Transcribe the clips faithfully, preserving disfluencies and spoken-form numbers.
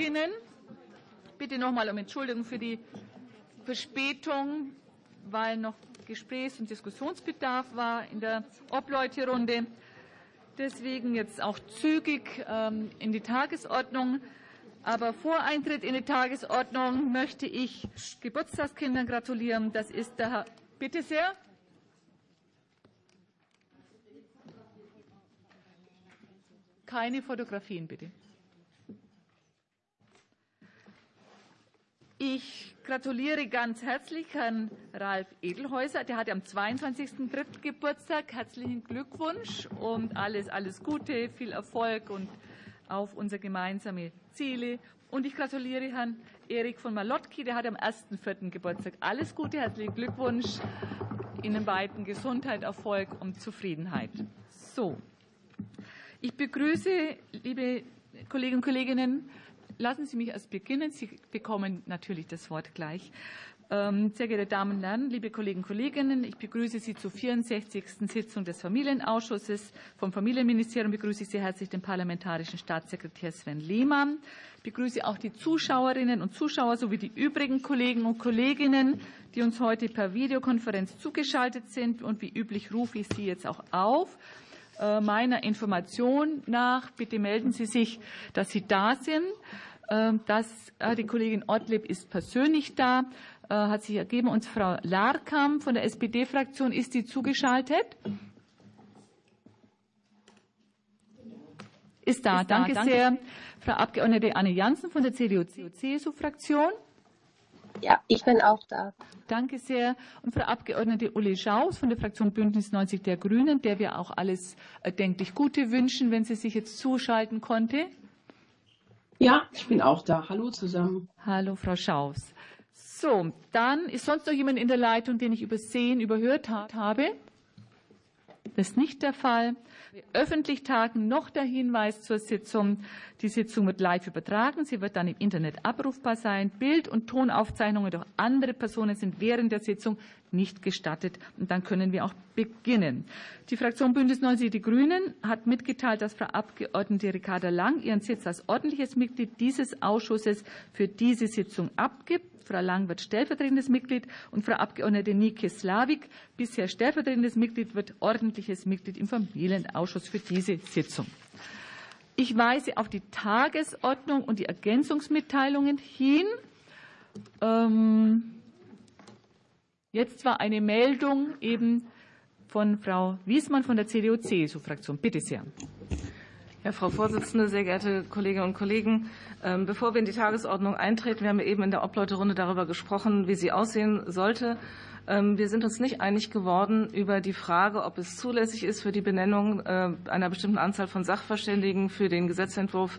beginnen. Bitte nochmal um Entschuldigung für die Verspätung, weil noch Gesprächs- und Diskussionsbedarf war in der Obleuterunde. Deswegen jetzt auch zügig ähm, in die Tagesordnung. Aber vor Eintritt in die Tagesordnung möchte ich Geburtstagskindern gratulieren. Das ist der Herr. Bitte sehr. Keine Fotografien, bitte. Ich gratuliere ganz herzlich Herrn Ralf Edelhäuser. Der hatte am zweiundzwanzigsten dritten Geburtstag. Herzlichen Glückwunsch und alles, alles Gute, viel Erfolg und auf unsere gemeinsamen Ziele. Und ich gratuliere Herrn Erik von Malotki. Der hat am ersten vierten Geburtstag. Alles Gute, herzlichen Glückwunsch. Ihnen beiden Gesundheit, Erfolg und Zufriedenheit. So. Ich begrüße, liebe Kolleginnen und Kollegen, lassen Sie mich erst beginnen. Sie bekommen natürlich das Wort gleich. Ähm, sehr geehrte Damen und Herren, liebe Kolleginnen und Kollegen, ich begrüße Sie zur vierundsechzigsten Sitzung des Familienausschusses. Vom Familienministerium begrüße ich sehr herzlich den parlamentarischen Staatssekretär Sven Lehmann. Ich begrüße auch die Zuschauerinnen und Zuschauer sowie die übrigen Kollegen und Kolleginnen, die uns heute per Videokonferenz zugeschaltet sind. Und wie üblich rufe ich Sie jetzt auch auf. Meiner Information nach, bitte melden Sie sich, dass Sie da sind. Das, die Kollegin Ortlieb ist persönlich da, hat sich ergeben. Und Frau Larkamp von der S P D-Fraktion, ist sie zugeschaltet? Ist da. Ist da. Danke, Danke sehr. Frau Abgeordnete Anne Jansen von der C D U-C S U-Fraktion. Ja, ich bin auch da. Danke sehr. Und Frau Abgeordnete Ulle Schaus von der Fraktion Bündnis neunzig der Grünen, der wir auch alles erdenklich Gute wünschen, wenn sie sich jetzt zuschalten konnte. Ja, ich bin auch da. Hallo zusammen. Hallo, Frau Schaus. So, dann ist sonst noch jemand in der Leitung, den ich übersehen, überhört habe? Das ist nicht der Fall. Öffentlich tagen noch der Hinweis zur Sitzung. Die Sitzung wird live übertragen. Sie wird dann im Internet abrufbar sein. Bild- und Tonaufzeichnungen durch andere Personen sind während der Sitzung nicht gestattet. Und dann können wir auch beginnen. Die Fraktion Bündnis neunzig Die Grünen hat mitgeteilt, dass Frau Abgeordnete Ricarda Lang ihren Sitz als ordentliches Mitglied dieses Ausschusses für diese Sitzung abgibt. Frau Lang wird stellvertretendes Mitglied und Frau Abgeordnete Nike Slavik, bisher stellvertretendes Mitglied, wird ordentliches Mitglied im Familienausschuss für diese Sitzung. Ich weise auf die Tagesordnung und die Ergänzungsmitteilungen hin. Ähm, jetzt war eine Meldung eben von Frau Wiesmann von der C D U-C S U-Fraktion. Bitte sehr. Ja, Frau Vorsitzende, sehr geehrte Kolleginnen und Kollegen, bevor wir in die Tagesordnung eintreten, wir haben eben in der Obleuterunde darüber gesprochen, wie sie aussehen sollte. Wir sind uns nicht einig geworden über die Frage, ob es zulässig ist für die Benennung einer bestimmten Anzahl von Sachverständigen für den Gesetzentwurf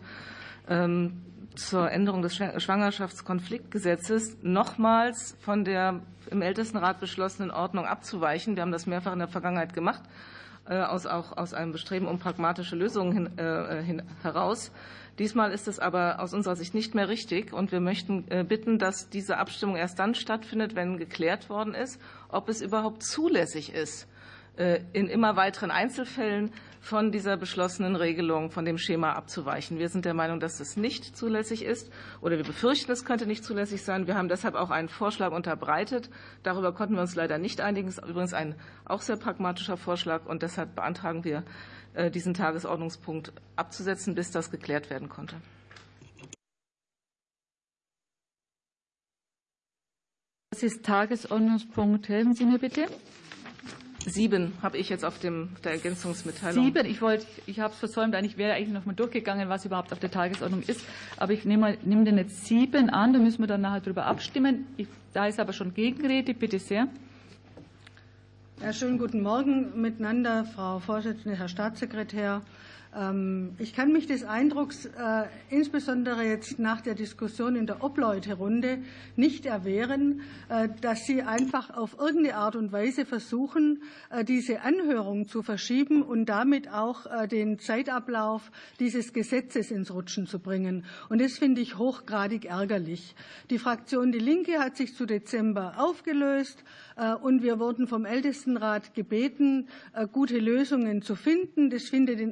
zur Änderung des Schwangerschaftskonfliktgesetzes nochmals von der im Ältestenrat beschlossenen Ordnung abzuweichen. Wir haben das mehrfach in der Vergangenheit gemacht. Aus, auch aus einem Bestreben um pragmatische Lösungen hin, äh, hin, heraus. Diesmal ist es aber aus unserer Sicht nicht mehr richtig, und wir möchten äh, bitten, dass diese Abstimmung erst dann stattfindet, wenn geklärt worden ist, ob es überhaupt zulässig ist, äh, in immer weiteren Einzelfällen von dieser beschlossenen Regelung, von dem Schema abzuweichen. Wir sind der Meinung, dass es nicht zulässig ist, oder wir befürchten, es könnte nicht zulässig sein. Wir haben deshalb auch einen Vorschlag unterbreitet. Darüber konnten wir uns leider nicht einigen. Das ist übrigens ein auch sehr pragmatischer Vorschlag, und deshalb beantragen wir, diesen Tagesordnungspunkt abzusetzen, bis das geklärt werden konnte. Das ist Tagesordnungspunkt. Helfen Sie mir bitte. Sieben habe ich jetzt auf dem, der Ergänzungsmitteilung. Sieben, ich wollte, ich habe es versäumt, eigentlich wäre eigentlich noch mal durchgegangen, was überhaupt auf der Tagesordnung ist. Aber ich nehme, nehme den jetzt sieben an, da müssen wir dann nachher drüber abstimmen. Ich, da ist aber schon Gegenrede, bitte sehr. Ja, schönen guten Morgen miteinander, Frau Vorsitzende, Herr Staatssekretär. Ich kann mich des Eindrucks, äh, insbesondere jetzt nach der Diskussion in der Obleuterunde, nicht erwehren, äh, dass Sie einfach auf irgendeine Art und Weise versuchen, äh, diese Anhörung zu verschieben und damit auch äh, den Zeitablauf dieses Gesetzes ins Rutschen zu bringen. Und das finde ich hochgradig ärgerlich. Die Fraktion Die Linke hat sich zu Dezember aufgelöst, äh, und wir wurden vom Ältestenrat gebeten, äh, gute Lösungen zu finden. Das findet in allen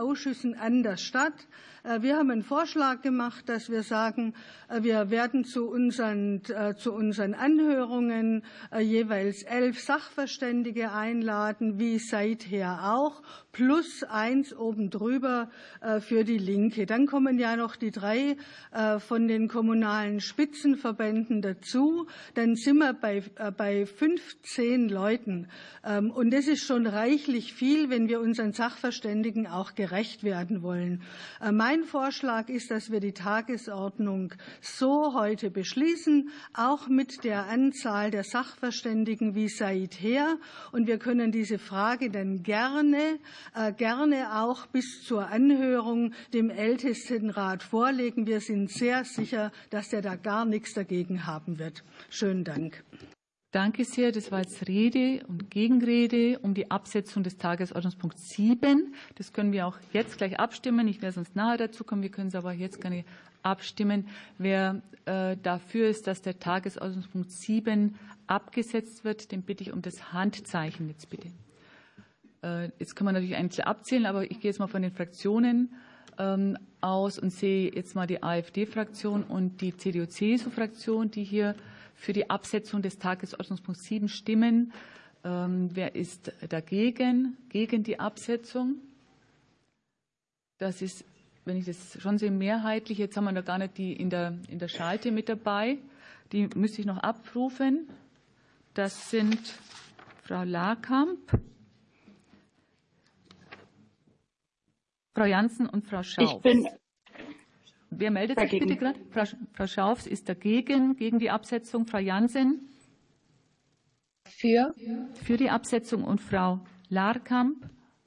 Ausschüssen anders statt. Wir haben einen Vorschlag gemacht, dass wir sagen, wir werden zu unseren, zu unseren Anhörungen jeweils elf Sachverständige einladen, wie seither auch, plus eins oben drüber für die Linke. Dann kommen ja noch die drei von den kommunalen Spitzenverbänden dazu. Dann sind wir bei, bei fünfzehn Leuten. Und das ist schon reichlich viel, wenn wir unseren Sachverständigen auch gerecht werden wollen. Mein Vorschlag ist, dass wir die Tagesordnung so heute beschließen, auch mit der Anzahl der Sachverständigen wie seither. Und wir können diese Frage dann gerne, äh, gerne auch bis zur Anhörung dem Ältestenrat vorlegen. Wir sind sehr sicher, dass der da gar nichts dagegen haben wird. Schönen Dank. Danke sehr. Das war jetzt Rede und Gegenrede um die Absetzung des Tagesordnungspunkts sieben. Das können wir auch jetzt gleich abstimmen. Ich werde sonst nachher dazu kommen. Wir können es aber jetzt gerne abstimmen. Wer äh, dafür ist, dass der Tagesordnungspunkt sieben abgesetzt wird, den bitte ich um das Handzeichen jetzt bitte. Äh, jetzt kann man natürlich einzeln abzählen, aber ich gehe jetzt mal von den Fraktionen ähm, aus und sehe jetzt mal die AfD-Fraktion und die C D U-C S U-Fraktion, die hier für die Absetzung des Tagesordnungspunkts sieben stimmen. Ähm, wer ist dagegen? Gegen die Absetzung? Das ist, wenn ich das schon sehe, mehrheitlich. Jetzt haben wir noch gar nicht die in der, in der Schalte mit dabei. Die müsste ich noch abrufen. Das sind Frau Larkamp, Frau Jansen und Frau Schauf. Ich bin Wer meldet dagegen. sich bitte gerade? Frau, Frau Schaufs ist dagegen, gegen die Absetzung. Frau Jansen? Für. Für die Absetzung. Und Frau Larkamp?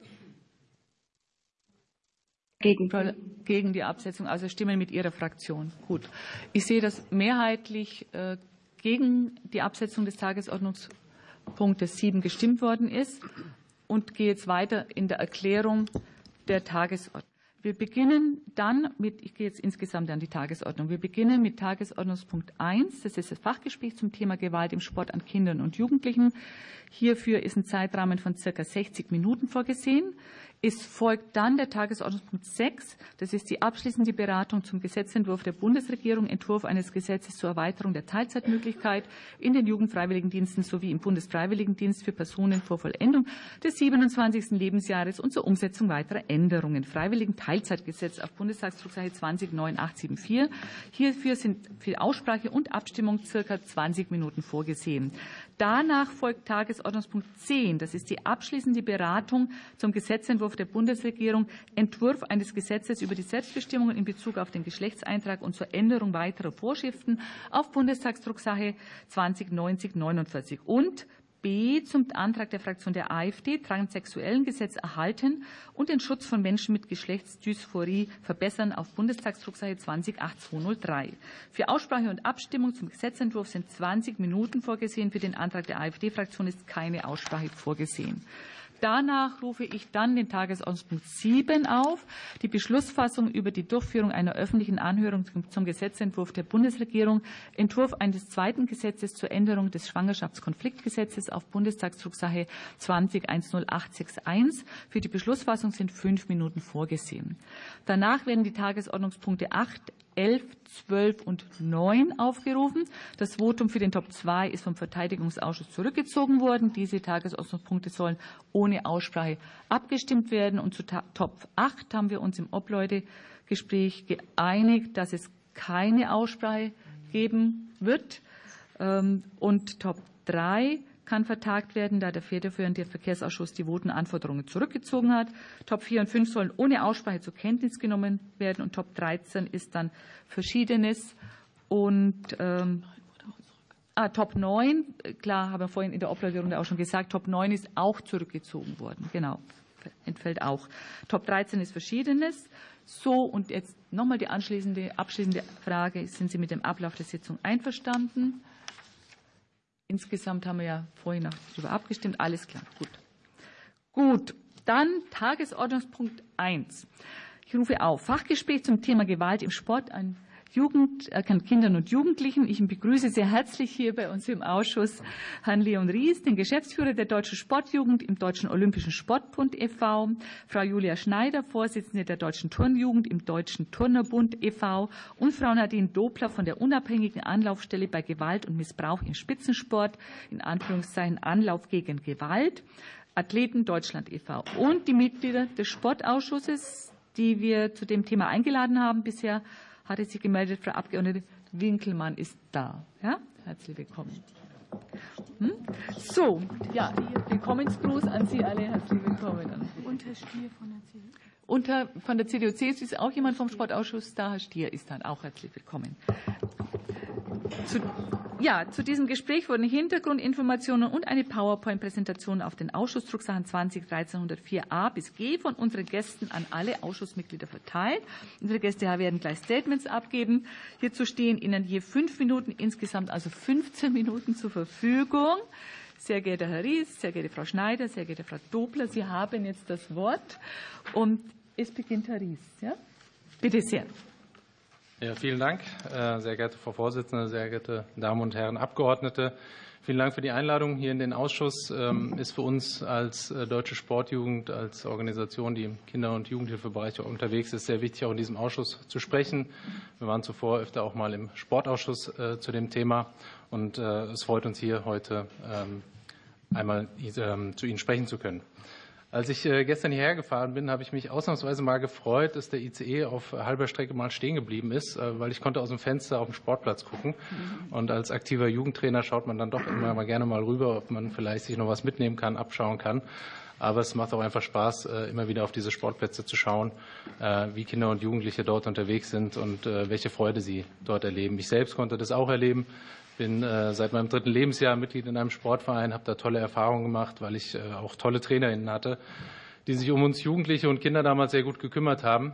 Gegen. Frau, gegen die Absetzung, also stimmen mit Ihrer Fraktion. Gut. Ich sehe, dass mehrheitlich äh, gegen die Absetzung des Tagesordnungspunktes sieben gestimmt worden ist und gehe jetzt weiter in der Erklärung der Tagesordnung. Wir beginnen dann mit, ich gehe jetzt insgesamt an die Tagesordnung, wir beginnen mit Tagesordnungspunkt eins, das ist das Fachgespräch zum Thema Gewalt im Sport an Kindern und Jugendlichen. Hierfür ist ein Zeitrahmen von circa sechzig Minuten vorgesehen. Es folgt dann der Tagesordnungspunkt sechs, das ist die abschließende Beratung zum Gesetzentwurf der Bundesregierung, Entwurf eines Gesetzes zur Erweiterung der Teilzeitmöglichkeit in den Jugendfreiwilligendiensten sowie im Bundesfreiwilligendienst für Personen vor Vollendung des siebenundzwanzigsten Lebensjahres und zur Umsetzung weiterer Änderungen. Freiwilligen-Teilzeitgesetz auf Bundestagsdrucksache zwanzig neun acht sieben vier. Hierfür sind für Aussprache und Abstimmung circa zwanzig Minuten vorgesehen. Danach folgt Tagesordnungspunkt zehn, das ist die abschließende Beratung zum Gesetzentwurf der Bundesregierung, Entwurf eines Gesetzes über die Selbstbestimmung in Bezug auf den Geschlechtseintrag und zur Änderung weiterer Vorschriften auf Bundestagsdrucksache zwanzig neunzig neunundvierzig und B zum Antrag der Fraktion der AfD, transsexuellen Gesetz erhalten und den Schutz von Menschen mit Geschlechtsdysphorie verbessern auf Bundestagsdrucksache zwanzig acht zweihundertdrei. Für Aussprache und Abstimmung zum Gesetzentwurf sind zwanzig Minuten vorgesehen. Für den Antrag der AfD-Fraktion ist keine Aussprache vorgesehen. Danach rufe ich dann den Tagesordnungspunkt sieben auf, die Beschlussfassung über die Durchführung einer öffentlichen Anhörung zum Gesetzentwurf der Bundesregierung, Entwurf eines zweiten Gesetzes zur Änderung des Schwangerschaftskonfliktgesetzes auf Bundestagsdrucksache zwanzig eins null acht sechs eins. Für die Beschlussfassung sind fünf Minuten vorgesehen. Danach werden die Tagesordnungspunkte acht, elf, zwölf und neun aufgerufen. Das Votum für den Top zwei ist vom Verteidigungsausschuss zurückgezogen worden. Diese Tagesordnungspunkte sollen ohne Aussprache abgestimmt werden. Und zu Top acht haben wir uns im Obleutegespräch geeinigt, dass es keine Aussprache geben wird. Und Top drei kann vertagt werden, da der federführende Verkehrsausschuss die Votenanforderungen zurückgezogen hat. Top vier und fünf sollen ohne Aussprache zur Kenntnis genommen werden und Top dreizehn ist dann Verschiedenes. Und ähm, ah, Top neun, klar, haben wir vorhin in der Obleuterunde auch schon gesagt, Top neun ist auch zurückgezogen worden. Genau, entfällt auch. Top dreizehn ist Verschiedenes. So, und jetzt nochmal die anschließende, abschließende Frage. Sind Sie mit dem Ablauf der Sitzung einverstanden? Insgesamt haben wir ja vorhin noch darüber abgestimmt. Alles klar, gut. Gut, dann Tagesordnungspunkt eins. Ich rufe auf Fachgespräch zum Thema Gewalt im Sport an Jugend, äh, Kindern und Jugendlichen. Ich begrüße sehr herzlich hier bei uns im Ausschuss Herrn Leon Ries, den Geschäftsführer der Deutschen Sportjugend im Deutschen Olympischen Sportbund e V, Frau Julia Schneider, Vorsitzende der Deutschen Turnjugend im Deutschen Turnerbund e V und Frau Nadine Dobler von der unabhängigen Anlaufstelle bei Gewalt und Missbrauch im Spitzensport, in Anführungszeichen Anlauf gegen Gewalt, Athleten Deutschland e V und die Mitglieder des Sportausschusses, die wir zu dem Thema eingeladen haben. Bisher hatte sich gemeldet, Frau Abgeordnete Winkelmann ist da. Ja? Herzlich willkommen. Hm? So, ja, Willkommensgruß an Sie alle. Herzlich willkommen. Und Herr Stier von der C D U. Und Herr, von der C D U C S U ist auch jemand vom Sportausschuss da. Herr Stier ist dann auch herzlich willkommen. Zu, ja, zu diesem Gespräch wurden Hintergrundinformationen und eine PowerPoint-Präsentation auf den Ausschussdrucksachen zwanzig dreizehn a bis G von unseren Gästen an alle Ausschussmitglieder verteilt. Unsere Gäste werden gleich Statements abgeben. Hierzu stehen Ihnen je fünf Minuten, insgesamt also fünfzehn Minuten zur Verfügung. Sehr geehrter Herr Ries, sehr geehrte Frau Schneider, sehr geehrte Frau Dobler, Sie haben jetzt das Wort. Und es beginnt Herr Ries. Ja? Bitte sehr. Ja, vielen Dank, sehr geehrte Frau Vorsitzende, sehr geehrte Damen und Herren Abgeordnete. Vielen Dank für die Einladung hier in den Ausschuss. Ist für uns als Deutsche Sportjugend, als Organisation, die im Kinder- und Jugendhilfebereich unterwegs ist, sehr wichtig, auch in diesem Ausschuss zu sprechen. Wir waren zuvor öfter auch mal im Sportausschuss zu dem Thema. Und es freut uns hier heute einmal zu Ihnen sprechen zu können. Als ich gestern hierher gefahren bin, habe ich mich ausnahmsweise mal gefreut, dass der I C E auf halber Strecke mal stehen geblieben ist, weil ich konnte aus dem Fenster auf den Sportplatz gucken. Und als aktiver Jugendtrainer schaut man dann doch immer mal gerne mal rüber, ob man vielleicht sich noch was mitnehmen kann, abschauen kann. Aber es macht auch einfach Spaß, immer wieder auf diese Sportplätze zu schauen, wie Kinder und Jugendliche dort unterwegs sind und welche Freude sie dort erleben. Ich selbst konnte das auch erleben. Bin äh, seit meinem dritten Lebensjahr Mitglied in einem Sportverein, habe da tolle Erfahrungen gemacht, weil ich äh, auch tolle TrainerInnen hatte, die sich um uns Jugendliche und Kinder damals sehr gut gekümmert haben.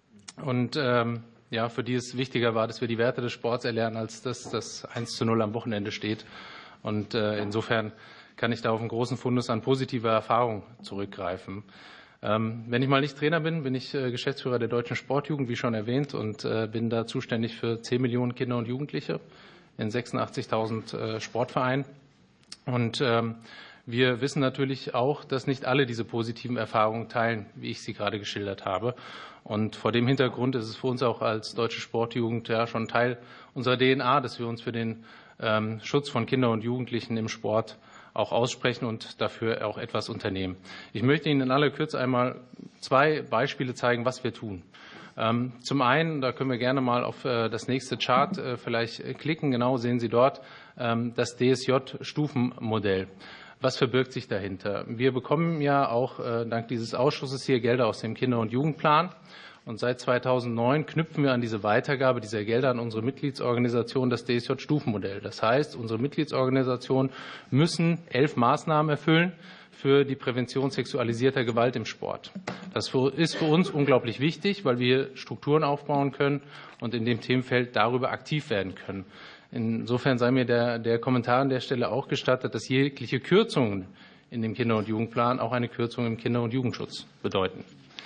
Und ähm, ja, für die es wichtiger war, dass wir die Werte des Sports erlernen, als dass das eins zu null am Wochenende steht. Und äh, insofern kann ich da auf einen großen Fundus an positiver Erfahrung zurückgreifen. Ähm, wenn ich mal nicht Trainer bin, bin ich äh, Geschäftsführer der Deutschen Sportjugend, wie schon erwähnt, und äh, bin da zuständig für zehn Millionen Kinder und Jugendliche in sechsundachtzigtausend Sportvereinen. Und ähm, wir wissen natürlich auch, dass nicht alle diese positiven Erfahrungen teilen, wie ich sie gerade geschildert habe. Und vor dem Hintergrund ist es für uns auch als Deutsche Sportjugend ja schon Teil unserer D N A, dass wir uns für den ähm, Schutz von Kindern und Jugendlichen im Sport auch aussprechen und dafür auch etwas unternehmen. Ich möchte Ihnen in aller Kürze einmal zwei Beispiele zeigen, was wir tun. Zum einen, da können wir gerne mal auf das nächste Chart vielleicht klicken. Genau sehen Sie dort das D S J-Stufenmodell. Was verbirgt sich dahinter? Wir bekommen ja auch dank dieses Ausschusses hier Gelder aus dem Kinder- und Jugendplan. Und seit zweitausendneun knüpfen wir an diese Weitergabe dieser Gelder an unsere Mitgliedsorganisation das D S J-Stufenmodell. Das heißt, unsere Mitgliedsorganisationen müssen elf Maßnahmen erfüllen für die Prävention sexualisierter Gewalt im Sport. Das ist für uns unglaublich wichtig, weil wir Strukturen aufbauen können und in dem Themenfeld darüber aktiv werden können. Insofern sei mir der, der Kommentar an der Stelle auch gestattet, dass jegliche Kürzungen in dem Kinder- und Jugendplan auch eine Kürzung im Kinder- und Jugendschutz bedeuten.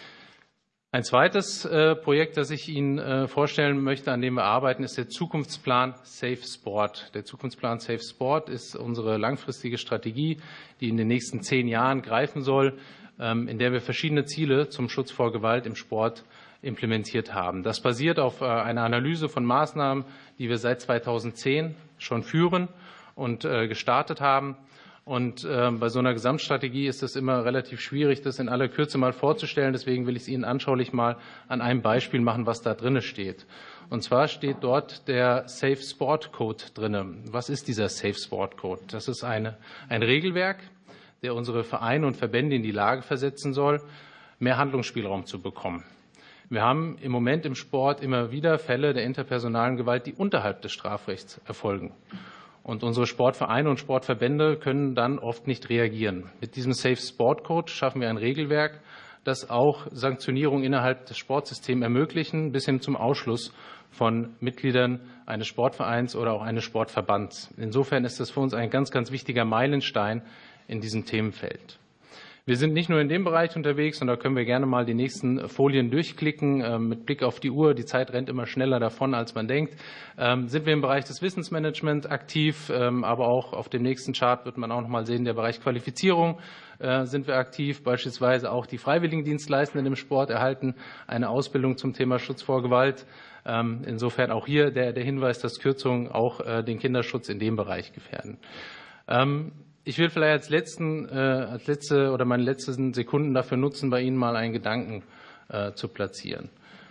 Ein zweites äh, Projekt, das ich Ihnen äh, vorstellen möchte, an dem wir arbeiten, ist der Zukunftsplan Safe Sport. Der Zukunftsplan Safe Sport ist unsere langfristige Strategie, die in den nächsten zehn Jahren greifen soll, ähm, in der wir verschiedene Ziele zum Schutz vor Gewalt im Sport implementiert haben. Das basiert auf äh, einer Analyse von Maßnahmen, die wir seit zweitausendzehn schon führen und äh, gestartet haben. Und äh, bei so einer Gesamtstrategie ist es immer relativ schwierig, das in aller Kürze mal vorzustellen. Deswegen will ich es Ihnen anschaulich mal an einem Beispiel machen, was da drin steht. Und zwar steht dort der Safe Sport Code drin. Was ist dieser Safe Sport Code? Das ist eine, ein Regelwerk, der unsere Vereine und Verbände in die Lage versetzen soll, mehr Handlungsspielraum zu bekommen. Wir haben im Moment im Sport immer wieder Fälle der interpersonalen Gewalt, die unterhalb des Strafrechts erfolgen. Und unsere Sportvereine und Sportverbände können dann oft nicht reagieren. Mit diesem Safe Sport Code schaffen wir ein Regelwerk, das auch Sanktionierung innerhalb des Sportsystems ermöglichen, bis hin zum Ausschluss von Mitgliedern eines Sportvereins oder auch eines Sportverbands. Insofern ist das für uns ein ganz, ganz wichtiger Meilenstein in diesem Themenfeld. Wir sind nicht nur in dem Bereich unterwegs, und da können wir gerne mal die nächsten Folien durchklicken. Mit Blick auf die Uhr, die Zeit rennt immer schneller davon, als man denkt, sind wir im Bereich des Wissensmanagements aktiv, aber auch auf dem nächsten Chart wird man auch noch mal sehen, der Bereich Qualifizierung sind wir aktiv. Beispielsweise auch die Freiwilligendienstleistenden im Sport erhalten eine Ausbildung zum Thema Schutz vor Gewalt. Insofern auch hier der, der Hinweis, dass Kürzungen auch den Kinderschutz in dem Bereich gefährden. Ich will vielleicht als, letzten, als letzte oder meine letzten Sekunden dafür nutzen, bei Ihnen mal einen Gedanken zu platzieren.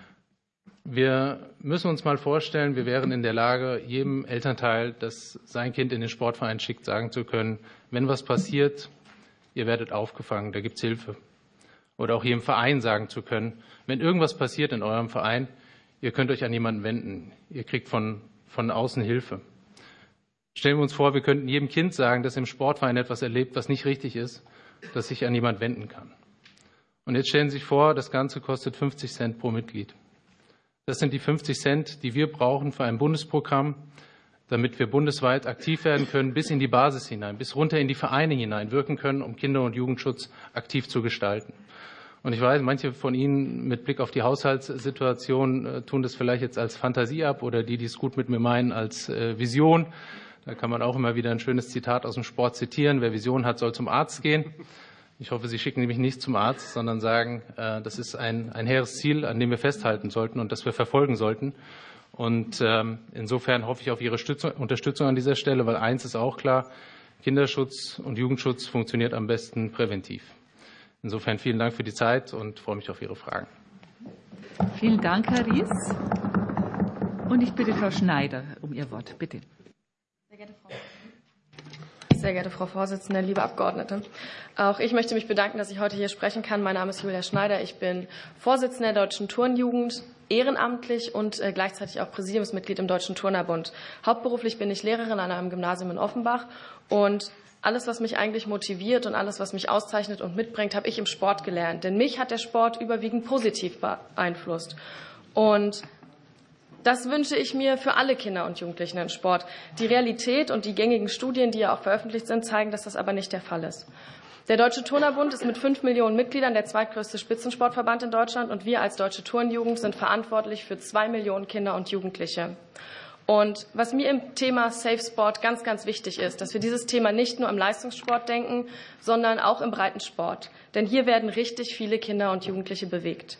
Wir müssen uns mal vorstellen, wir wären in der Lage, jedem Elternteil, das sein Kind in den Sportverein schickt, sagen zu können, wenn was passiert, ihr werdet aufgefangen, da gibt es Hilfe. Oder auch jedem Verein sagen zu können, wenn irgendwas passiert in eurem Verein, ihr könnt euch an jemanden wenden, ihr kriegt von, von außen Hilfe. Stellen wir uns vor, wir könnten jedem Kind sagen, das im Sportverein etwas erlebt, was nicht richtig ist, dass sich an jemand wenden kann. Und jetzt stellen Sie sich vor, das Ganze kostet fünfzig Cent pro Mitglied. Das sind die fünfzig Cent, die wir brauchen für ein Bundesprogramm, damit wir bundesweit aktiv werden können, bis in die Basis hinein, bis runter in die Vereine hinein wirken können, um Kinder- und Jugendschutz aktiv zu gestalten. Und ich weiß, manche von Ihnen mit Blick auf die Haushaltssituation tun das vielleicht jetzt als Fantasie ab oder die, die es gut mit mir meinen, als Vision. Da kann man auch immer wieder ein schönes Zitat aus dem Sport zitieren. Wer Vision hat, soll zum Arzt gehen. Ich hoffe, Sie schicken nämlich nicht zum Arzt, sondern sagen, das ist ein, ein hehres Ziel, an dem wir festhalten sollten und das wir verfolgen sollten. Und insofern hoffe ich auf Ihre Unterstützung an dieser Stelle, weil eins ist auch klar, Kinderschutz und Jugendschutz funktioniert am besten präventiv. Insofern vielen Dank für die Zeit und freue mich auf Ihre Fragen. Vielen Dank, Herr Ries. Und ich bitte Frau Schneider um Ihr Wort. Bitte. Sehr geehrte Frau, Sehr geehrte Frau Vorsitzende, liebe Abgeordnete, auch ich möchte mich bedanken, dass ich heute hier sprechen kann. Mein Name ist Julia Schneider. Ich bin Vorsitzende der Deutschen Turnjugend, ehrenamtlich und gleichzeitig auch Präsidiumsmitglied im Deutschen Turnerbund. Hauptberuflich bin ich Lehrerin an einem Gymnasium in Offenbach und alles, was mich eigentlich motiviert und alles, was mich auszeichnet und mitbringt, habe ich im Sport gelernt. Denn mich hat der Sport überwiegend positiv beeinflusst. Und das wünsche ich mir für alle Kinder und Jugendlichen im Sport. Die Realität und die gängigen Studien, die ja auch veröffentlicht sind, zeigen, dass das aber nicht der Fall ist. Der Deutsche Turnerbund ist mit fünf Millionen Mitgliedern der zweitgrößte Spitzensportverband in Deutschland und wir als Deutsche Turnjugend sind verantwortlich für zwei Millionen Kinder und Jugendliche. Und was mir im Thema Safe Sport ganz, ganz wichtig ist, dass wir dieses Thema nicht nur im Leistungssport denken, sondern auch im Breitensport. Denn hier werden richtig viele Kinder und Jugendliche bewegt.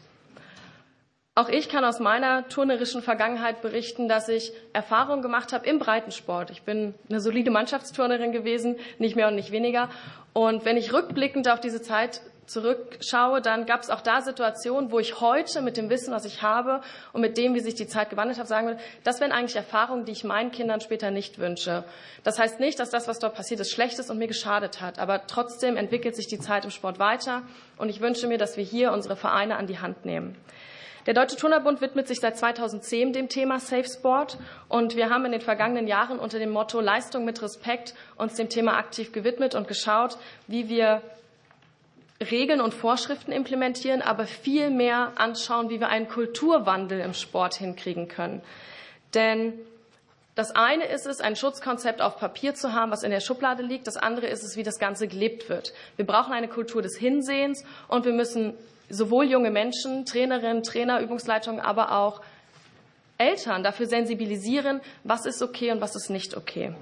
Auch ich kann aus meiner turnerischen Vergangenheit berichten, dass ich Erfahrungen gemacht habe im Breitensport. Ich bin eine solide Mannschaftsturnerin gewesen, nicht mehr und nicht weniger. Und wenn ich rückblickend auf diese Zeit zurückschaue, dann gab es auch da Situationen, wo ich heute mit dem Wissen, was ich habe und mit dem, wie sich die Zeit gewandelt hat, sagen würde, das wären eigentlich Erfahrungen, die ich meinen Kindern später nicht wünsche. Das heißt nicht, dass das, was dort passiert ist, schlecht ist und mir geschadet hat. Aber trotzdem entwickelt sich die Zeit im Sport weiter. Und ich wünsche mir, dass wir hier unsere Vereine an die Hand nehmen. Der Deutsche Turnerbund widmet sich seit zweitausendzehn dem Thema Safe Sport und wir haben in den vergangenen Jahren unter dem Motto Leistung mit Respekt uns dem Thema aktiv gewidmet und geschaut, wie wir Regeln und Vorschriften implementieren, aber viel mehr anschauen, wie wir einen Kulturwandel im Sport hinkriegen können. Denn das eine ist es, ein Schutzkonzept auf Papier zu haben, was in der Schublade liegt. Das andere ist es, wie das Ganze gelebt wird. Wir brauchen eine Kultur des Hinsehens und wir müssen sowohl junge Menschen, Trainerinnen, Trainer, Übungsleitungen, aber auch Eltern dafür sensibilisieren, was ist okay und was ist nicht okay.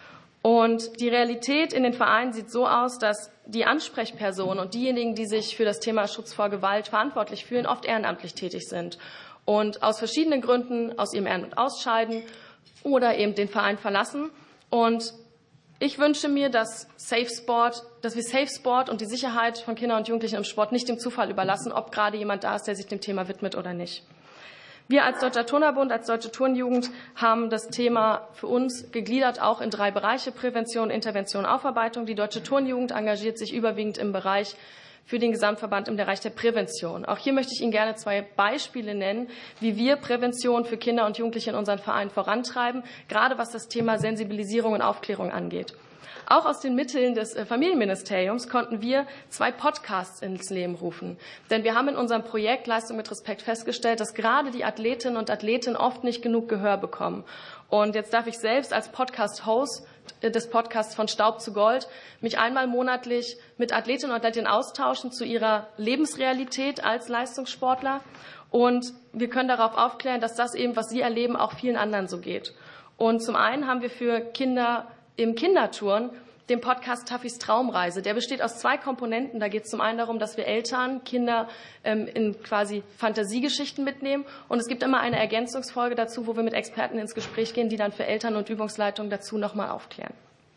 Und die Realität in den Vereinen sieht so aus, dass die Ansprechpersonen und diejenigen, die sich für das Thema Schutz vor Gewalt verantwortlich fühlen, oft ehrenamtlich tätig sind und aus verschiedenen Gründen aus ihrem Ehrenamt ausscheiden oder eben den Verein verlassen. Und ich wünsche mir, dass Safe Sport, dass wir Safe Sport und die Sicherheit von Kindern und Jugendlichen im Sport nicht dem Zufall überlassen, ob gerade jemand da ist, der sich dem Thema widmet oder nicht. Wir als Deutscher Turnerbund, als Deutsche Turnjugend haben das Thema für uns gegliedert auch in drei Bereiche: Prävention, Intervention, Aufarbeitung. Die Deutsche Turnjugend engagiert sich überwiegend im Bereich für den Gesamtverband im Bereich der Prävention. Auch hier möchte ich Ihnen gerne zwei Beispiele nennen, wie wir Prävention für Kinder und Jugendliche in unseren Vereinen vorantreiben, gerade was das Thema Sensibilisierung und Aufklärung angeht. Auch aus den Mitteln des Familienministeriums konnten wir zwei Podcasts ins Leben rufen. Denn wir haben in unserem Projekt Leistung mit Respekt festgestellt, dass gerade die Athletinnen und Athleten oft nicht genug Gehör bekommen. Und jetzt darf ich selbst als Podcast-Host des Podcasts Von Staub zu Gold, mich einmal monatlich mit Athletinnen und Athleten austauschen zu ihrer Lebensrealität als Leistungssportler. Und wir können darauf aufklären, dass das eben, was sie erleben, auch vielen anderen so geht. Und zum einen haben wir für Kinder im Kindertouren den Podcast Taffis Traumreise. Der besteht aus zwei Komponenten. Da geht es zum einen darum, dass wir Eltern Kinder ähm, in quasi Fantasiegeschichten mitnehmen. Und es gibt immer eine Ergänzungsfolge dazu, wo wir mit Experten ins Gespräch gehen, die dann für Eltern und Übungsleitungen dazu nochmal aufklären.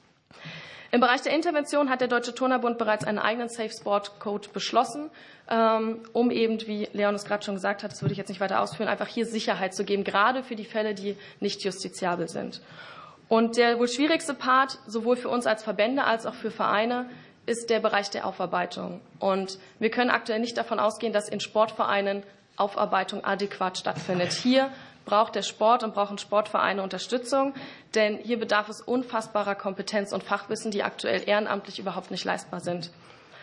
Im Bereich der Intervention hat der Deutsche Turnerbund bereits einen eigenen Safe Sport Code beschlossen, ähm, um eben, wie Leon es gerade schon gesagt hat, das würde ich jetzt nicht weiter ausführen, einfach hier Sicherheit zu geben, gerade für die Fälle, die nicht justiziabel sind. Und der wohl schwierigste Part, sowohl für uns als Verbände als auch für Vereine, ist der Bereich der Aufarbeitung. Und wir können aktuell nicht davon ausgehen, dass in Sportvereinen Aufarbeitung adäquat stattfindet. Hier braucht der Sport und brauchen Sportvereine Unterstützung, denn hier bedarf es unfassbarer Kompetenz und Fachwissen, die aktuell ehrenamtlich überhaupt nicht leistbar sind.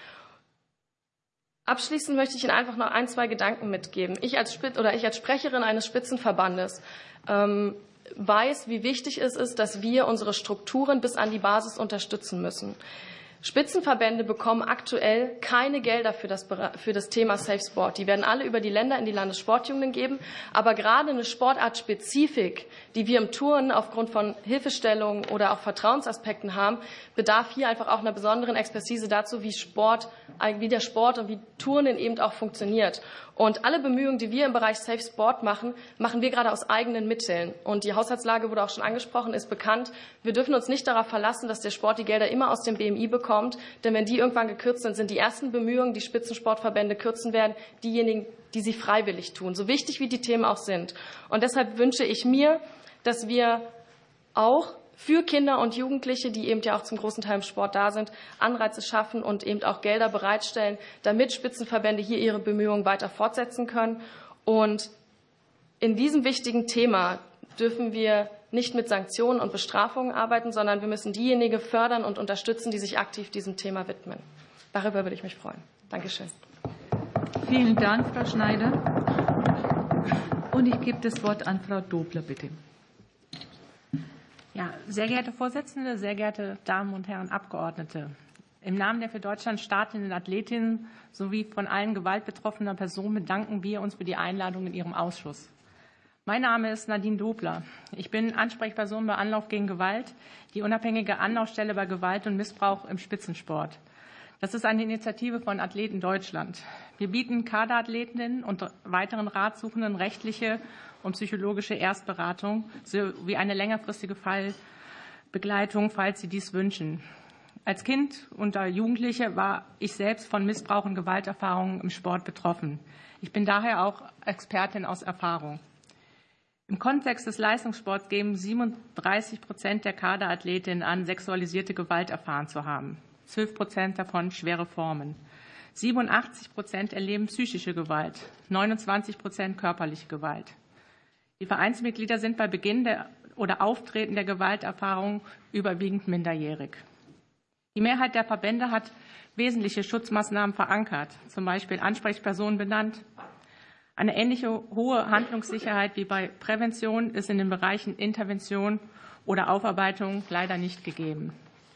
Abschließend möchte ich Ihnen einfach noch ein, zwei Gedanken mitgeben. Ich als, oder ich als Sprecherin eines Spitzenverbandes ähm, weiß, wie wichtig es ist, dass wir unsere Strukturen bis an die Basis unterstützen müssen. Spitzenverbände bekommen aktuell keine Gelder für das, für das Thema Safe Sport. Die werden alle über die Länder in die Landessportjugenden geben. Aber gerade eine Sportartspezifik, die wir im Turnen aufgrund von Hilfestellungen oder auch Vertrauensaspekten haben, bedarf hier einfach auch einer besonderen Expertise dazu, wie Sport, wie der Sport und wie Turnen eben auch funktioniert. Und alle Bemühungen, die wir im Bereich Safe Sport machen, machen wir gerade aus eigenen Mitteln. Und die Haushaltslage wurde auch schon angesprochen, ist bekannt. Wir dürfen uns nicht darauf verlassen, dass der Sport die Gelder immer aus dem B M I bekommt. Denn wenn die irgendwann gekürzt sind, sind die ersten Bemühungen, die Spitzensportverbände kürzen werden, diejenigen, die sie freiwillig tun. So wichtig wie die Themen auch sind. Und deshalb wünsche ich mir, dass wir auch für Kinder und Jugendliche, die eben ja auch zum großen Teil im Sport da sind, Anreize schaffen und eben auch Gelder bereitstellen, damit Spitzenverbände hier ihre Bemühungen weiter fortsetzen können. Und in diesem wichtigen Thema dürfen wir nicht mit Sanktionen und Bestrafungen arbeiten, sondern wir müssen diejenigen fördern und unterstützen, die sich aktiv diesem Thema widmen. Darüber würde ich mich freuen. Dankeschön. Vielen Dank, Frau Schneider. Und ich gebe das Wort an Frau Dobler, bitte. Ja, sehr geehrte Vorsitzende, sehr geehrte Damen und Herren Abgeordnete. Im Namen der für Deutschland startenden Athletinnen sowie von allen gewaltbetroffenen Personen bedanken wir uns für die Einladung in Ihrem Ausschuss. Mein Name ist Nadine Dobler. Ich bin Ansprechperson bei Anlauf gegen Gewalt, die unabhängige Anlaufstelle bei Gewalt und Missbrauch im Spitzensport. Das ist eine Initiative von Athleten Deutschland. Wir bieten Kaderathletinnen und weiteren Ratsuchenden rechtliche und psychologische Erstberatung sowie eine längerfristige Fallbegleitung, falls sie dies wünschen. Als Kind und Jugendliche war ich selbst von Missbrauch und Gewalterfahrungen im Sport betroffen. Ich bin daher auch Expertin aus Erfahrung. Im Kontext des Leistungssports geben siebenunddreißig Prozent der Kaderathletinnen an, sexualisierte Gewalt erfahren zu haben. zwölf Prozent davon schwere Formen. siebenundachtzig Prozent erleben psychische Gewalt, neunundzwanzig Prozent körperliche Gewalt. Die Vereinsmitglieder sind bei Beginn der oder Auftreten der Gewalterfahrung überwiegend minderjährig. Die Mehrheit der Verbände hat wesentliche Schutzmaßnahmen verankert, zum Beispiel Ansprechpersonen benannt. Eine ähnliche hohe Handlungssicherheit wie bei Prävention ist in den Bereichen Intervention oder Aufarbeitung leider nicht gegeben.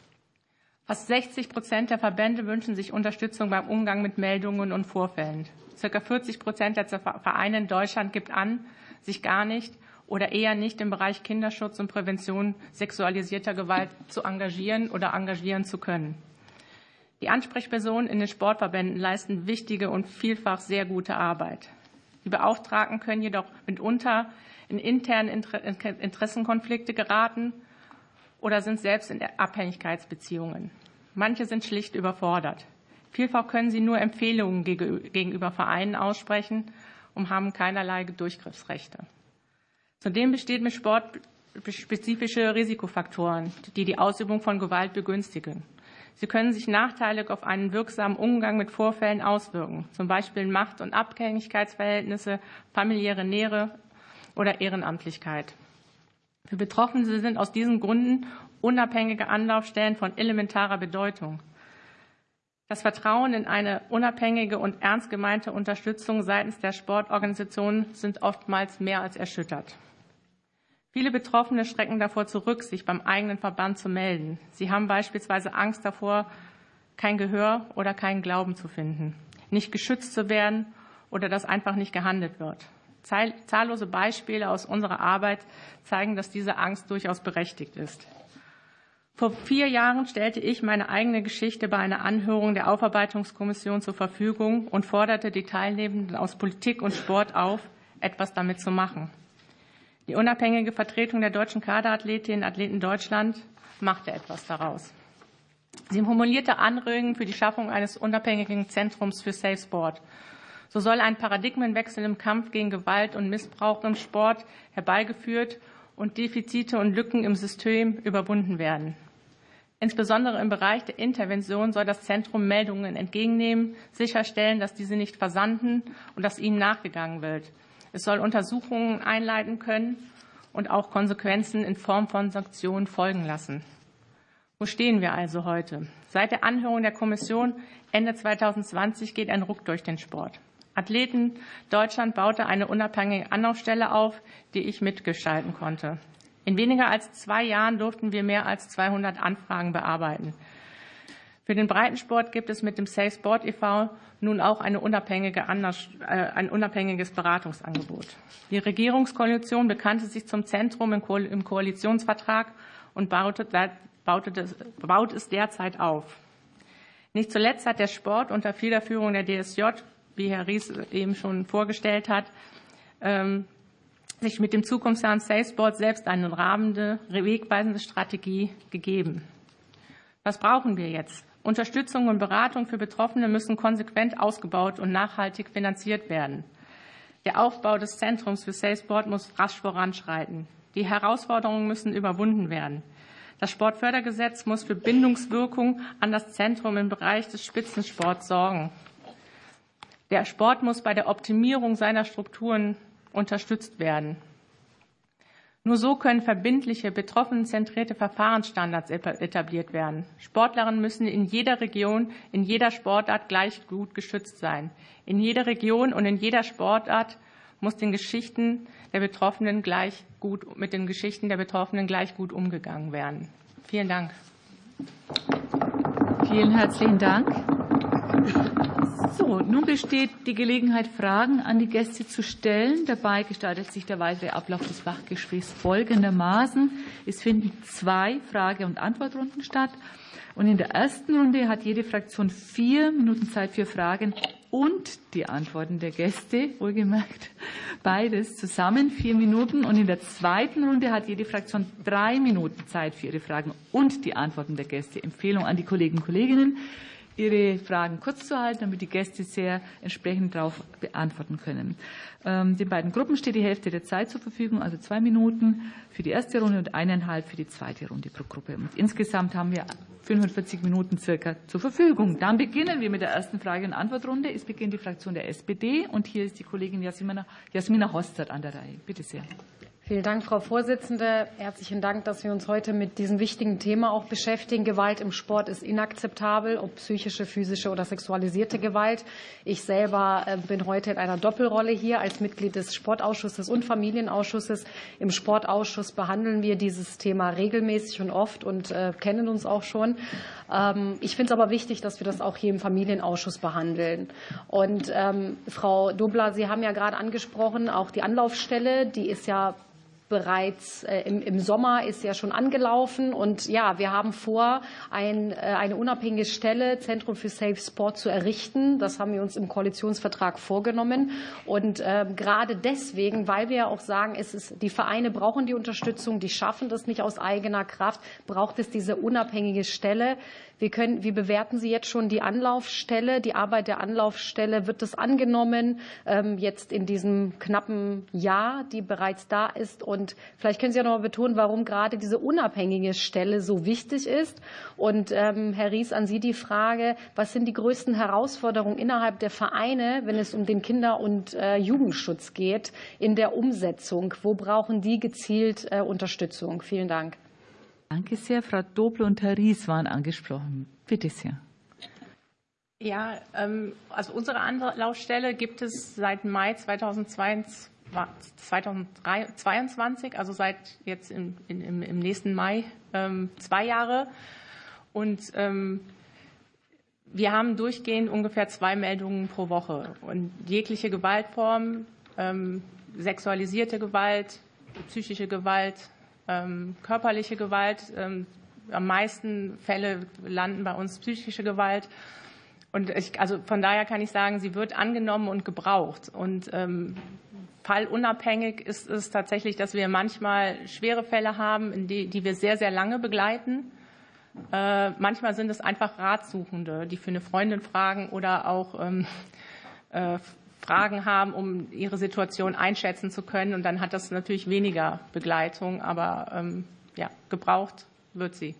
Fast sechzig Prozent der Verbände wünschen sich Unterstützung beim Umgang mit Meldungen und Vorfällen. Circa vierzig Prozent der Vereine in Deutschland gibt an, sich gar nicht oder eher nicht im Bereich Kinderschutz und Prävention sexualisierter Gewalt zu engagieren oder engagieren zu können. Die Ansprechpersonen in den Sportverbänden leisten wichtige und vielfach sehr gute Arbeit. Die Beauftragten können jedoch mitunter in internen Interessenkonflikte geraten oder sind selbst in Abhängigkeitsbeziehungen. Manche sind schlicht überfordert. Vielfach können sie nur Empfehlungen gegenüber Vereinen aussprechen und haben keinerlei Durchgriffsrechte. Zudem bestehen mit Sport spezifische Risikofaktoren, die die Ausübung von Gewalt begünstigen. Sie können sich nachteilig auf einen wirksamen Umgang mit Vorfällen auswirken, zum Beispiel Macht- und Abhängigkeitsverhältnisse, familiäre Nähe oder Ehrenamtlichkeit. Für Betroffene sind aus diesen Gründen unabhängige Anlaufstellen von elementarer Bedeutung. Das Vertrauen in eine unabhängige und ernst gemeinte Unterstützung seitens der Sportorganisationen sind oftmals mehr als erschüttert. Viele Betroffene schrecken davor zurück, sich beim eigenen Verband zu melden. Sie haben beispielsweise Angst davor, kein Gehör oder keinen Glauben zu finden, nicht geschützt zu werden oder dass einfach nicht gehandelt wird. Zahllose Beispiele aus unserer Arbeit zeigen, dass diese Angst durchaus berechtigt ist. Vor vier Jahren stellte ich meine eigene Geschichte bei einer Anhörung der Aufarbeitungskommission zur Verfügung und forderte die Teilnehmenden aus Politik und Sport auf, etwas damit zu machen. Die unabhängige Vertretung der deutschen Kaderathletinnen und Athleten Deutschland machte etwas daraus. Sie formulierte Anregungen für die Schaffung eines unabhängigen Zentrums für Safe Sport. So soll ein Paradigmenwechsel im Kampf gegen Gewalt und Missbrauch im Sport herbeigeführt und Defizite und Lücken im System überwunden werden. Insbesondere im Bereich der Intervention soll das Zentrum Meldungen entgegennehmen, sicherstellen, dass diese nicht versanden und dass ihnen nachgegangen wird. Es soll Untersuchungen einleiten können und auch Konsequenzen in Form von Sanktionen folgen lassen. Wo stehen wir also heute? Seit der Anhörung der Kommission Ende zweitausendzwanzig geht ein Ruck durch den Sport. Athleten Deutschland baute eine unabhängige Anlaufstelle auf, die ich mitgestalten konnte. In weniger als zwei Jahren durften wir mehr als zweihundert Anfragen bearbeiten. Für den Breitensport gibt es mit dem Safe Sport e V nun auch eine unabhängige, ein unabhängiges Beratungsangebot. Die Regierungskoalition bekannte sich zum Zentrum im Koalitionsvertrag und baute, baute das, baut es derzeit auf. Nicht zuletzt hat der Sport unter Federführung der D S J, wie Herr Ries eben schon vorgestellt hat, ähm, sich mit dem Zukunftsplan Safe Sport selbst eine rahmende, wegweisende Strategie gegeben. Was brauchen wir jetzt? Unterstützung und Beratung für Betroffene müssen konsequent ausgebaut und nachhaltig finanziert werden. Der Aufbau des Zentrums für Safe Sport muss rasch voranschreiten. Die Herausforderungen müssen überwunden werden. Das Sportfördergesetz muss für Bindungswirkung an das Zentrum im Bereich des Spitzensports sorgen. Der Sport muss bei der Optimierung seiner Strukturen unterstützt werden. Nur so können verbindliche, betroffenenzentrierte Verfahrensstandards etabliert werden. Sportlerinnen müssen in jeder Region, in jeder Sportart gleich gut geschützt sein. In jeder Region und in jeder Sportart muss den Geschichten der Betroffenen gleich gut, mit den Geschichten der Betroffenen gleich gut umgegangen werden. Vielen Dank. Vielen herzlichen Dank. So, nun besteht die Gelegenheit, Fragen an die Gäste zu stellen. Dabei gestaltet sich der weitere Ablauf des Fachgesprächs folgendermaßen. Es finden zwei Frage- und Antwortrunden statt. Und in der ersten Runde hat jede Fraktion vier Minuten Zeit für Fragen und die Antworten der Gäste, wohlgemerkt beides zusammen, vier Minuten. Und in der zweiten Runde hat jede Fraktion drei Minuten Zeit für ihre Fragen und die Antworten der Gäste. Empfehlung an die Kolleginnen und Kollegen, Ihre Fragen kurz zu halten, damit die Gäste sehr entsprechend darauf beantworten können. Ähm, den beiden Gruppen steht die Hälfte der Zeit zur Verfügung, also zwei Minuten für die erste Runde und eineinhalb für die zweite Runde pro Gruppe. Und insgesamt haben wir fünfundvierzig Minuten circa zur Verfügung. Dann beginnen wir mit der ersten Frage- und Antwortrunde. Es beginnt die Fraktion der S P D und hier ist die Kollegin Jasmina, Jasmina Hostert an der Reihe. Bitte sehr. Vielen Dank, Frau Vorsitzende. Herzlichen Dank, dass wir uns heute mit diesem wichtigen Thema auch beschäftigen. Gewalt im Sport ist inakzeptabel, ob psychische, physische oder sexualisierte Gewalt. Ich selber bin heute in einer Doppelrolle hier als Mitglied des Sportausschusses und Familienausschusses. Im Sportausschuss behandeln wir dieses Thema regelmäßig und oft und äh, kennen uns auch schon. Ähm, ich finde es aber wichtig, dass wir das auch hier im Familienausschuss behandeln. Und ähm, Frau Dobler, Sie haben ja gerade angesprochen, auch die Anlaufstelle, die ist ja bereits äh, im, im Sommer ist ja schon angelaufen. Und ja, wir haben vor, ein, äh, eine unabhängige Stelle, Zentrum für Safe Sport, zu errichten. Das haben wir uns im Koalitionsvertrag vorgenommen. Und äh, gerade deswegen, weil wir ja auch sagen, es ist, die Vereine brauchen die Unterstützung, die schaffen das nicht aus eigener Kraft, braucht es diese unabhängige Stelle. Wir können, wir bewerten Sie jetzt schon die Anlaufstelle, die Arbeit der Anlaufstelle. Wird das angenommen, ähm, jetzt in diesem knappen Jahr, die bereits da ist? Und vielleicht können Sie ja noch mal betonen, warum gerade diese unabhängige Stelle so wichtig ist. Und ähm, Herr Ries, an Sie die Frage, was sind die größten Herausforderungen innerhalb der Vereine, wenn es um den Kinder- und äh, Jugendschutz geht, in der Umsetzung? Wo brauchen die gezielt äh, Unterstützung? Vielen Dank. Danke sehr. Frau Doble und Herr Ries waren angesprochen. Bitte sehr. Ja, also unsere Anlaufstelle gibt es seit Mai zweitausendzweiundzwanzig zweitausendzweiundzwanzig, also seit jetzt im, im, im nächsten Mai, ähm, zwei Jahre. Und ähm, wir haben durchgehend ungefähr zwei Meldungen pro Woche. Und jegliche Gewaltform, ähm, sexualisierte Gewalt, psychische Gewalt, ähm, körperliche Gewalt, ähm, am meisten Fälle landen bei uns psychische Gewalt. Und ich, also von daher kann ich sagen, sie wird angenommen und gebraucht. Und ähm, fallunabhängig ist es tatsächlich, dass wir manchmal schwere Fälle haben, in die, die wir sehr, sehr lange begleiten. Äh, manchmal sind es einfach Ratsuchende, die für eine Freundin fragen oder auch ähm, äh, Fragen haben, um ihre Situation einschätzen zu können. Und dann hat das natürlich weniger Begleitung, aber ähm, ja, gebraucht wird sie.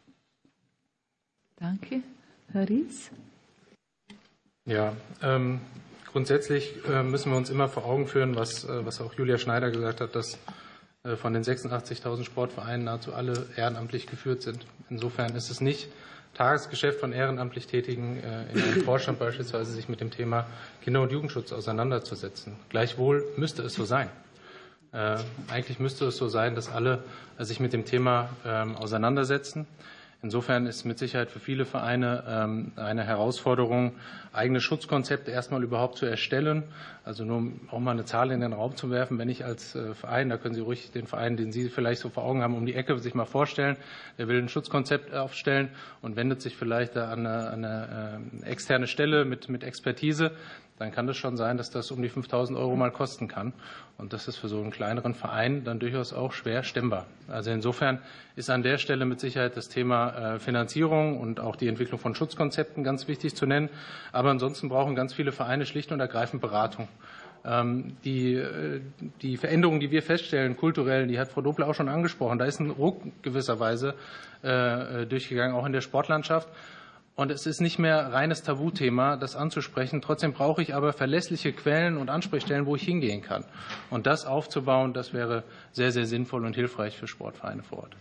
Danke. Herr Ries? Ja, ähm, grundsätzlich äh, müssen wir uns immer vor Augen führen, was, äh, was auch Julia Schneider gesagt hat, dass äh, von den sechsundachtzigtausend Sportvereinen nahezu alle ehrenamtlich geführt sind. Insofern ist es nicht Tagesgeschäft von ehrenamtlich Tätigen äh, in einem Vorstand beispielsweise, sich mit dem Thema Kinder- und Jugendschutz auseinanderzusetzen. Gleichwohl müsste es so sein. Äh, eigentlich müsste es so sein, dass alle äh, sich mit dem Thema äh, auseinandersetzen. Insofern ist mit Sicherheit für viele Vereine ähm, eine Herausforderung, eigene Schutzkonzepte erstmal überhaupt zu erstellen. Also nur um auch mal eine Zahl in den Raum zu werfen, wenn ich als äh, Verein, da können Sie ruhig den Verein, den Sie vielleicht so vor Augen haben, um die Ecke sich mal vorstellen, der will ein Schutzkonzept aufstellen und wendet sich vielleicht da an eine, an eine äh, externe Stelle mit, mit Expertise, dann kann es schon sein, dass das um die fünftausend Euro mal kosten kann. Und das ist für so einen kleineren Verein dann durchaus auch schwer stemmbar. Also insofern ist an der Stelle mit Sicherheit das Thema Finanzierung und auch die Entwicklung von Schutzkonzepten ganz wichtig zu nennen. Aber ansonsten brauchen ganz viele Vereine schlicht und ergreifend Beratung. Die, die Veränderungen, die wir feststellen, kulturell, die hat Frau Doppler auch schon angesprochen. Da ist ein Ruck gewisserweise durchgegangen, auch in der Sportlandschaft. Und es ist nicht mehr reines Tabuthema, das anzusprechen. Trotzdem brauche ich aber verlässliche Quellen und Ansprechstellen, wo ich hingehen kann. Und das aufzubauen, das wäre sehr, sehr sinnvoll und hilfreich für Sportvereine vor Ort.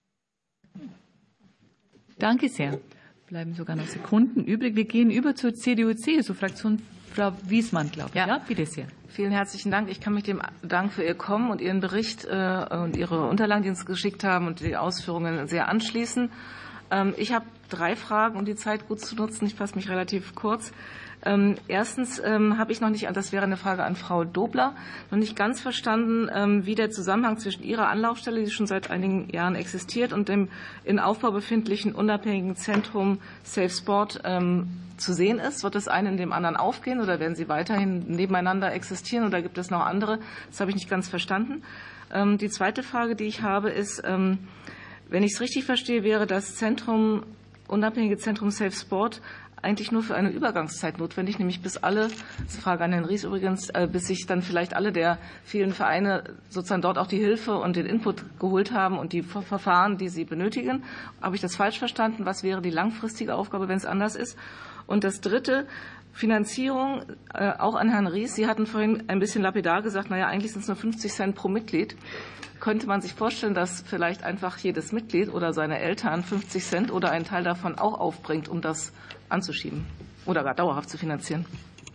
Danke sehr. Bleiben sogar noch Sekunden übrig. Wir gehen über zur C D U C S U-Fraktion. Frau Wiesmann, glaube ich. Ja. ja, bitte sehr. Vielen herzlichen Dank. Ich kann mich dem Dank für Ihr Kommen und Ihren Bericht äh, und Ihre Unterlagen, die Sie uns geschickt haben, und die Ausführungen sehr anschließen. Ich habe drei Fragen, um die Zeit gut zu nutzen. Ich fasse mich relativ kurz. Erstens habe ich noch nicht, das wäre eine Frage an Frau Dobler, noch nicht ganz verstanden, wie der Zusammenhang zwischen Ihrer Anlaufstelle, die schon seit einigen Jahren existiert, und dem in Aufbau befindlichen unabhängigen Zentrum Safe Sport zu sehen ist. Wird das eine in dem anderen aufgehen oder werden sie weiterhin nebeneinander existieren oder gibt es noch andere? Das habe ich nicht ganz verstanden. Die zweite Frage, die ich habe, ist, wenn ich es richtig verstehe, wäre das Zentrum, unabhängige Zentrum Safe Sport eigentlich nur für eine Übergangszeit notwendig, nämlich bis alle, das ist eine Frage an Herrn Ries übrigens, bis sich dann vielleicht alle der vielen Vereine sozusagen dort auch die Hilfe und den Input geholt haben und die Verfahren, die sie benötigen. Habe ich das falsch verstanden? Was wäre die langfristige Aufgabe, wenn es anders ist? Und das Dritte, Finanzierung, äh, auch an Herrn Ries. Sie hatten vorhin ein bisschen lapidar gesagt, naja, eigentlich sind es nur fünfzig Cent pro Mitglied. Könnte man sich vorstellen, dass vielleicht einfach jedes Mitglied oder seine Eltern fünfzig Cent oder einen Teil davon auch aufbringt, um das anzuschieben oder gar dauerhaft zu finanzieren?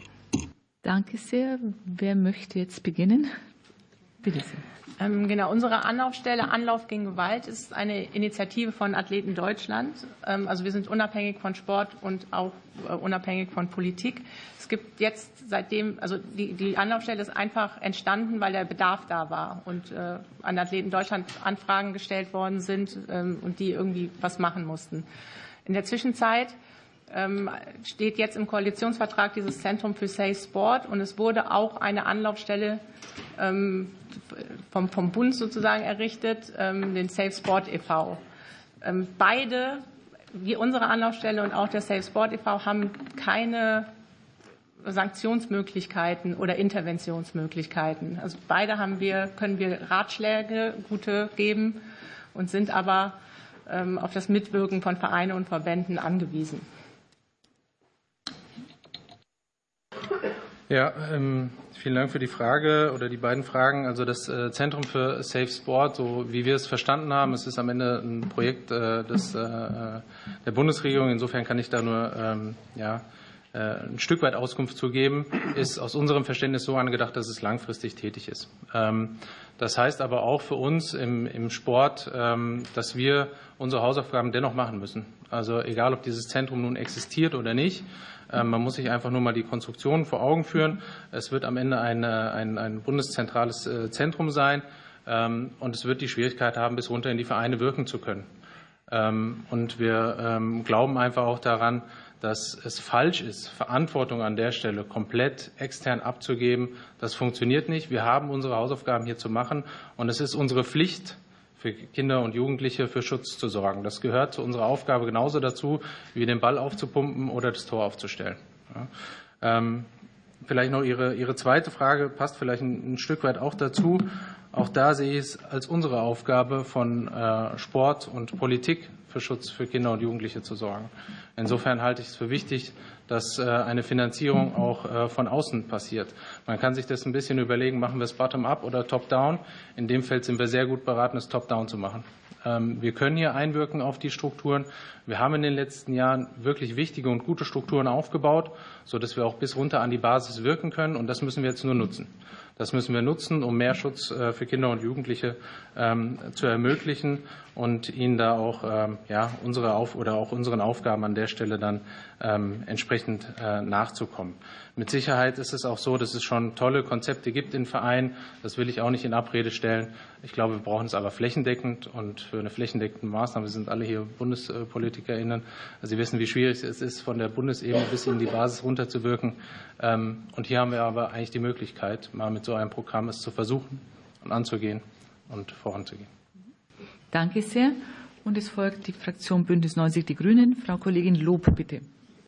Danke sehr. Wer möchte jetzt beginnen? Bitte sehr. Ähm, genau, unsere Anlaufstelle Anlauf gegen Gewalt ist eine Initiative von Athleten Deutschland. Ähm, also wir sind unabhängig von Sport und auch äh, unabhängig von Politik. Es gibt jetzt seitdem, also die, die Anlaufstelle ist einfach entstanden, weil der Bedarf da war und äh, an Athleten Deutschland Anfragen gestellt worden sind ähm, und die irgendwie was machen mussten. In der Zwischenzeit ähm, steht jetzt im Koalitionsvertrag dieses Zentrum für Safe Sport und es wurde auch eine Anlaufstelle ähm, vom, vom Bund sozusagen errichtet, ähm, den Safe Sport e V Ähm, beide, wie unsere Anlaufstelle und auch der Safe Sport e V haben keine Sanktionsmöglichkeiten oder Interventionsmöglichkeiten. Also beide haben wir, können wir Ratschläge, gute geben und sind aber ähm, auf das Mitwirken von Vereinen und Verbänden angewiesen. Ja, ähm, vielen Dank für die Frage oder die beiden Fragen. Also das äh, Zentrum für Safe Sport, so wie wir es verstanden haben, es ist am Ende ein Projekt äh, des, äh, der Bundesregierung. Insofern kann ich da nur ähm, ja, ein Stück weit Auskunft zu geben, ist aus unserem Verständnis so angedacht, dass es langfristig tätig ist. Das heißt aber auch für uns im, im Sport, dass wir unsere Hausaufgaben dennoch machen müssen. Also egal, ob dieses Zentrum nun existiert oder nicht, man muss sich einfach nur mal die Konstruktion vor Augen führen. Es wird am Ende ein, ein, ein bundeszentrales Zentrum sein und es wird die Schwierigkeit haben, bis runter in die Vereine wirken zu können. Und wir glauben einfach auch daran, dass es falsch ist, Verantwortung an der Stelle komplett extern abzugeben. Das funktioniert nicht. Wir haben unsere Hausaufgaben hier zu machen und es ist unsere Pflicht, für Kinder und Jugendliche für Schutz zu sorgen. Das gehört zu unserer Aufgabe genauso dazu, wie den Ball aufzupumpen oder das Tor aufzustellen. Ja. Ähm, vielleicht noch Ihre, Ihre zweite Frage, passt vielleicht ein, ein Stück weit auch dazu. Auch da sehe ich es als unsere Aufgabe von äh, Sport und Politik für Schutz für Kinder und Jugendliche zu sorgen. Insofern halte ich es für wichtig, dass äh, eine Finanzierung auch äh, von außen passiert. Man kann sich das ein bisschen überlegen, machen wir es bottom-up oder top-down. In dem Feld sind wir sehr gut beraten, es top-down zu machen. Ähm, wir können hier einwirken auf die Strukturen. Wir haben in den letzten Jahren wirklich wichtige und gute Strukturen aufgebaut, sodass wir auch bis runter an die Basis wirken können. Und das müssen wir jetzt nur nutzen. Das müssen wir nutzen, um mehr Schutz für Kinder und Jugendliche ähm, zu ermöglichen und ihnen da auch ähm, ja, unsere Auf- oder auch unseren Aufgaben an der Stelle dann ähm, entsprechend äh, nachzukommen. Mit Sicherheit ist es auch so, dass es schon tolle Konzepte gibt in Vereinen. Das will ich auch nicht in Abrede stellen. Ich glaube, wir brauchen es aber flächendeckend und für eine flächendeckende Maßnahme, wir sind alle hier BundespolitikerInnen. Sie wissen, wie schwierig es ist, von der Bundesebene bis in die Basis runterzuwirken. Und hier haben wir aber eigentlich die Möglichkeit, mal mit so einem Programm es zu versuchen und anzugehen und voranzugehen. Danke sehr. Und es folgt die Fraktion Bündnis neunzig Die Grünen. Frau Kollegin Lob, bitte.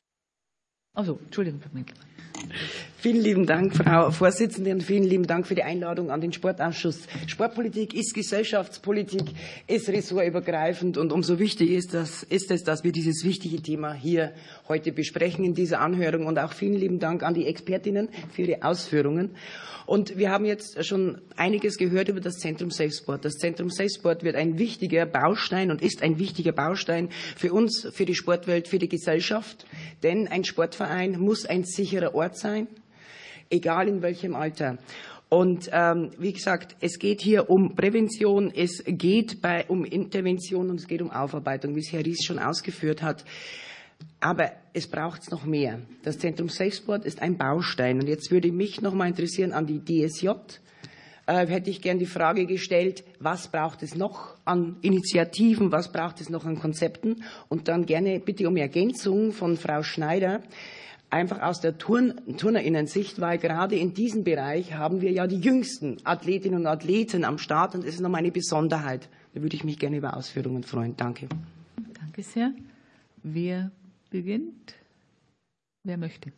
Also, Entschuldigung, Frau Menkel. Vielen lieben Dank, Frau Vorsitzende, und vielen lieben Dank für die Einladung an den Sportausschuss. Sportpolitik ist Gesellschaftspolitik, ist ressortübergreifend, und umso wichtiger ist, das, ist es, dass wir dieses wichtige Thema hier heute besprechen in dieser Anhörung. Und auch vielen lieben Dank an die Expertinnen für ihre Ausführungen. Und wir haben jetzt schon einiges gehört über das Zentrum Safe Sport. Das Zentrum Safe Sport wird ein wichtiger Baustein und ist ein wichtiger Baustein für uns, für die Sportwelt, für die Gesellschaft. Denn ein Sportverein muss ein sicherer Ort sein, egal in welchem Alter. Und ähm, wie gesagt, es geht hier um Prävention, es geht bei, um Intervention und es geht um Aufarbeitung, wie es Herr Ries schon ausgeführt hat. Aber es braucht noch mehr. Das Zentrum Safe Sport ist ein Baustein. Und jetzt würde mich noch mal interessieren an die D S J. Äh, hätte ich gern die Frage gestellt, was braucht es noch an Initiativen, was braucht es noch an Konzepten? Und dann gerne bitte um Ergänzung von Frau Schneider, einfach aus der Turn TurnerInnen-Sicht, weil gerade in diesem Bereich haben wir ja die jüngsten Athletinnen und Athleten am Start, und das ist nochmal eine Besonderheit. Da würde ich mich gerne über Ausführungen freuen. Danke. Danke sehr. Wer beginnt? Wer möchte?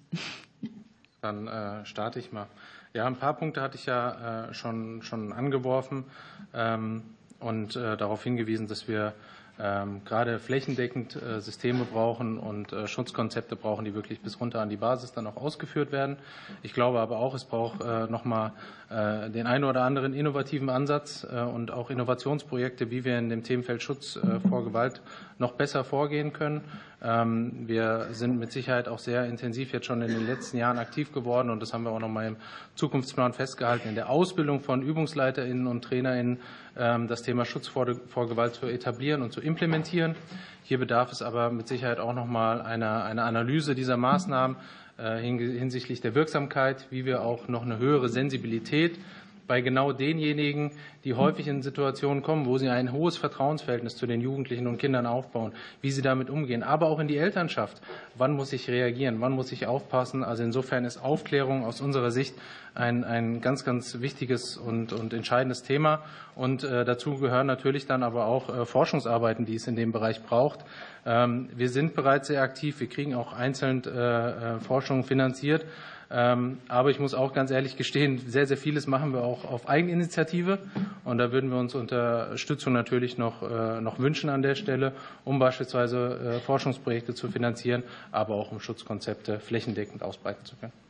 Dann äh, starte ich mal. Ja, ein paar Punkte hatte ich ja äh, schon, schon angeworfen ähm, und äh, darauf hingewiesen, dass wir ähm, gerade flächendeckend äh, Systeme brauchen und äh, Schutzkonzepte brauchen, die wirklich bis runter an die Basis dann auch ausgeführt werden. Ich glaube aber auch, es braucht äh, noch mal äh, den einen oder anderen innovativen Ansatz äh, und auch Innovationsprojekte, wie wir in dem Themenfeld Schutz äh, vor Gewalt noch besser vorgehen können. Ähm, wir sind mit Sicherheit auch sehr intensiv jetzt schon in den letzten Jahren aktiv geworden, und das haben wir auch noch mal im Zukunftsplan festgehalten, in der Ausbildung von ÜbungsleiterInnen und TrainerInnen ähm, das Thema Schutz vor, vor Gewalt zu etablieren und zu implementieren. Hier bedarf es aber mit Sicherheit auch noch mal einer, einer Analyse dieser Maßnahmen äh, hinsichtlich der Wirksamkeit, wie wir auch noch eine höhere Sensibilität bei genau denjenigen, die häufig in Situationen kommen, wo sie ein hohes Vertrauensverhältnis zu den Jugendlichen und Kindern aufbauen, wie sie damit umgehen, aber auch in die Elternschaft. Wann muss ich reagieren? Wann muss ich aufpassen? Also insofern ist Aufklärung aus unserer Sicht ein, ein ganz, ganz wichtiges und, und entscheidendes Thema. Und äh, dazu gehören natürlich dann aber auch äh, Forschungsarbeiten, die es in dem Bereich braucht. Ähm, wir sind bereits sehr aktiv. Wir kriegen auch einzeln äh, Forschung finanziert. Aber ich muss auch ganz ehrlich gestehen, sehr, sehr vieles machen wir auch auf Eigeninitiative. Und da würden wir uns Unterstützung natürlich noch, noch wünschen an der Stelle, um beispielsweise Forschungsprojekte zu finanzieren, aber auch um Schutzkonzepte flächendeckend ausbreiten zu können.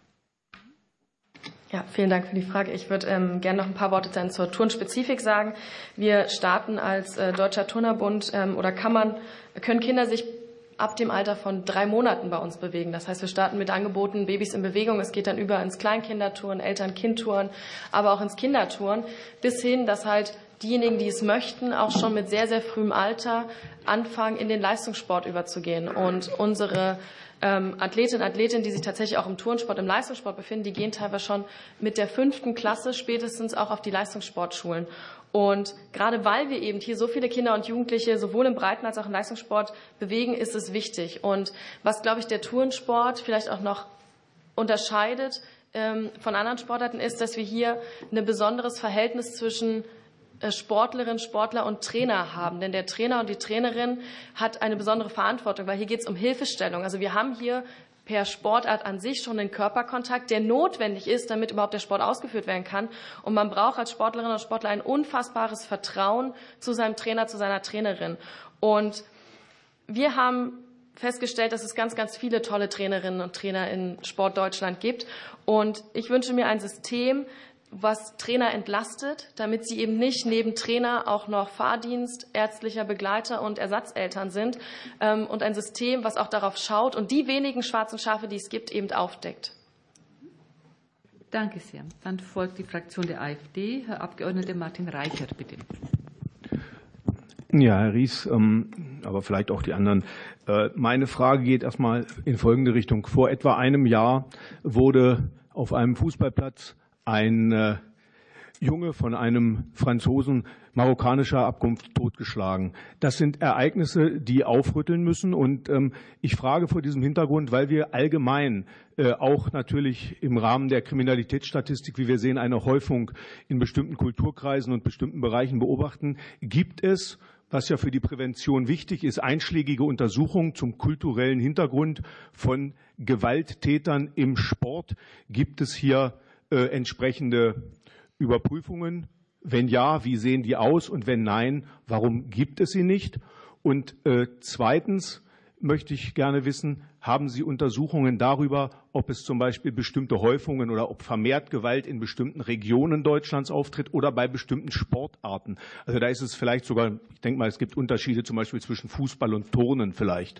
Ja, vielen Dank für die Frage. Ich würde ähm, gerne noch ein paar Worte dann zur Turnspezifik sagen. Wir starten als äh, Deutscher Turnerbund ähm, oder Kammern, können Kinder sich ab dem Alter von drei Monaten bei uns bewegen. Das heißt, wir starten mit Angeboten Babys in Bewegung. Es geht dann über ins Kleinkindertouren, Eltern-Kind-Touren, aber auch ins Kindertouren, bis hin, dass halt diejenigen, die es möchten, auch schon mit sehr, sehr frühem Alter anfangen, in den Leistungssport überzugehen. Und unsere ähm, Athletinnen und Athletinnen, die sich tatsächlich auch im Turnsport, im Leistungssport befinden, die gehen teilweise schon mit der fünften Klasse spätestens auch auf die Leistungssportschulen. Und gerade weil wir eben hier so viele Kinder und Jugendliche sowohl im Breiten- als auch im Leistungssport bewegen, ist es wichtig. Und was, glaube ich, der Turnsport vielleicht auch noch unterscheidet ähm, von anderen Sportarten, ist, dass wir hier ein besonderes Verhältnis zwischen Sportlerinnen, Sportler und Trainer haben. Denn der Trainer und die Trainerin hat eine besondere Verantwortung, weil hier geht es um Hilfestellung. Also wir haben hier per Sportart an sich schon den Körperkontakt, der notwendig ist, damit überhaupt der Sport ausgeführt werden kann. Und man braucht als Sportlerin und Sportler ein unfassbares Vertrauen zu seinem Trainer, zu seiner Trainerin. Und wir haben festgestellt, dass es ganz, ganz viele tolle Trainerinnen und Trainer in Sport Deutschland gibt. Und ich wünsche mir ein System, was Trainer entlastet, damit sie eben nicht neben Trainer auch noch Fahrdienst, ärztlicher Begleiter und Ersatzeltern sind, und ein System, was auch darauf schaut und die wenigen schwarzen Schafe, die es gibt, eben aufdeckt. Danke sehr. Dann folgt die Fraktion der AfD. Herr Abgeordneter Martin Reichert, bitte. Ja, Herr Ries, ähm, aber vielleicht auch die anderen. Äh, meine Frage geht erstmal in folgende Richtung. Vor etwa einem Jahr wurde auf einem Fußballplatz ein äh, Junge von einem Franzosen marokkanischer Abkunft totgeschlagen. Das sind Ereignisse, die aufrütteln müssen. Und ähm, ich frage vor diesem Hintergrund, weil wir allgemein äh, auch natürlich im Rahmen der Kriminalitätsstatistik, wie wir sehen, eine Häufung in bestimmten Kulturkreisen und bestimmten Bereichen beobachten, gibt es, was ja für die Prävention wichtig ist, einschlägige Untersuchungen zum kulturellen Hintergrund von Gewalttätern im Sport. Gibt es hier Äh, entsprechende Überprüfungen? Wenn ja, wie sehen die aus? Und wenn nein, warum gibt es sie nicht? Und äh, zweitens möchte ich gerne wissen, haben Sie Untersuchungen darüber, ob es zum Beispiel bestimmte Häufungen oder ob vermehrt Gewalt in bestimmten Regionen Deutschlands auftritt oder bei bestimmten Sportarten? Also da ist es vielleicht sogar, ich denke mal, es gibt Unterschiede zum Beispiel zwischen Fußball und Turnen vielleicht.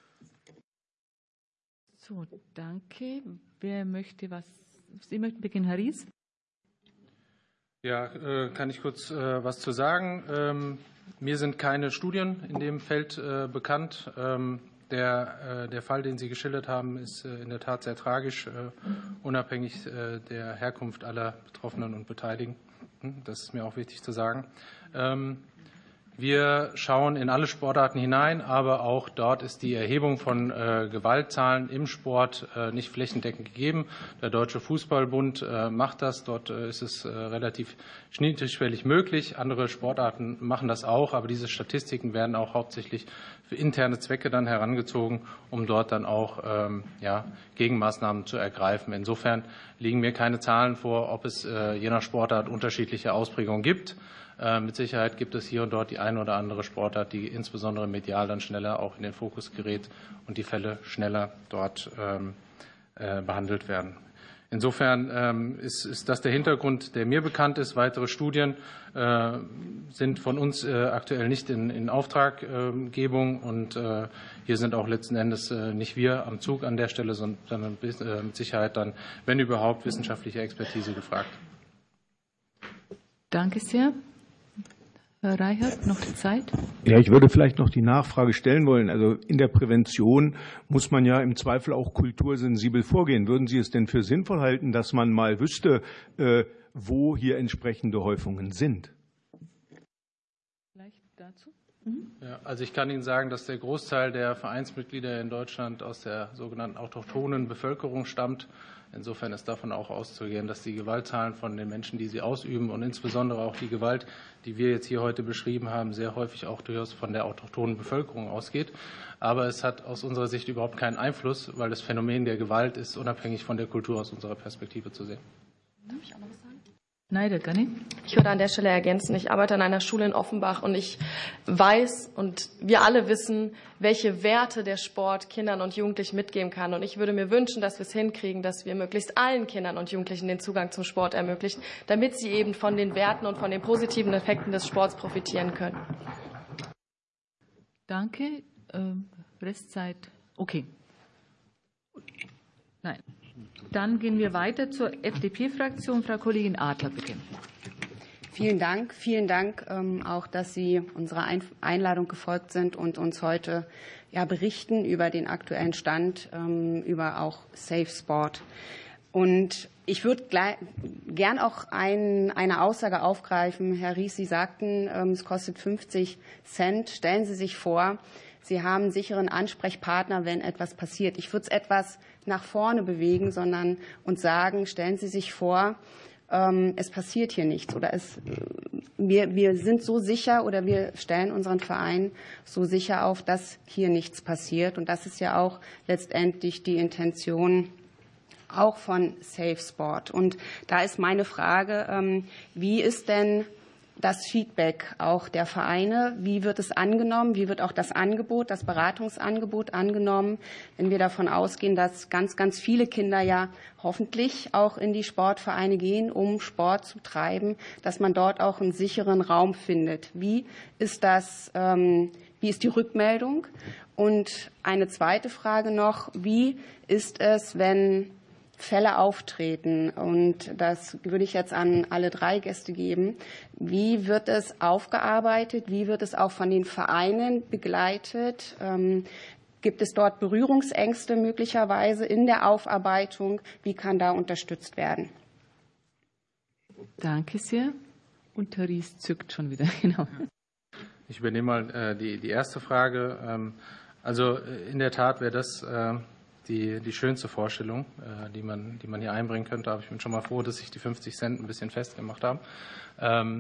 So, danke. Wer möchte was? Sie möchten beginnen, Herr Ries? Ja, äh, kann ich kurz äh, was zu sagen. Ähm, mir sind keine Studien in dem Feld äh, bekannt. Ähm, der, äh, der Fall, den Sie geschildert haben, ist äh, in der Tat sehr tragisch, äh, unabhängig äh, der Herkunft aller Betroffenen und Beteiligten. Das ist mir auch wichtig zu sagen. Ähm, Wir schauen in alle Sportarten hinein, aber auch dort ist die Erhebung von äh, Gewaltzahlen im Sport äh, nicht flächendeckend gegeben. Der Deutsche Fußballbund äh, macht das. Dort äh, ist es äh, relativ niedrigschwellig möglich. Andere Sportarten machen das auch, aber diese Statistiken werden auch hauptsächlich für interne Zwecke dann herangezogen, um dort dann auch ähm, ja, Gegenmaßnahmen zu ergreifen. Insofern liegen mir keine Zahlen vor, ob es äh, je nach Sportart unterschiedliche Ausprägungen gibt. Mit Sicherheit gibt es hier und dort die eine oder andere Sportart, die insbesondere medial dann schneller auch in den Fokus gerät und die Fälle schneller dort ähm, äh, behandelt werden. Insofern ähm, ist, ist das der Hintergrund, der mir bekannt ist. Weitere Studien äh, sind von uns äh, aktuell nicht in, in Auftraggebung und äh, hier sind auch letzten Endes äh, nicht wir am Zug an der Stelle, sondern äh, mit Sicherheit dann, wenn überhaupt, wissenschaftliche Expertise gefragt. Danke sehr. Herr Reichert, noch die Zeit? Ja, ich würde vielleicht noch die Nachfrage stellen wollen. Also in der Prävention muss man ja im Zweifel auch kultursensibel vorgehen. Würden Sie es denn für sinnvoll halten, dass man mal wüsste, äh, wo hier entsprechende Häufungen sind? Vielleicht dazu? Mhm. Ja, also ich kann Ihnen sagen, dass der Großteil der Vereinsmitglieder in Deutschland aus der sogenannten autochthonen Bevölkerung stammt. Insofern ist davon auch auszugehen, dass die Gewaltzahlen von den Menschen, die sie ausüben und insbesondere auch die Gewalt, die wir jetzt hier heute beschrieben haben, sehr häufig auch durchaus von der autochthonen Bevölkerung ausgeht. Aber es hat aus unserer Sicht überhaupt keinen Einfluss, weil das Phänomen der Gewalt ist unabhängig von der Kultur aus unserer Perspektive zu sehen. Darf ich auch noch was sagen? Nein, gar nicht. Ich würde an der Stelle ergänzen, ich arbeite an einer Schule in Offenbach und ich weiß und wir alle wissen, welche Werte der Sport Kindern und Jugendlichen mitgeben kann. Und ich würde mir wünschen, dass wir es hinkriegen, dass wir möglichst allen Kindern und Jugendlichen den Zugang zum Sport ermöglichen, damit sie eben von den Werten und von den positiven Effekten des Sports profitieren können. Danke. Restzeit? Okay. Nein. Dann gehen wir weiter zur F D P-Fraktion. Frau Kollegin Adler, bitte. Vielen Dank. Vielen Dank ähm, auch, dass Sie unserer Einladung gefolgt sind und uns heute ja, berichten über den aktuellen Stand, ähm, über auch Safe Sport. Und ich würde gern auch ein, eine Aussage aufgreifen. Herr Ries, Sie sagten, ähm, es kostet fünfzig Cent. Stellen Sie sich vor, Sie haben einen sicheren Ansprechpartner, wenn etwas passiert. Ich würde es etwas nach vorne bewegen, sondern und sagen, stellen Sie sich vor, es passiert hier nichts oder es, wir, wir sind so sicher oder wir stellen unseren Verein so sicher auf, dass hier nichts passiert. Und das ist ja auch letztendlich die Intention auch von Safe Sport. Und da ist meine Frage, wie ist denn das Feedback auch der Vereine? Wie wird es angenommen? Wie wird auch das Angebot, das Beratungsangebot angenommen, wenn wir davon ausgehen, dass ganz, ganz viele Kinder ja hoffentlich auch in die Sportvereine gehen, um Sport zu treiben, dass man dort auch einen sicheren Raum findet? Wie ist das, ähm, wie ist die Rückmeldung? Und eine zweite Frage noch, wie ist es, wenn Fälle auftreten, und das würde ich jetzt an alle drei Gäste geben. Wie wird es aufgearbeitet? Wie wird es auch von den Vereinen begleitet? Ähm, gibt es dort Berührungsängste möglicherweise in der Aufarbeitung? Wie kann da unterstützt werden? Danke sehr. Und Herr Ries zückt schon wieder. Genau. Ich übernehme mal äh, die, die erste Frage. Ähm, also in der Tat wäre das äh, Die, die schönste Vorstellung, äh, die man, die man hier einbringen könnte. Aber ich bin schon mal froh, dass sich die fünfzig Cent ein bisschen festgemacht haben. Ähm,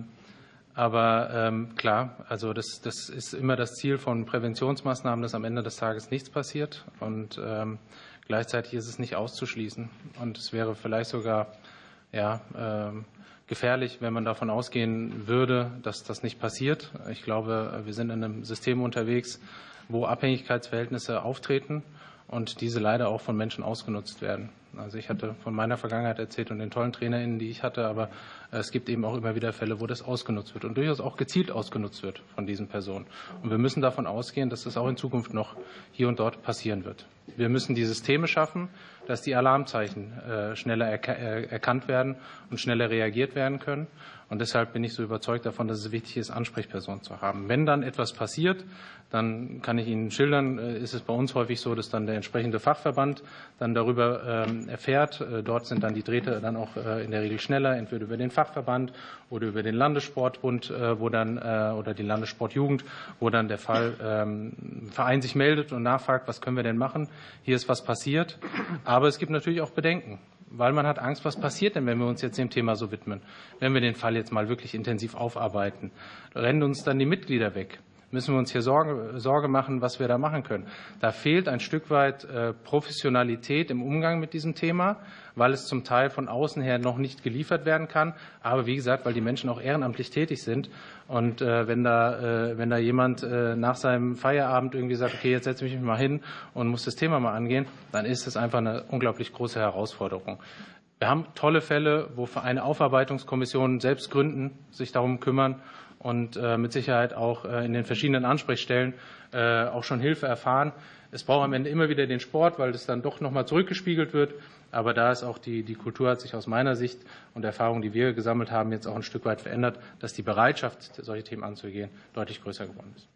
aber ähm, klar, also das, das ist immer das Ziel von Präventionsmaßnahmen, dass am Ende des Tages nichts passiert. Und ähm, gleichzeitig ist es nicht auszuschließen. Und es wäre vielleicht sogar ja, ähm, gefährlich, wenn man davon ausgehen würde, dass das nicht passiert. Ich glaube, wir sind in einem System unterwegs, wo Abhängigkeitsverhältnisse auftreten und diese leider auch von Menschen ausgenutzt werden. Also ich hatte von meiner Vergangenheit erzählt und den tollen TrainerInnen, die ich hatte, aber es gibt eben auch immer wieder Fälle, wo das ausgenutzt wird und durchaus auch gezielt ausgenutzt wird von diesen Personen. Und wir müssen davon ausgehen, dass das auch in Zukunft noch hier und dort passieren wird. Wir müssen die Systeme schaffen, dass die Alarmzeichen schneller erkannt werden und schneller reagiert werden können. Und deshalb bin ich so überzeugt davon, dass es wichtig ist, Ansprechpersonen zu haben. Wenn dann etwas passiert, dann kann ich Ihnen schildern, ist es bei uns häufig so, dass dann der entsprechende Fachverband dann darüber erfährt. Dort sind dann die Drähte dann auch in der Regel schneller, entweder über den Fachverband oder über den Landessportbund, wo dann, oder die Landessportjugend, wo dann der Fall ähm, Verein sich meldet und nachfragt, was können wir denn machen? Hier ist was passiert. Aber es gibt natürlich auch Bedenken, weil man hat Angst, was passiert denn, wenn wir uns jetzt dem Thema so widmen? Wenn wir den Fall jetzt mal wirklich intensiv aufarbeiten, rennen uns dann die Mitglieder weg? Müssen wir uns hier Sorge, Sorge machen, was wir da machen können? Da fehlt ein Stück weit äh, Professionalität im Umgang mit diesem Thema, weil es zum Teil von außen her noch nicht geliefert werden kann. Aber wie gesagt, weil die Menschen auch ehrenamtlich tätig sind. Und äh, wenn da, äh, wenn da jemand äh, nach seinem Feierabend irgendwie sagt, okay, jetzt setze ich mich mal hin und muss das Thema mal angehen, dann ist es einfach eine unglaublich große Herausforderung. Wir haben tolle Fälle, wo Vereine Aufarbeitungskommissionen selbst gründen, sich darum kümmern und äh, mit Sicherheit auch äh, in den verschiedenen Ansprechstellen äh, auch schon Hilfe erfahren. Es braucht am Ende immer wieder den Sport, weil das dann doch nochmal zurückgespiegelt wird. Aber da ist auch die, die Kultur hat sich aus meiner Sicht und der Erfahrung, die wir gesammelt haben, jetzt auch ein Stück weit verändert, dass die Bereitschaft, solche Themen anzugehen, deutlich größer geworden ist.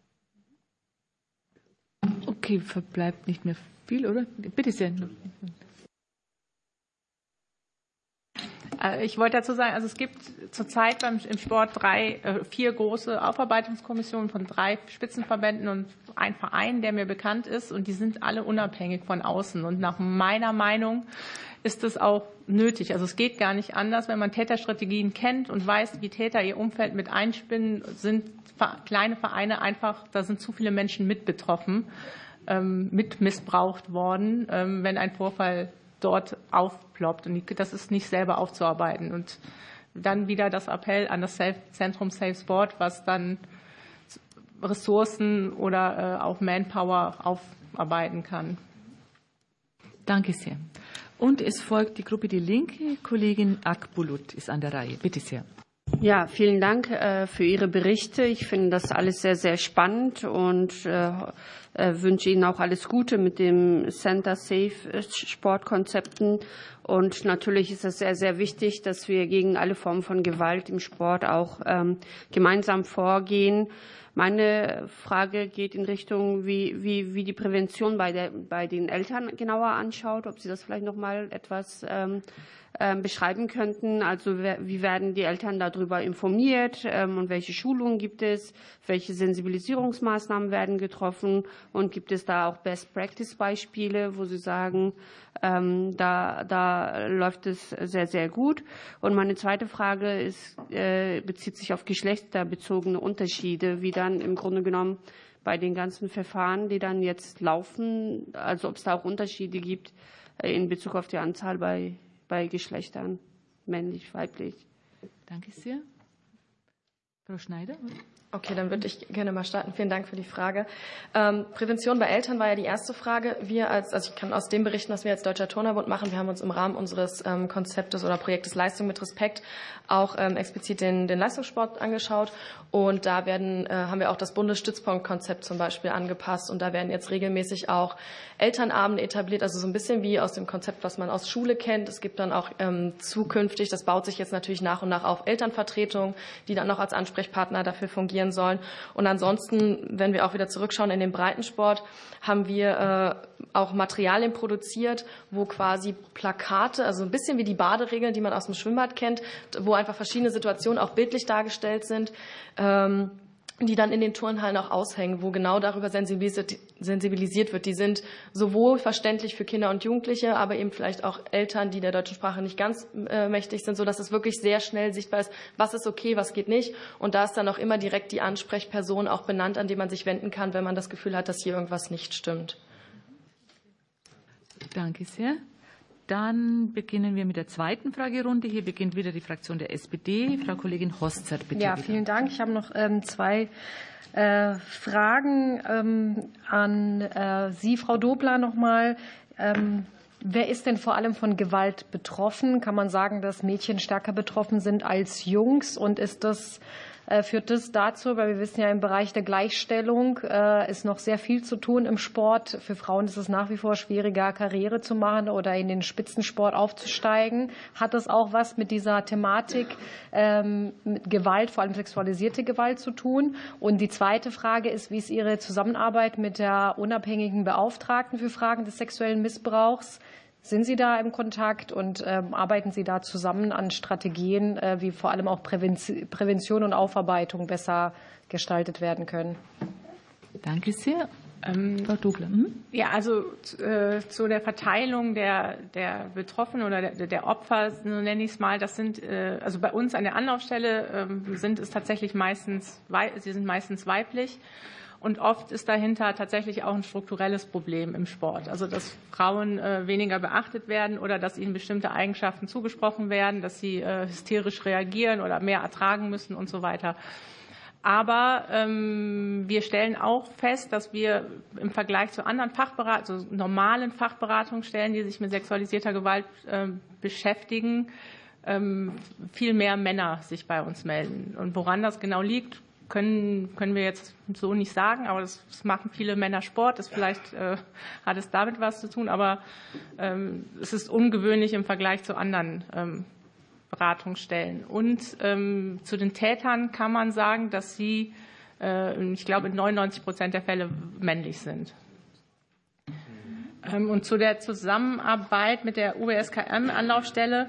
Okay, verbleibt nicht mehr viel, oder? Bitte sehr. Ich wollte dazu sagen, also es gibt zurzeit beim, im Sport drei, vier große Aufarbeitungskommissionen von drei Spitzenverbänden und ein Verein, der mir bekannt ist, und die sind alle unabhängig von außen. Und nach meiner Meinung ist es auch nötig. Also es geht gar nicht anders, wenn man Täterstrategien kennt und weiß, wie Täter ihr Umfeld mit einspinnen, sind kleine Vereine einfach, da sind zu viele Menschen mit betroffen, mit missbraucht worden, wenn ein Vorfall dort aufploppt. Und das ist nicht selber aufzuarbeiten. Und dann wieder das Appell an das Zentrum Safe Sport, was dann Ressourcen oder auch Manpower aufarbeiten kann. Danke sehr. Und es folgt die Gruppe Die Linke. Kollegin Akbulut ist an der Reihe. Bitte sehr. Ja, vielen Dank äh, für Ihre Berichte. Ich finde das alles sehr, sehr spannend und äh, äh, wünsche Ihnen auch alles Gute mit dem Center Safe Sportkonzepten. Und natürlich ist es sehr, sehr wichtig, dass wir gegen alle Formen von Gewalt im Sport auch ähm, gemeinsam vorgehen. Meine Frage geht in Richtung, wie, wie, wie die Prävention bei, der, bei den Eltern genauer anschaut, ob Sie das vielleicht noch mal etwas ähm, ähm, beschreiben könnten. Also wie werden die Eltern darüber informiert ähm, und welche Schulungen gibt es, welche Sensibilisierungsmaßnahmen werden getroffen und gibt es da auch Best-Practice-Beispiele, wo Sie sagen, ähm, da, da läuft es sehr, sehr gut. Und meine zweite Frage ist, äh, bezieht sich auf geschlechterbezogene Unterschiede, wie dann im Grunde genommen bei den ganzen Verfahren, die dann jetzt laufen, also ob es da auch Unterschiede gibt äh, in Bezug auf die Anzahl bei, bei Geschlechtern, männlich, weiblich. Danke sehr. Frau Schneider? Okay, dann würde ich gerne mal starten. Vielen Dank für die Frage. Ähm, Prävention bei Eltern war ja die erste Frage. Wir als, also ich kann aus dem berichten, was wir als Deutscher Turnerbund machen. Wir haben uns im Rahmen unseres ähm, Konzeptes oder Projektes Leistung mit Respekt auch ähm, explizit den, den Leistungssport angeschaut. Und da werden, äh, haben wir auch das Bundesstützpunktkonzept zum Beispiel angepasst. Und da werden jetzt regelmäßig auch Elternabende etabliert, also so ein bisschen wie aus dem Konzept, was man aus Schule kennt. Es gibt dann auch ähm, zukünftig, das baut sich jetzt natürlich nach und nach auf, Elternvertretungen, die dann auch als Ansprechpartner dafür fungieren sollen. Und ansonsten, wenn wir auch wieder zurückschauen in den Breitensport, haben wir äh, auch Materialien produziert, wo quasi Plakate, also ein bisschen wie die Baderegeln, die man aus dem Schwimmbad kennt, wo einfach verschiedene Situationen auch bildlich dargestellt sind, ähm, die dann in den Turnhallen auch aushängen, wo genau darüber sensibilisiert, sensibilisiert wird. Die sind sowohl verständlich für Kinder und Jugendliche, aber eben vielleicht auch Eltern, die der deutschen Sprache nicht ganz äh, mächtig sind, sodass es wirklich sehr schnell sichtbar ist, was ist okay, was geht nicht. Und da ist dann auch immer direkt die Ansprechperson auch benannt, an die man sich wenden kann, wenn man das Gefühl hat, dass hier irgendwas nicht stimmt. Danke sehr. Dann beginnen wir mit der zweiten Fragerunde. Hier beginnt wieder die Fraktion der S P D. Frau Kollegin Hostert, bitte. Ja, vielen Dank. Ich habe noch ähm, zwei äh, Fragen ähm, an äh, Sie, Frau Dobler, noch mal. Ähm, wer ist denn vor allem von Gewalt betroffen? Kann man sagen, dass Mädchen stärker betroffen sind als Jungs? Und ist das führt das dazu, weil wir wissen ja, im Bereich der Gleichstellung äh, ist noch sehr viel zu tun im Sport. Für Frauen ist es nach wie vor schwieriger, Karriere zu machen oder in den Spitzensport aufzusteigen. Hat das auch was mit dieser Thematik ähm, mit Gewalt, vor allem sexualisierte Gewalt zu tun? Und die zweite Frage ist, wie ist Ihre Zusammenarbeit mit der unabhängigen Beauftragten für Fragen des sexuellen Missbrauchs? Sind Sie da im Kontakt und ähm, arbeiten Sie da zusammen an Strategien, äh, wie vor allem auch Prävention und Aufarbeitung besser gestaltet werden können? Danke sehr. Ähm, Frau Dobler. Mhm. Ja, also äh, zu der Verteilung der, der Betroffenen oder der, der Opfer, so nenne ich es mal, das sind, äh, also bei uns an der Anlaufstelle äh, sind es tatsächlich meistens, sie sind meistens weiblich. Und oft ist dahinter tatsächlich auch ein strukturelles Problem im Sport. Also dass Frauen äh, weniger beachtet werden oder dass ihnen bestimmte Eigenschaften zugesprochen werden, dass sie äh, hysterisch reagieren oder mehr ertragen müssen und so weiter. Aber ähm, wir stellen auch fest, dass wir im Vergleich zu anderen Fachberat- also normalen Fachberatungsstellen, die sich mit sexualisierter Gewalt äh, beschäftigen, ähm, viel mehr Männer sich bei uns melden. Und woran das genau liegt, Können, können wir jetzt so nicht sagen, aber das, das machen viele Männer Sport. Das vielleicht äh, hat es damit was zu tun, aber ähm, es ist ungewöhnlich im Vergleich zu anderen ähm, Beratungsstellen. Und ähm, zu den Tätern kann man sagen, dass sie, äh, ich glaube, in neunundneunzig Prozent der Fälle männlich sind. Ähm, und zu der Zusammenarbeit mit der U B S K M-Anlaufstelle.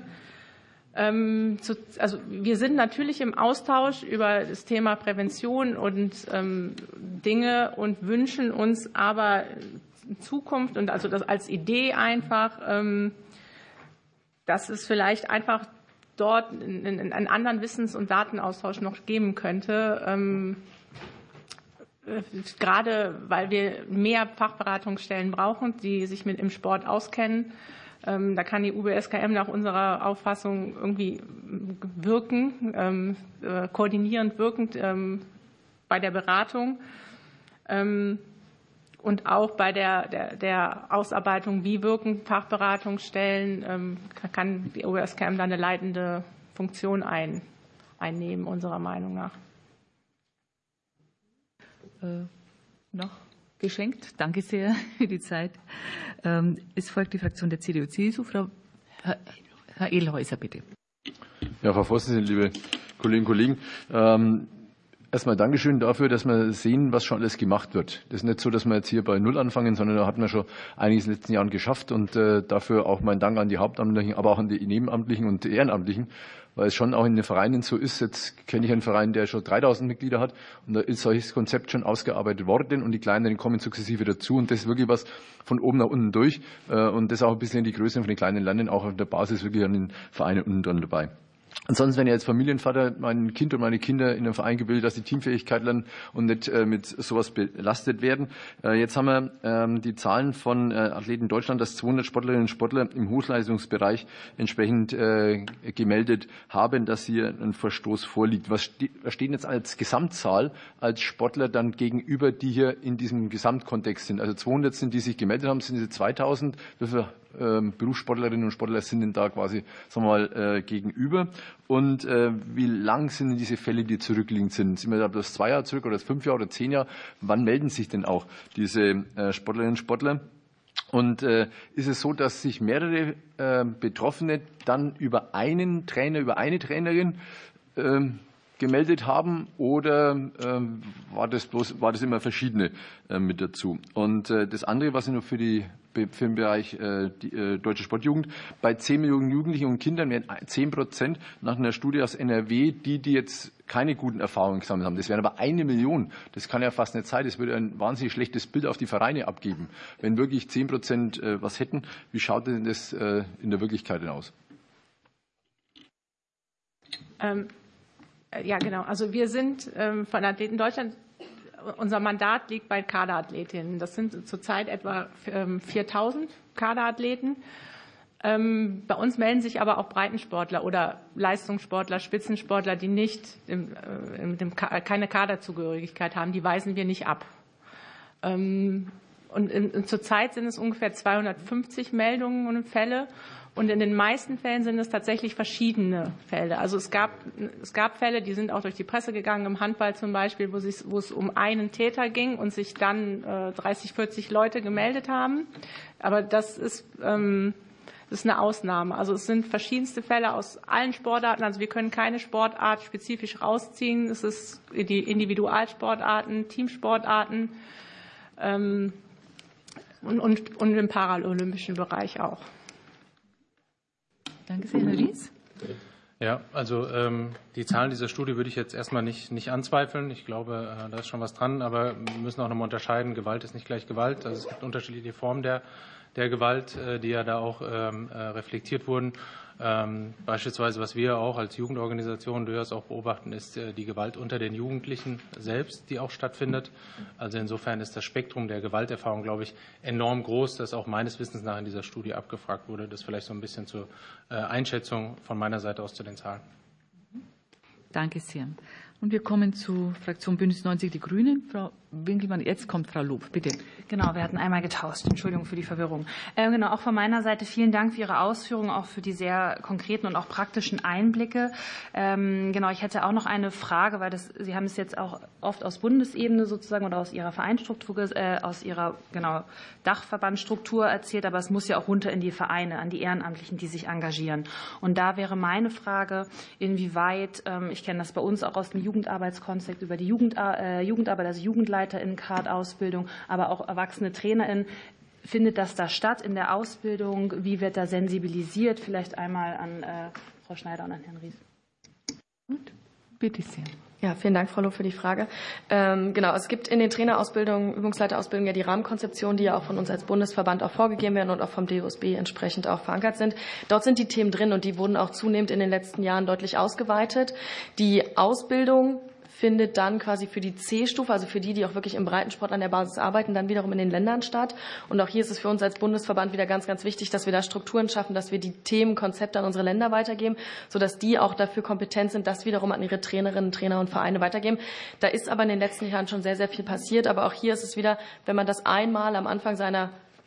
Also wir sind natürlich im Austausch über das Thema Prävention und ähm, Dinge und wünschen uns aber in Zukunft und also das als Idee einfach, ähm, dass es vielleicht einfach dort einen anderen Wissens- und Datenaustausch noch geben könnte. Ähm, gerade weil wir mehr Fachberatungsstellen brauchen, die sich mit im Sport auskennen. Da kann die U B S K M nach unserer Auffassung irgendwie wirken, ähm, äh, koordinierend wirkend ähm, bei der Beratung ähm, und auch bei der, der, der Ausarbeitung, wie wirken Fachberatungsstellen, ähm, kann die U B S K M da eine leitende Funktion ein, einnehmen, unserer Meinung nach. Äh, noch geschenkt. Danke sehr für die Zeit. Ähm, es folgt die Fraktion der C D U C S U. Frau Herr, Herr Edelhäuser, bitte. Ja, Frau Vorsitzende, liebe Kolleginnen und Kollegen. Ähm, Erstmal Dankeschön dafür, dass wir sehen, was schon alles gemacht wird. Das ist nicht so, dass wir jetzt hier bei Null anfangen, sondern da hat man schon einiges in den letzten Jahren geschafft und äh, dafür auch mein Dank an die Hauptamtlichen, aber auch an die Nebenamtlichen und die Ehrenamtlichen, weil es schon auch in den Vereinen so ist. Jetzt kenne ich einen Verein, der schon dreitausend Mitglieder hat und da ist solches Konzept schon ausgearbeitet worden und die Kleineren kommen sukzessive dazu und das ist wirklich was von oben nach unten durch äh, und das auch ein bisschen in die Größe von den Kleinen lernen, auch auf der Basis wirklich an den Vereinen unten dran dabei. Ansonsten, wenn ich als Familienvater mein Kind und meine Kinder in einem Verein gebildet, dass sie Teamfähigkeit lernen und nicht äh, mit sowas belastet werden. Äh, jetzt haben wir ähm, die Zahlen von äh, Athleten Deutschland, dass zweihundert Sportlerinnen und Sportler im Hochleistungsbereich entsprechend äh, gemeldet haben, dass hier ein Verstoß vorliegt. Was, ste was steht jetzt als Gesamtzahl als Sportler dann gegenüber, die hier in diesem Gesamtkontext sind? Also zweihundert sind, die sich gemeldet haben, sind es zweitausend. Wie viele ähm, Berufssportlerinnen und Sportler sind denn da quasi, sagen wir mal, äh, gegenüber? Und äh, wie lang sind denn diese Fälle, die zurückliegend sind? Sind wir da bloß zwei Jahre zurück oder fünf Jahre oder zehn Jahre? Wann melden sich denn auch diese äh, Sportlerinnen und Sportler? Und äh, ist es so, dass sich mehrere äh, Betroffene dann über einen Trainer, über eine Trainerin äh, gemeldet haben oder ähm, war das bloß, war das immer verschiedene äh, mit dazu? Und äh, das andere, was ich noch für die für den Bereich äh, die, äh, Deutsche Sportjugend, bei zehn Millionen Jugendlichen und Kindern wären zehn Prozent nach einer Studie aus N R W, die, die jetzt keine guten Erfahrungen gesammelt haben. Das wären aber eine Million. Das kann ja fast nicht sein. Das würde ein wahnsinnig schlechtes Bild auf die Vereine abgeben. Wenn wirklich zehn Prozent äh, was hätten, wie schaut denn das äh, in der Wirklichkeit denn aus? Ähm, ja, genau. Also wir sind ähm, von Athleten Deutschland. Unser Mandat liegt bei Kaderathletinnen. Das sind zurzeit etwa viertausend Kaderathleten. Bei uns melden sich aber auch Breitensportler oder Leistungssportler, Spitzensportler, die nicht keine Kaderzugehörigkeit haben. Die weisen wir nicht ab. Und zurzeit sind es ungefähr zweihundertfünfzig Meldungen und Fälle. Und in den meisten Fällen sind es tatsächlich verschiedene Fälle. Also es gab, es gab Fälle, die sind auch durch die Presse gegangen, im Handball zum Beispiel, wo, sich, wo es um einen Täter ging und sich dann äh, dreißig, vierzig Leute gemeldet haben. Aber das ist, ähm, das ist eine Ausnahme. Also es sind verschiedenste Fälle aus allen Sportarten. Also wir können keine Sportart spezifisch rausziehen. Es ist die Individualsportarten, Teamsportarten ähm, und, und, und im paralympischen Bereich auch. Danke sehr, Herr Ries. Ja, also ähm, die Zahlen dieser Studie würde ich jetzt erstmal nicht, nicht anzweifeln. Ich glaube, äh, da ist schon was dran, aber wir müssen auch nochmal unterscheiden. Gewalt ist nicht gleich Gewalt. Also es gibt unterschiedliche Formen der, der Gewalt, äh, die ja da auch ähm, äh, reflektiert wurden. Ähm, beispielsweise, was wir auch als Jugendorganisation durchaus auch beobachten, ist äh, die Gewalt unter den Jugendlichen selbst, die auch stattfindet. Also insofern ist das Spektrum der Gewalterfahrung, glaube ich, enorm groß, das auch meines Wissens nach in dieser Studie abgefragt wurde. Das vielleicht so ein bisschen zur äh, Einschätzung von meiner Seite aus zu den Zahlen. Danke sehr. Und wir kommen zu Fraktion Bündnis neunzig Die Grünen. Frau Winkelmann, jetzt kommt Frau Lob, bitte. Genau, wir hatten einmal getauscht. Entschuldigung für die Verwirrung. Äh, genau, auch von meiner Seite vielen Dank für Ihre Ausführungen, auch für die sehr konkreten und auch praktischen Einblicke. Ähm, genau, ich hätte auch noch eine Frage, weil das, Sie haben es jetzt auch oft aus Bundesebene sozusagen oder aus Ihrer Vereinsstruktur, äh, aus Ihrer genau Dachverbandstruktur erzählt, aber es muss ja auch runter in die Vereine, an die Ehrenamtlichen, die sich engagieren. Und da wäre meine Frage, inwieweit, ähm, ich kenne das bei uns auch aus dem Jugendarbeitskonzept über die Jugend, äh, Jugendarbeit, also Jugendleitung, in K A D-Ausbildung, aber auch erwachsene TrainerInnen. Findet das da statt in der Ausbildung? Wie wird da sensibilisiert? Vielleicht einmal an äh, Frau Schneider und an Herrn Ries. Gut, bitte sehr. Ja, vielen Dank, Frau Loh, für die Frage. Ähm, genau, es gibt in den Trainerausbildungen, Übungsleiterausbildungen ja die Rahmenkonzeptionen, die ja auch von uns als Bundesverband auch vorgegeben werden und auch vom D O S B entsprechend auch verankert sind. Dort sind die Themen drin und die wurden auch zunehmend in den letzten Jahren deutlich ausgeweitet. Die Ausbildung findet dann quasi für die C-Stufe, also für die, die auch wirklich im Breitensport an der Basis arbeiten, dann wiederum in den Ländern statt. Und auch hier ist es für uns als Bundesverband wieder ganz, ganz wichtig, dass wir da Strukturen schaffen, dass wir die Themen, Konzepte an unsere Länder weitergeben, sodass die auch dafür kompetent sind, das wiederum an ihre Trainerinnen, Trainer und Vereine weitergeben. Da ist aber in den letzten Jahren schon sehr, sehr viel passiert. Aber auch hier ist es wieder, wenn man das einmal am Anfang seiner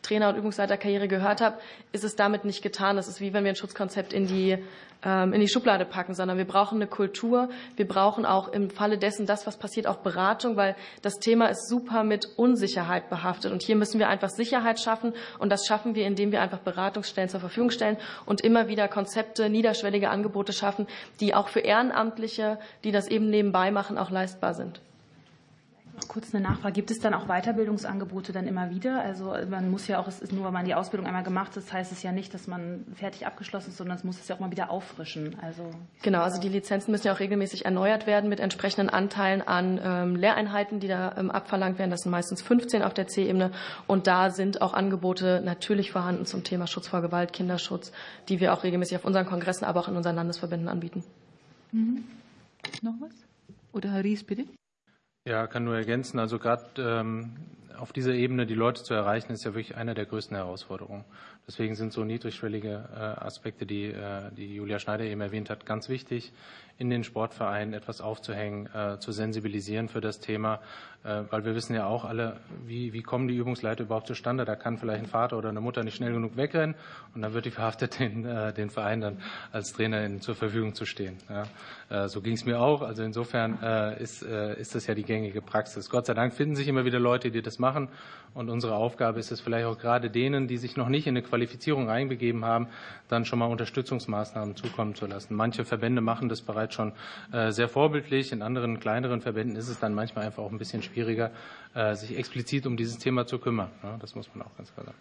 Trainer- und Übungsleiterkarriere gehört habe, ist es damit nicht getan. Das ist wie wenn wir ein Schutzkonzept in die in die Schublade packen, sondern wir brauchen eine Kultur. Wir brauchen auch im Falle dessen, das, was passiert, auch Beratung, weil das Thema ist super mit Unsicherheit behaftet. Und hier müssen wir einfach Sicherheit schaffen. Und das schaffen wir, indem wir einfach Beratungsstellen zur Verfügung stellen und immer wieder Konzepte, niederschwellige Angebote schaffen, die auch für Ehrenamtliche, die das eben nebenbei machen, auch leistbar sind. Noch kurz eine Nachfrage. Gibt es dann auch Weiterbildungsangebote dann immer wieder? Also man muss ja auch, es ist nur, wenn man die Ausbildung einmal gemacht hat, das heißt es ja nicht, dass man fertig abgeschlossen ist, sondern es muss es ja auch mal wieder auffrischen. Also genau, also die Lizenzen müssen ja auch regelmäßig erneuert werden mit entsprechenden Anteilen an ähm, Lehreinheiten, die da ähm, abverlangt werden. Das sind meistens fünfzehn auf der C-Ebene. Und da sind auch Angebote natürlich vorhanden zum Thema Schutz vor Gewalt, Kinderschutz, die wir auch regelmäßig auf unseren Kongressen, aber auch in unseren Landesverbänden anbieten. Mhm. Noch was? Oder Herr Ries, bitte? Ja, kann nur ergänzen. Also gerade ähm, auf dieser Ebene die Leute zu erreichen, ist ja wirklich eine der größten Herausforderungen. Deswegen sind so niedrigschwellige äh, Aspekte, die, äh, die Julia Schneider eben erwähnt hat, ganz wichtig, in den Sportvereinen etwas aufzuhängen, äh, zu sensibilisieren für das Thema, äh, weil wir wissen ja auch alle, wie, wie kommen die Übungsleiter überhaupt zustande. Da kann vielleicht ein Vater oder eine Mutter nicht schnell genug wegrennen und dann wird die verhaftet, den, äh, den Verein dann als Trainerin zur Verfügung zu stehen. Ja. Äh, so ging es mir auch. Also insofern äh, ist, äh, ist das ja die gängige Praxis. Gott sei Dank finden sich immer wieder Leute, die das machen. Und unsere Aufgabe ist es vielleicht auch gerade denen, die sich noch nicht in eine Qualifizierung reinbegeben haben, dann schon mal Unterstützungsmaßnahmen zukommen zu lassen. Manche Verbände machen das bereits schon äh, sehr vorbildlich. In anderen kleineren Verbänden ist es dann manchmal einfach auch ein bisschen schwieriger, äh, sich explizit um dieses Thema zu kümmern. Ja, das muss man auch ganz klar sagen.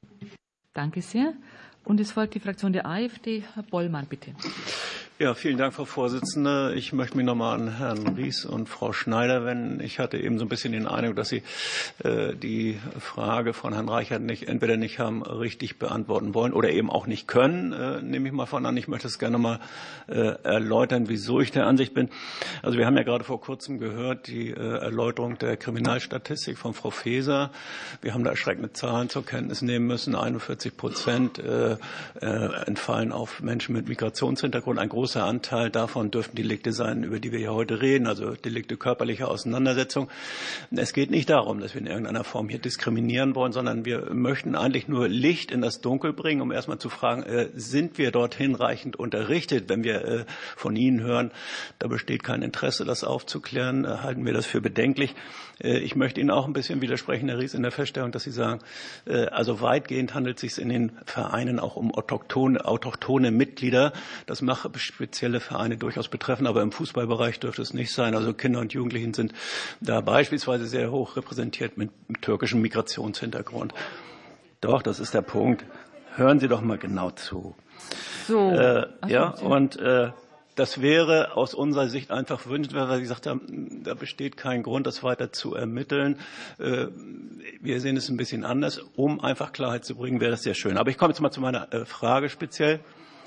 Danke sehr. Und es folgt die Fraktion der AfD. Herr Bollmann, bitte. Ja, vielen Dank, Frau Vorsitzende. Ich möchte mich nochmal an Herrn Ries und Frau Schneider wenden. Ich hatte eben so ein bisschen den Eindruck, dass Sie äh, die Frage von Herrn Reichert nicht, entweder nicht haben richtig beantworten wollen oder eben auch nicht können, äh, nehme ich mal von an. Ich möchte es gerne mal äh, erläutern, wieso ich der Ansicht bin. Also wir haben ja gerade vor kurzem gehört, die äh, Erläuterung der Kriminalstatistik von Frau Faeser. Wir haben da erschreckende Zahlen zur Kenntnis nehmen müssen. einundvierzig Prozent äh, äh, entfallen auf Menschen mit Migrationshintergrund. Ein großer Anteil davon dürften Delikte sein, über die wir hier heute reden, also Delikte körperlicher Auseinandersetzung. Es geht nicht darum, dass wir in irgendeiner Form hier diskriminieren wollen, sondern wir möchten eigentlich nur Licht in das Dunkel bringen, um erstmal zu fragen, äh, sind wir dort hinreichend unterrichtet? Wenn wir äh, von Ihnen hören, da besteht kein Interesse, das aufzuklären, äh, halten wir das für bedenklich. Äh, ich möchte Ihnen auch ein bisschen widersprechen, Herr Ries, in der Feststellung, dass Sie sagen, äh, also weitgehend handelt es sich in den Vereinen auch um autochtone, autochtone Mitglieder. Das macht spezielle Vereine durchaus betreffen, aber im Fußballbereich dürfte es nicht sein. Also Kinder und Jugendlichen sind da beispielsweise sehr hoch repräsentiert mit türkischem Migrationshintergrund. Doch, das ist der Punkt. Hören Sie doch mal genau zu. So. Äh, ja, und äh, das wäre aus unserer Sicht einfach wünschenswert, weil Sie gesagt haben, da besteht kein Grund, das weiter zu ermitteln. Äh, wir sehen es ein bisschen anders. Um einfach Klarheit zu bringen, wäre das sehr schön. Aber ich komme jetzt mal zu meiner äh, Frage speziell.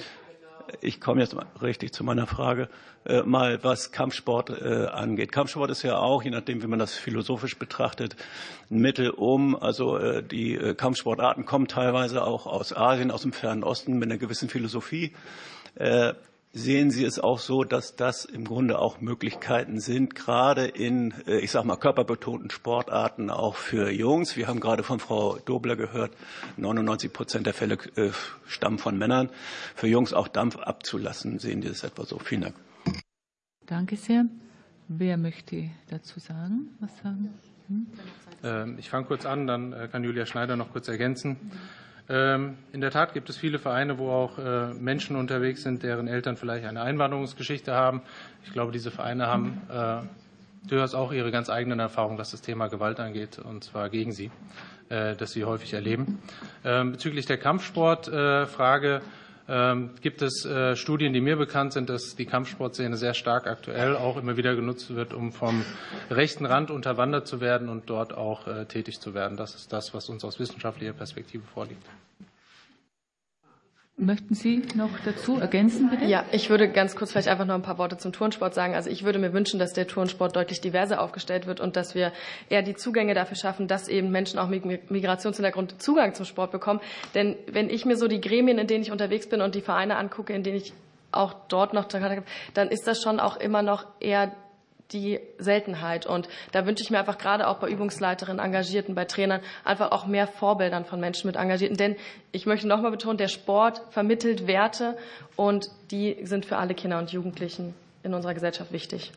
Ich komme jetzt mal richtig zu meiner Frage, äh, mal was Kampfsport äh, angeht. Kampfsport ist ja auch, je nachdem, wie man das philosophisch betrachtet, ein Mittel um. Also äh, die äh, Kampfsportarten kommen teilweise auch aus Asien, aus dem Fernen Osten mit einer gewissen Philosophie. Äh, Sehen Sie es auch so, dass das im Grunde auch Möglichkeiten sind, gerade in, ich sag mal, körperbetonten Sportarten auch für Jungs? Wir haben gerade von Frau Dobler gehört, neunundneunzig Prozent der Fälle stammen von Männern. Für Jungs auch Dampf abzulassen. Sehen Sie das etwa so? Vielen Dank. Danke sehr. Wer möchte dazu sagen? Was sagen? Hm? Ich fange kurz an, dann kann Julia Schneider noch kurz ergänzen. In der Tat gibt es viele Vereine, wo auch Menschen unterwegs sind, deren Eltern vielleicht eine Einwanderungsgeschichte haben. Ich glaube, diese Vereine haben durchaus auch ihre ganz eigenen Erfahrungen, was das Thema Gewalt angeht, und zwar gegen sie, das sie häufig erleben. Bezüglich der Kampfsportfrage gibt es Studien, die mir bekannt sind, dass die Kampfsportszene sehr stark aktuell auch immer wieder genutzt wird, um vom rechten Rand unterwandert zu werden und dort auch tätig zu werden. Das ist das, was uns aus wissenschaftlicher Perspektive vorliegt. Möchten Sie noch dazu ergänzen, bitte? Ja, ich würde ganz kurz vielleicht einfach noch ein paar Worte zum Turnsport sagen. Also ich würde mir wünschen, dass der Turnsport deutlich diverser aufgestellt wird und dass wir eher die Zugänge dafür schaffen, dass eben Menschen auch mit Migrationshintergrund Zugang zum Sport bekommen. Denn wenn ich mir so die Gremien, in denen ich unterwegs bin und die Vereine angucke, in denen ich auch dort noch, dann ist das schon auch immer noch eher die Seltenheit. Und da wünsche ich mir einfach gerade auch bei Übungsleiterinnen, Engagierten, bei Trainern einfach auch mehr Vorbildern von Menschen mit Engagierten. Denn ich möchte noch mal betonen, der Sport vermittelt Werte und die sind für alle Kinder und Jugendlichen in unserer Gesellschaft wichtig.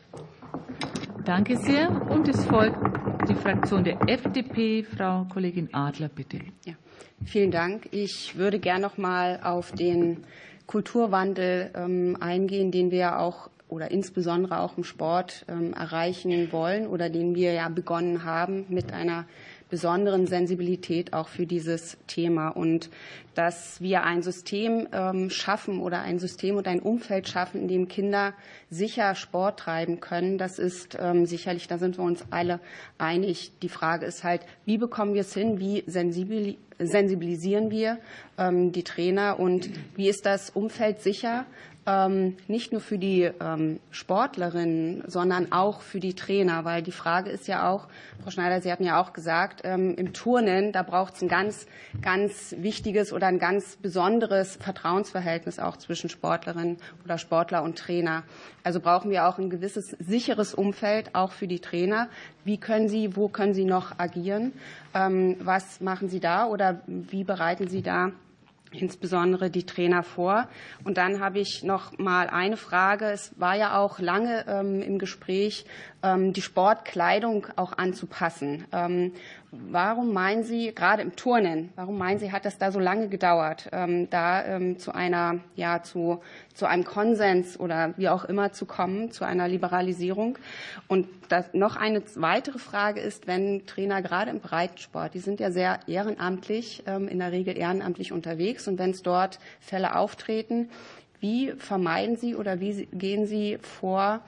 Danke sehr. Und es folgt die Fraktion der F D P. Frau Kollegin Adler, bitte. Ja, vielen Dank. Ich würde gerne noch mal auf den Kulturwandel ähm, eingehen, den wir auch oder insbesondere auch im Sport ähm, erreichen wollen oder den wir ja begonnen haben mit einer besonderen Sensibilität auch für dieses Thema und dass wir ein System ähm, schaffen oder ein System und ein Umfeld schaffen, in dem Kinder sicher Sport treiben können. Das ist ähm, sicherlich, da sind wir uns alle einig. Die Frage ist halt, wie bekommen wir es hin, wie sensibil, sensibilisieren wir ähm, die Trainer und wie ist das Umfeld sicher? Ähm, nicht nur für die ähm, Sportlerinnen, sondern auch für die Trainer, weil die Frage ist ja auch, Frau Schneider, Sie hatten ja auch gesagt, ähm, im Turnen, da braucht es ein ganz, ganz wichtiges oder ein ganz besonderes Vertrauensverhältnis auch zwischen Sportlerinnen oder Sportler und Trainer. Also brauchen wir auch ein gewisses sicheres Umfeld, auch für die Trainer. Wie können Sie, wo können Sie noch agieren? Ähm, was machen Sie da oder wie bereiten Sie da insbesondere die Trainer vor? Und dann habe ich noch mal eine Frage. Es war ja auch lange ähm, im Gespräch, ähm, die Sportkleidung auch anzupassen. Ähm, warum meinen Sie, gerade im Turnen, warum meinen Sie, hat das da so lange gedauert, ähm, da ähm, zu einer, ja, zu, zu einem Konsens oder wie auch immer zu kommen, zu einer Liberalisierung? Und das, noch eine weitere Frage ist, wenn Trainer gerade im Breitensport, die sind ja sehr ehrenamtlich, ähm, in der Regel ehrenamtlich unterwegs und wenn es dort Fälle auftreten, wie vermeiden Sie oder wie gehen Sie vor,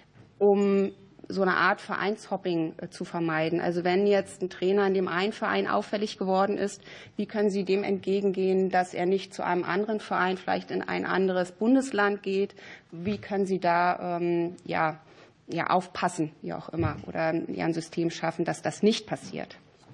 um so eine Art Vereinshopping zu vermeiden? Also wenn jetzt ein Trainer in dem einen Verein auffällig geworden ist, wie können Sie dem entgegengehen, dass er nicht zu einem anderen Verein, vielleicht in ein anderes Bundesland geht? Wie können Sie da ähm, ja, ja, aufpassen, wie auch immer, oder ja, ein System schaffen, dass das nicht passiert?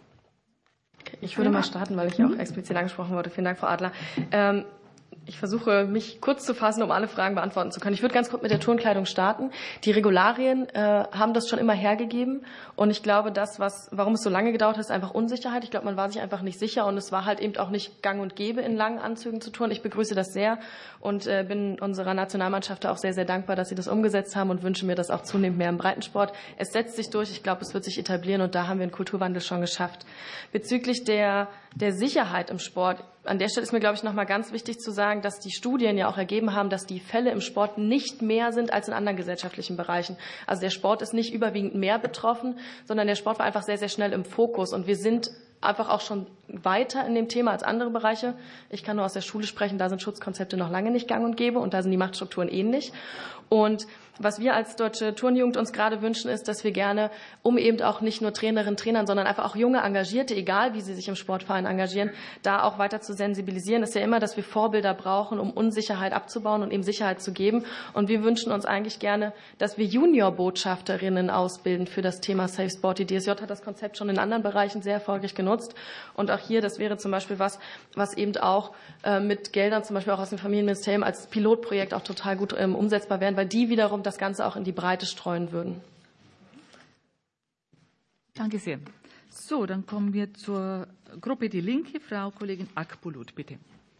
Ich würde mal starten, weil ich auch explizit angesprochen wurde. Vielen Dank, Frau Adler. Ähm, Ich versuche, mich kurz zu fassen, um alle Fragen beantworten zu können. Ich würde ganz kurz mit der Turnkleidung starten. Die Regularien äh, haben das schon immer hergegeben. Und ich glaube, das, was, warum es so lange gedauert hat, ist einfach Unsicherheit. Ich glaube, man war sich einfach nicht sicher. Und es war halt eben auch nicht gang und gäbe, in langen Anzügen zu turnen. Ich begrüße das sehr und äh, bin unserer Nationalmannschaft auch sehr, sehr dankbar, dass sie das umgesetzt haben und wünsche mir das auch zunehmend mehr im Breitensport. Es setzt sich durch. Ich glaube, es wird sich etablieren. Und da haben wir einen Kulturwandel schon geschafft. Bezüglich der, der Sicherheit im Sport, an der Stelle ist mir, glaube ich, noch mal ganz wichtig zu sagen, dass die Studien ja auch ergeben haben, dass die Fälle im Sport nicht mehr sind als in anderen gesellschaftlichen Bereichen. Also der Sport ist nicht überwiegend mehr betroffen, sondern der Sport war einfach sehr, sehr schnell im Fokus. Und wir sind einfach auch schon weiter in dem Thema als andere Bereiche. Ich kann nur aus der Schule sprechen, da sind Schutzkonzepte noch lange nicht gang und gäbe und da sind die Machtstrukturen ähnlich. Und was wir als Deutsche Turnjugend uns gerade wünschen, ist, dass wir gerne, um eben auch nicht nur Trainerinnen, Trainern, sondern einfach auch junge Engagierte, egal wie sie sich im Sportverein engagieren, da auch weiter zu sensibilisieren. Das ist ja immer, dass wir Vorbilder brauchen, um Unsicherheit abzubauen und eben Sicherheit zu geben. Und wir wünschen uns eigentlich gerne, dass wir Juniorbotschafterinnen ausbilden für das Thema Safe Sport. Die D S J hat das Konzept schon in anderen Bereichen sehr erfolgreich genutzt. Und auch hier, das wäre zum Beispiel was, was eben auch mit Geldern, zum Beispiel auch aus dem Familienministerium, als Pilotprojekt auch total gut umsetzbar wären, weil die wiederum das Ganze auch in die Breite streuen würden. Danke sehr. So, dann kommen wir zur Gruppe Die Linke. Frau Kollegin Akbulut, bitte.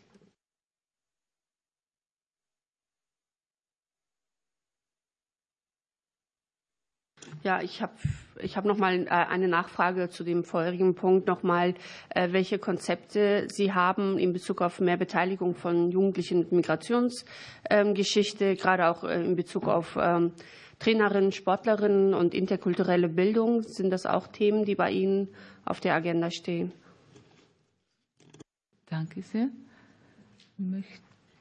Ja, ich habe ich hab noch mal eine Nachfrage zu dem vorherigen Punkt, noch mal, welche Konzepte Sie haben in Bezug auf mehr Beteiligung von Jugendlichen mit Migrationsgeschichte, gerade auch in Bezug auf Trainerinnen, Sportlerinnen und interkulturelle Bildung. Sind das auch Themen, die bei Ihnen auf der Agenda stehen? Danke sehr. Möcht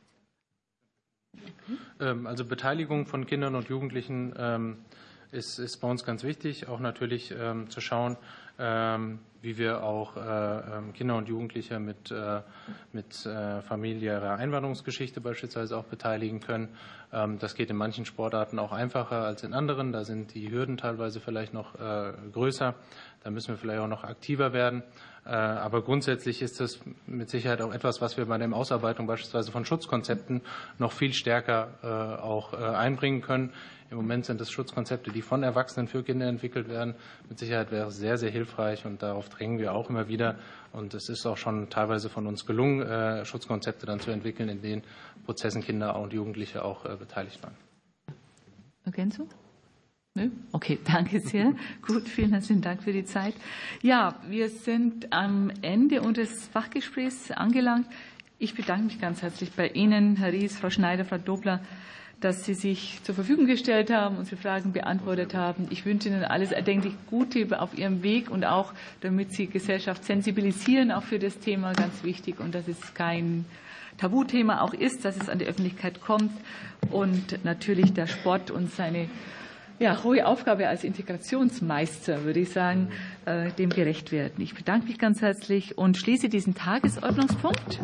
Also Beteiligung von Kindern und Jugendlichen ist, ist bei uns ganz wichtig, auch natürlich ähm, zu schauen, wie wir auch Kinder und Jugendliche mit, mit familiärer Einwanderungsgeschichte beispielsweise auch beteiligen können. Das geht in manchen Sportarten auch einfacher als in anderen. Da sind die Hürden teilweise vielleicht noch größer. Da müssen wir vielleicht auch noch aktiver werden. Aber grundsätzlich ist das mit Sicherheit auch etwas, was wir bei der Ausarbeitung beispielsweise von Schutzkonzepten noch viel stärker auch einbringen können. Im Moment sind es Schutzkonzepte, die von Erwachsenen für Kinder entwickelt werden. Mit Sicherheit wäre es sehr, sehr hilfreich und darauf drängen wir auch immer wieder. Und es ist auch schon teilweise von uns gelungen, Schutzkonzepte dann zu entwickeln, in denen Prozessen Kinder und Jugendliche auch beteiligt waren. Ergänzung? Nö? Okay, danke sehr. Gut, vielen herzlichen Dank für die Zeit. Ja, wir sind am Ende unseres Fachgesprächs angelangt. Ich bedanke mich ganz herzlich bei Ihnen, Herr Ries, Frau Schneider, Frau Dobler, dass Sie sich zur Verfügung gestellt haben, unsere Fragen beantwortet haben. Ich wünsche Ihnen alles erdenklich Gute auf Ihrem Weg und auch, damit Sie Gesellschaft sensibilisieren, auch für das Thema, ganz wichtig, und dass es kein Tabuthema auch ist, dass es an die Öffentlichkeit kommt und natürlich der Sport und seine ja, hohe Aufgabe als Integrationsmeister, würde ich sagen, äh, dem gerecht werden. Ich bedanke mich ganz herzlich und schließe diesen Tagesordnungspunkt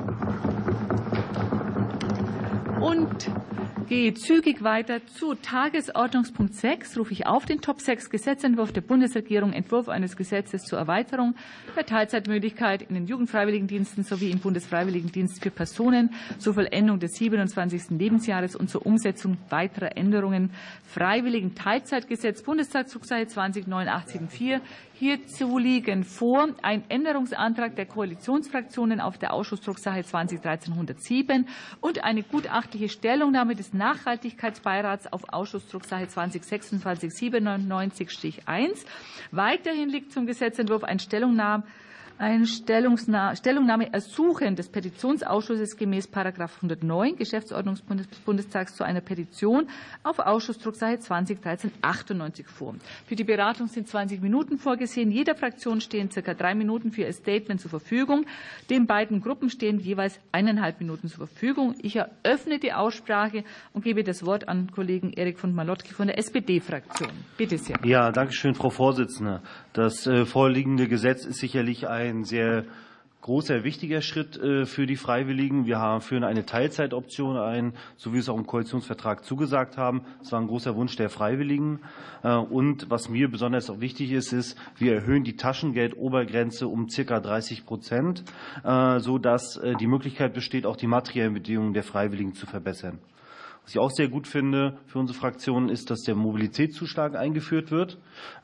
und gehe zügig weiter zu Tagesordnungspunkt sechs. Rufe ich auf den Top sechs Gesetzentwurf der Bundesregierung, Entwurf eines Gesetzes zur Erweiterung der Teilzeitmöglichkeit in den Jugendfreiwilligendiensten sowie im Bundesfreiwilligendienst für Personen zur Vollendung des siebenundzwanzigsten Lebensjahres und zur Umsetzung weiterer Änderungen. Freiwilligen Teilzeitgesetz, Bundestagsdrucksache zwanzig neunundachtzig vier. Hierzu liegen vor ein Änderungsantrag der Koalitionsfraktionen auf der Ausschussdrucksache zwanzig dreizehn hundertsieben und eine gutachtliche Stellungnahme des Nachhaltigkeitsbeirats auf Ausschussdrucksache zwanzig sechsundzwanzig siebenundneunzig eins. Weiterhin liegt zum Gesetzentwurf ein Stellungnahme Eine Stellungnahme ersuchen des Petitionsausschusses gemäß Paragraph hundertneun Geschäftsordnung des Bundestags zu einer Petition auf Ausschussdrucksache zwanzig dreizehn achtundneunzig vor. Für die Beratung sind zwanzig Minuten vorgesehen. Jeder Fraktion stehen circa drei Minuten für ihr Statement zur Verfügung. Den beiden Gruppen stehen jeweils eineinhalb Minuten zur Verfügung. Ich eröffne die Aussprache und gebe das Wort an Kollegen Erik von Malotki von der S P D-Fraktion. Bitte sehr. Ja, danke schön, Frau Vorsitzende. Das vorliegende Gesetz ist sicherlich ein ein sehr großer, wichtiger Schritt für die Freiwilligen. Wir führen eine Teilzeitoption ein, so wie wir es auch im Koalitionsvertrag zugesagt haben. Das war ein großer Wunsch der Freiwilligen. Und was mir besonders auch wichtig ist, ist, wir erhöhen die Taschengeldobergrenze um circa dreißig Prozent, sodass die Möglichkeit besteht, auch die materiellen Bedingungen der Freiwilligen zu verbessern. Was ich auch sehr gut finde für unsere Fraktion ist, dass der Mobilitätszuschlag eingeführt wird.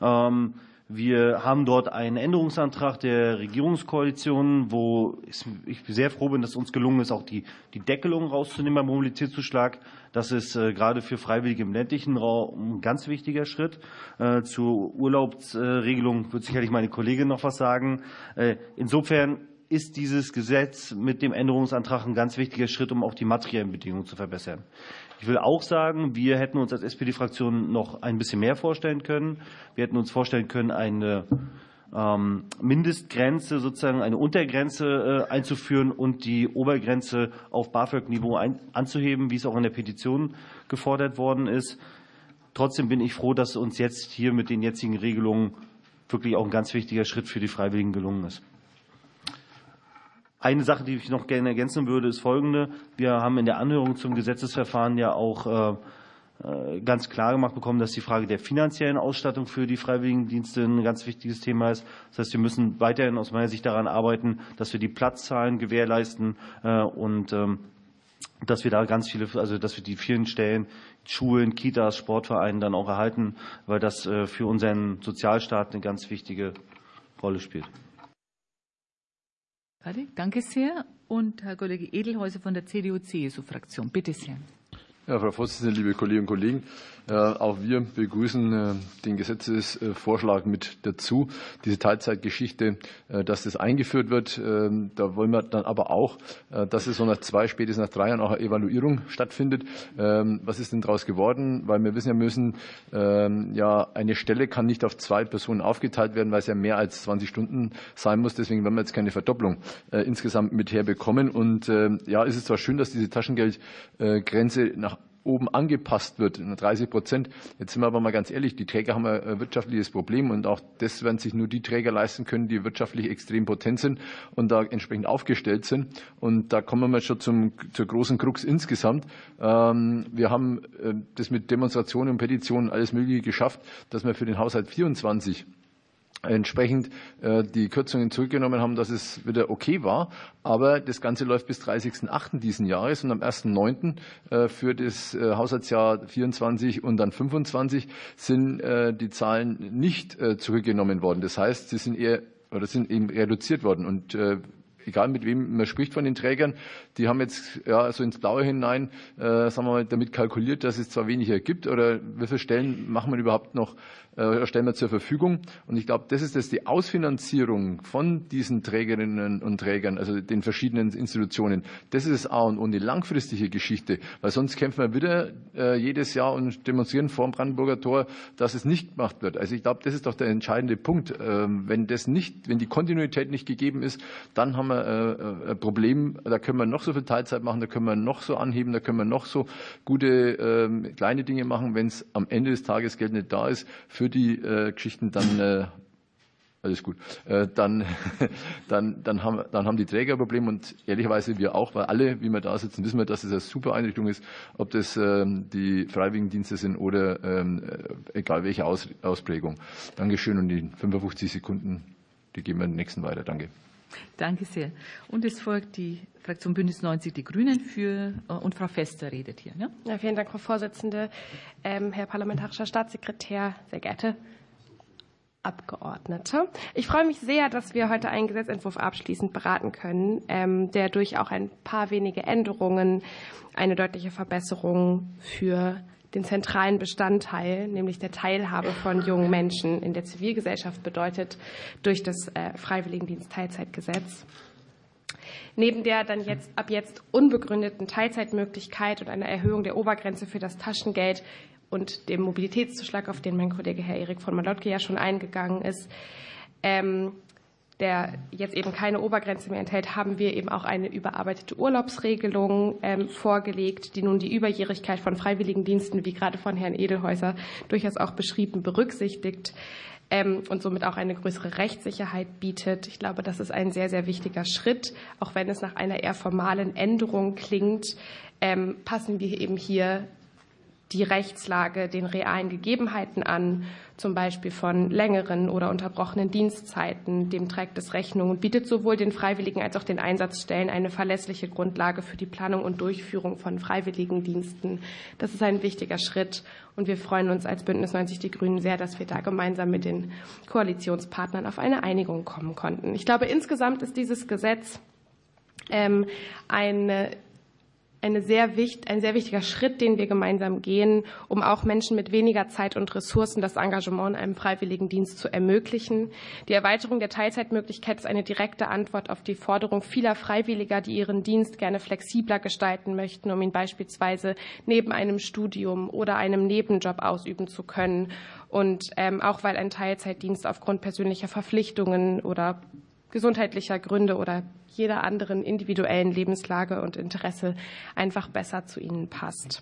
Wir haben dort einen Änderungsantrag der Regierungskoalition, wo ich sehr froh bin, dass es uns gelungen ist, auch die, die Deckelung rauszunehmen beim Mobilitätszuschlag. Das ist äh, gerade für Freiwillige im ländlichen Raum ein ganz wichtiger Schritt. Äh, zur Urlaubsregelung wird sicherlich meine Kollegin noch was sagen. Äh, insofern ist dieses Gesetz mit dem Änderungsantrag ein ganz wichtiger Schritt, um auch die materiellen Bedingungen zu verbessern. Ich will auch sagen, wir hätten uns als S P D-Fraktion noch ein bisschen mehr vorstellen können. Wir hätten uns vorstellen können, eine ähm, Mindestgrenze, sozusagen eine Untergrenze äh, einzuführen und die Obergrenze auf BAföG-Niveau ein, anzuheben, wie es auch in der Petition gefordert worden ist. Trotzdem bin ich froh, dass uns jetzt hier mit den jetzigen Regelungen wirklich auch ein ganz wichtiger Schritt für die Freiwilligen gelungen ist. Eine Sache, die ich noch gerne ergänzen würde, ist folgende. Wir haben in der Anhörung zum Gesetzesverfahren ja auch ganz klar gemacht bekommen, dass die Frage der finanziellen Ausstattung für die Freiwilligendienste ein ganz wichtiges Thema ist. Das heißt, wir müssen weiterhin aus meiner Sicht daran arbeiten, dass wir die Platzzahlen gewährleisten und dass wir da ganz viele, also dass wir die vielen Stellen, Schulen, Kitas, Sportvereinen dann auch erhalten, weil das für unseren Sozialstaat eine ganz wichtige Rolle spielt. Danke sehr. Und Herr Kollege Edelhäuser von der C D U C S U-Fraktion. Bitte sehr. Ja, Frau Vorsitzende, liebe Kolleginnen und Kollegen, auch wir begrüßen den Gesetzesvorschlag mit dazu, diese Teilzeitgeschichte, dass das eingeführt wird. Da wollen wir dann aber auch, dass es so nach zwei, spätestens nach drei Jahren auch eine Evaluierung stattfindet. Was ist denn daraus geworden? Weil wir wissen ja müssen, ja, eine Stelle kann nicht auf zwei Personen aufgeteilt werden, weil es ja mehr als zwanzig Stunden sein muss. Deswegen werden wir jetzt keine Verdopplung insgesamt mit herbekommen. Und ja, es ist zwar schön, dass diese Taschengeldgrenze nach oben angepasst wird, dreißig Prozent. Jetzt sind wir aber mal ganz ehrlich, die Träger haben ein wirtschaftliches Problem und auch das werden sich nur die Träger leisten können, die wirtschaftlich extrem potent sind und da entsprechend aufgestellt sind. Und da kommen wir schon zum, zur großen Krux insgesamt. Wir haben das mit Demonstrationen und Petitionen alles Mögliche geschafft, dass wir für den Haushalt vierundzwanzig entsprechend die Kürzungen zurückgenommen haben, dass es wieder okay war. Aber das Ganze läuft bis dreißigsten achten diesen Jahres und am ersten neunten für das Haushaltsjahr vierundzwanzig und dann fünfundzwanzig sind die Zahlen nicht zurückgenommen worden. Das heißt, sie sind eher oder sind eben reduziert worden und egal mit wem man spricht von den Trägern, die haben jetzt ja so ins Blaue hinein, äh, sagen wir mal, damit kalkuliert, dass es zwar weniger gibt oder wie viele Stellen machen wir überhaupt noch, äh, stellen wir zur Verfügung. Und ich glaube, das ist das, die Ausfinanzierung von diesen Trägerinnen und Trägern, also den verschiedenen Institutionen. Das ist das A und O, eine langfristige Geschichte, weil sonst kämpfen wir wieder äh, jedes Jahr und demonstrieren vor dem Brandenburger Tor, dass es nicht gemacht wird. Also ich glaube, das ist doch der entscheidende Punkt. Ähm, wenn das nicht, wenn die Kontinuität nicht gegeben ist, dann haben wir ein Problem, da können wir noch so viel Teilzeit machen, da können wir noch so anheben, da können wir noch so gute ähm, kleine Dinge machen, wenn es am Ende des Tages Geld nicht da ist für die äh, Geschichten, dann äh, alles gut, äh, dann, dann, dann, haben, dann haben die Träger ein Problem und ehrlicherweise wir auch, weil alle, wie wir da sitzen, wissen wir, dass es eine super Einrichtung ist, ob das ähm, die Freiwilligendienste sind oder ähm, egal welche Aus, Ausprägung. Dankeschön und die fünfundfünfzig Sekunden, die geben wir den nächsten weiter. Danke. Danke sehr. Und es folgt die Fraktion Bündnis neunzig Die Grünen für, und Frau Fester redet hier. Ja? Ja, vielen Dank, Frau Vorsitzende. Ähm, Herr parlamentarischer Staatssekretär, sehr geehrte Abgeordnete. Ich freue mich sehr, dass wir heute einen Gesetzentwurf abschließend beraten können, ähm, der durch auch ein paar wenige Änderungen eine deutliche Verbesserung für den zentralen Bestandteil, nämlich der Teilhabe von jungen Menschen in der Zivilgesellschaft bedeutet, durch das äh, Freiwilligendienst-Teilzeitgesetz. Neben der dann jetzt ab jetzt unbegründeten Teilzeitmöglichkeit und einer Erhöhung der Obergrenze für das Taschengeld und dem Mobilitätszuschlag, auf den mein Kollege Herr Erik von Malotke ja schon eingegangen ist, ähm, der jetzt eben keine Obergrenze mehr enthält, haben wir eben auch eine überarbeitete Urlaubsregelung ähm, vorgelegt, die nun die Überjährigkeit von Freiwilligendiensten, wie gerade von Herrn Edelhäuser durchaus auch beschrieben, berücksichtigt ähm, und somit auch eine größere Rechtssicherheit bietet. Ich glaube, das ist ein sehr, sehr wichtiger Schritt. Auch wenn es nach einer eher formalen Änderung klingt, ähm, passen wir eben hier die Rechtslage den realen Gegebenheiten an, zum Beispiel von längeren oder unterbrochenen Dienstzeiten. Dem trägt es Rechnung und bietet sowohl den Freiwilligen als auch den Einsatzstellen eine verlässliche Grundlage für die Planung und Durchführung von Freiwilligendiensten. Das ist ein wichtiger Schritt und wir freuen uns als Bündnis neunzig Die Grünen sehr, dass wir da gemeinsam mit den Koalitionspartnern auf eine Einigung kommen konnten. Ich glaube, insgesamt ist dieses Gesetz ähm, eine Eine sehr wichtig, ein sehr wichtiger Schritt, den wir gemeinsam gehen, um auch Menschen mit weniger Zeit und Ressourcen das Engagement in einem Freiwilligendienst zu ermöglichen. Die Erweiterung der Teilzeitmöglichkeit ist eine direkte Antwort auf die Forderung vieler Freiwilliger, die ihren Dienst gerne flexibler gestalten möchten, um ihn beispielsweise neben einem Studium oder einem Nebenjob ausüben zu können. Und ähm, auch weil ein Teilzeitdienst aufgrund persönlicher Verpflichtungen oder gesundheitlicher Gründe oder jeder anderen individuellen Lebenslage und Interesse einfach besser zu ihnen passt.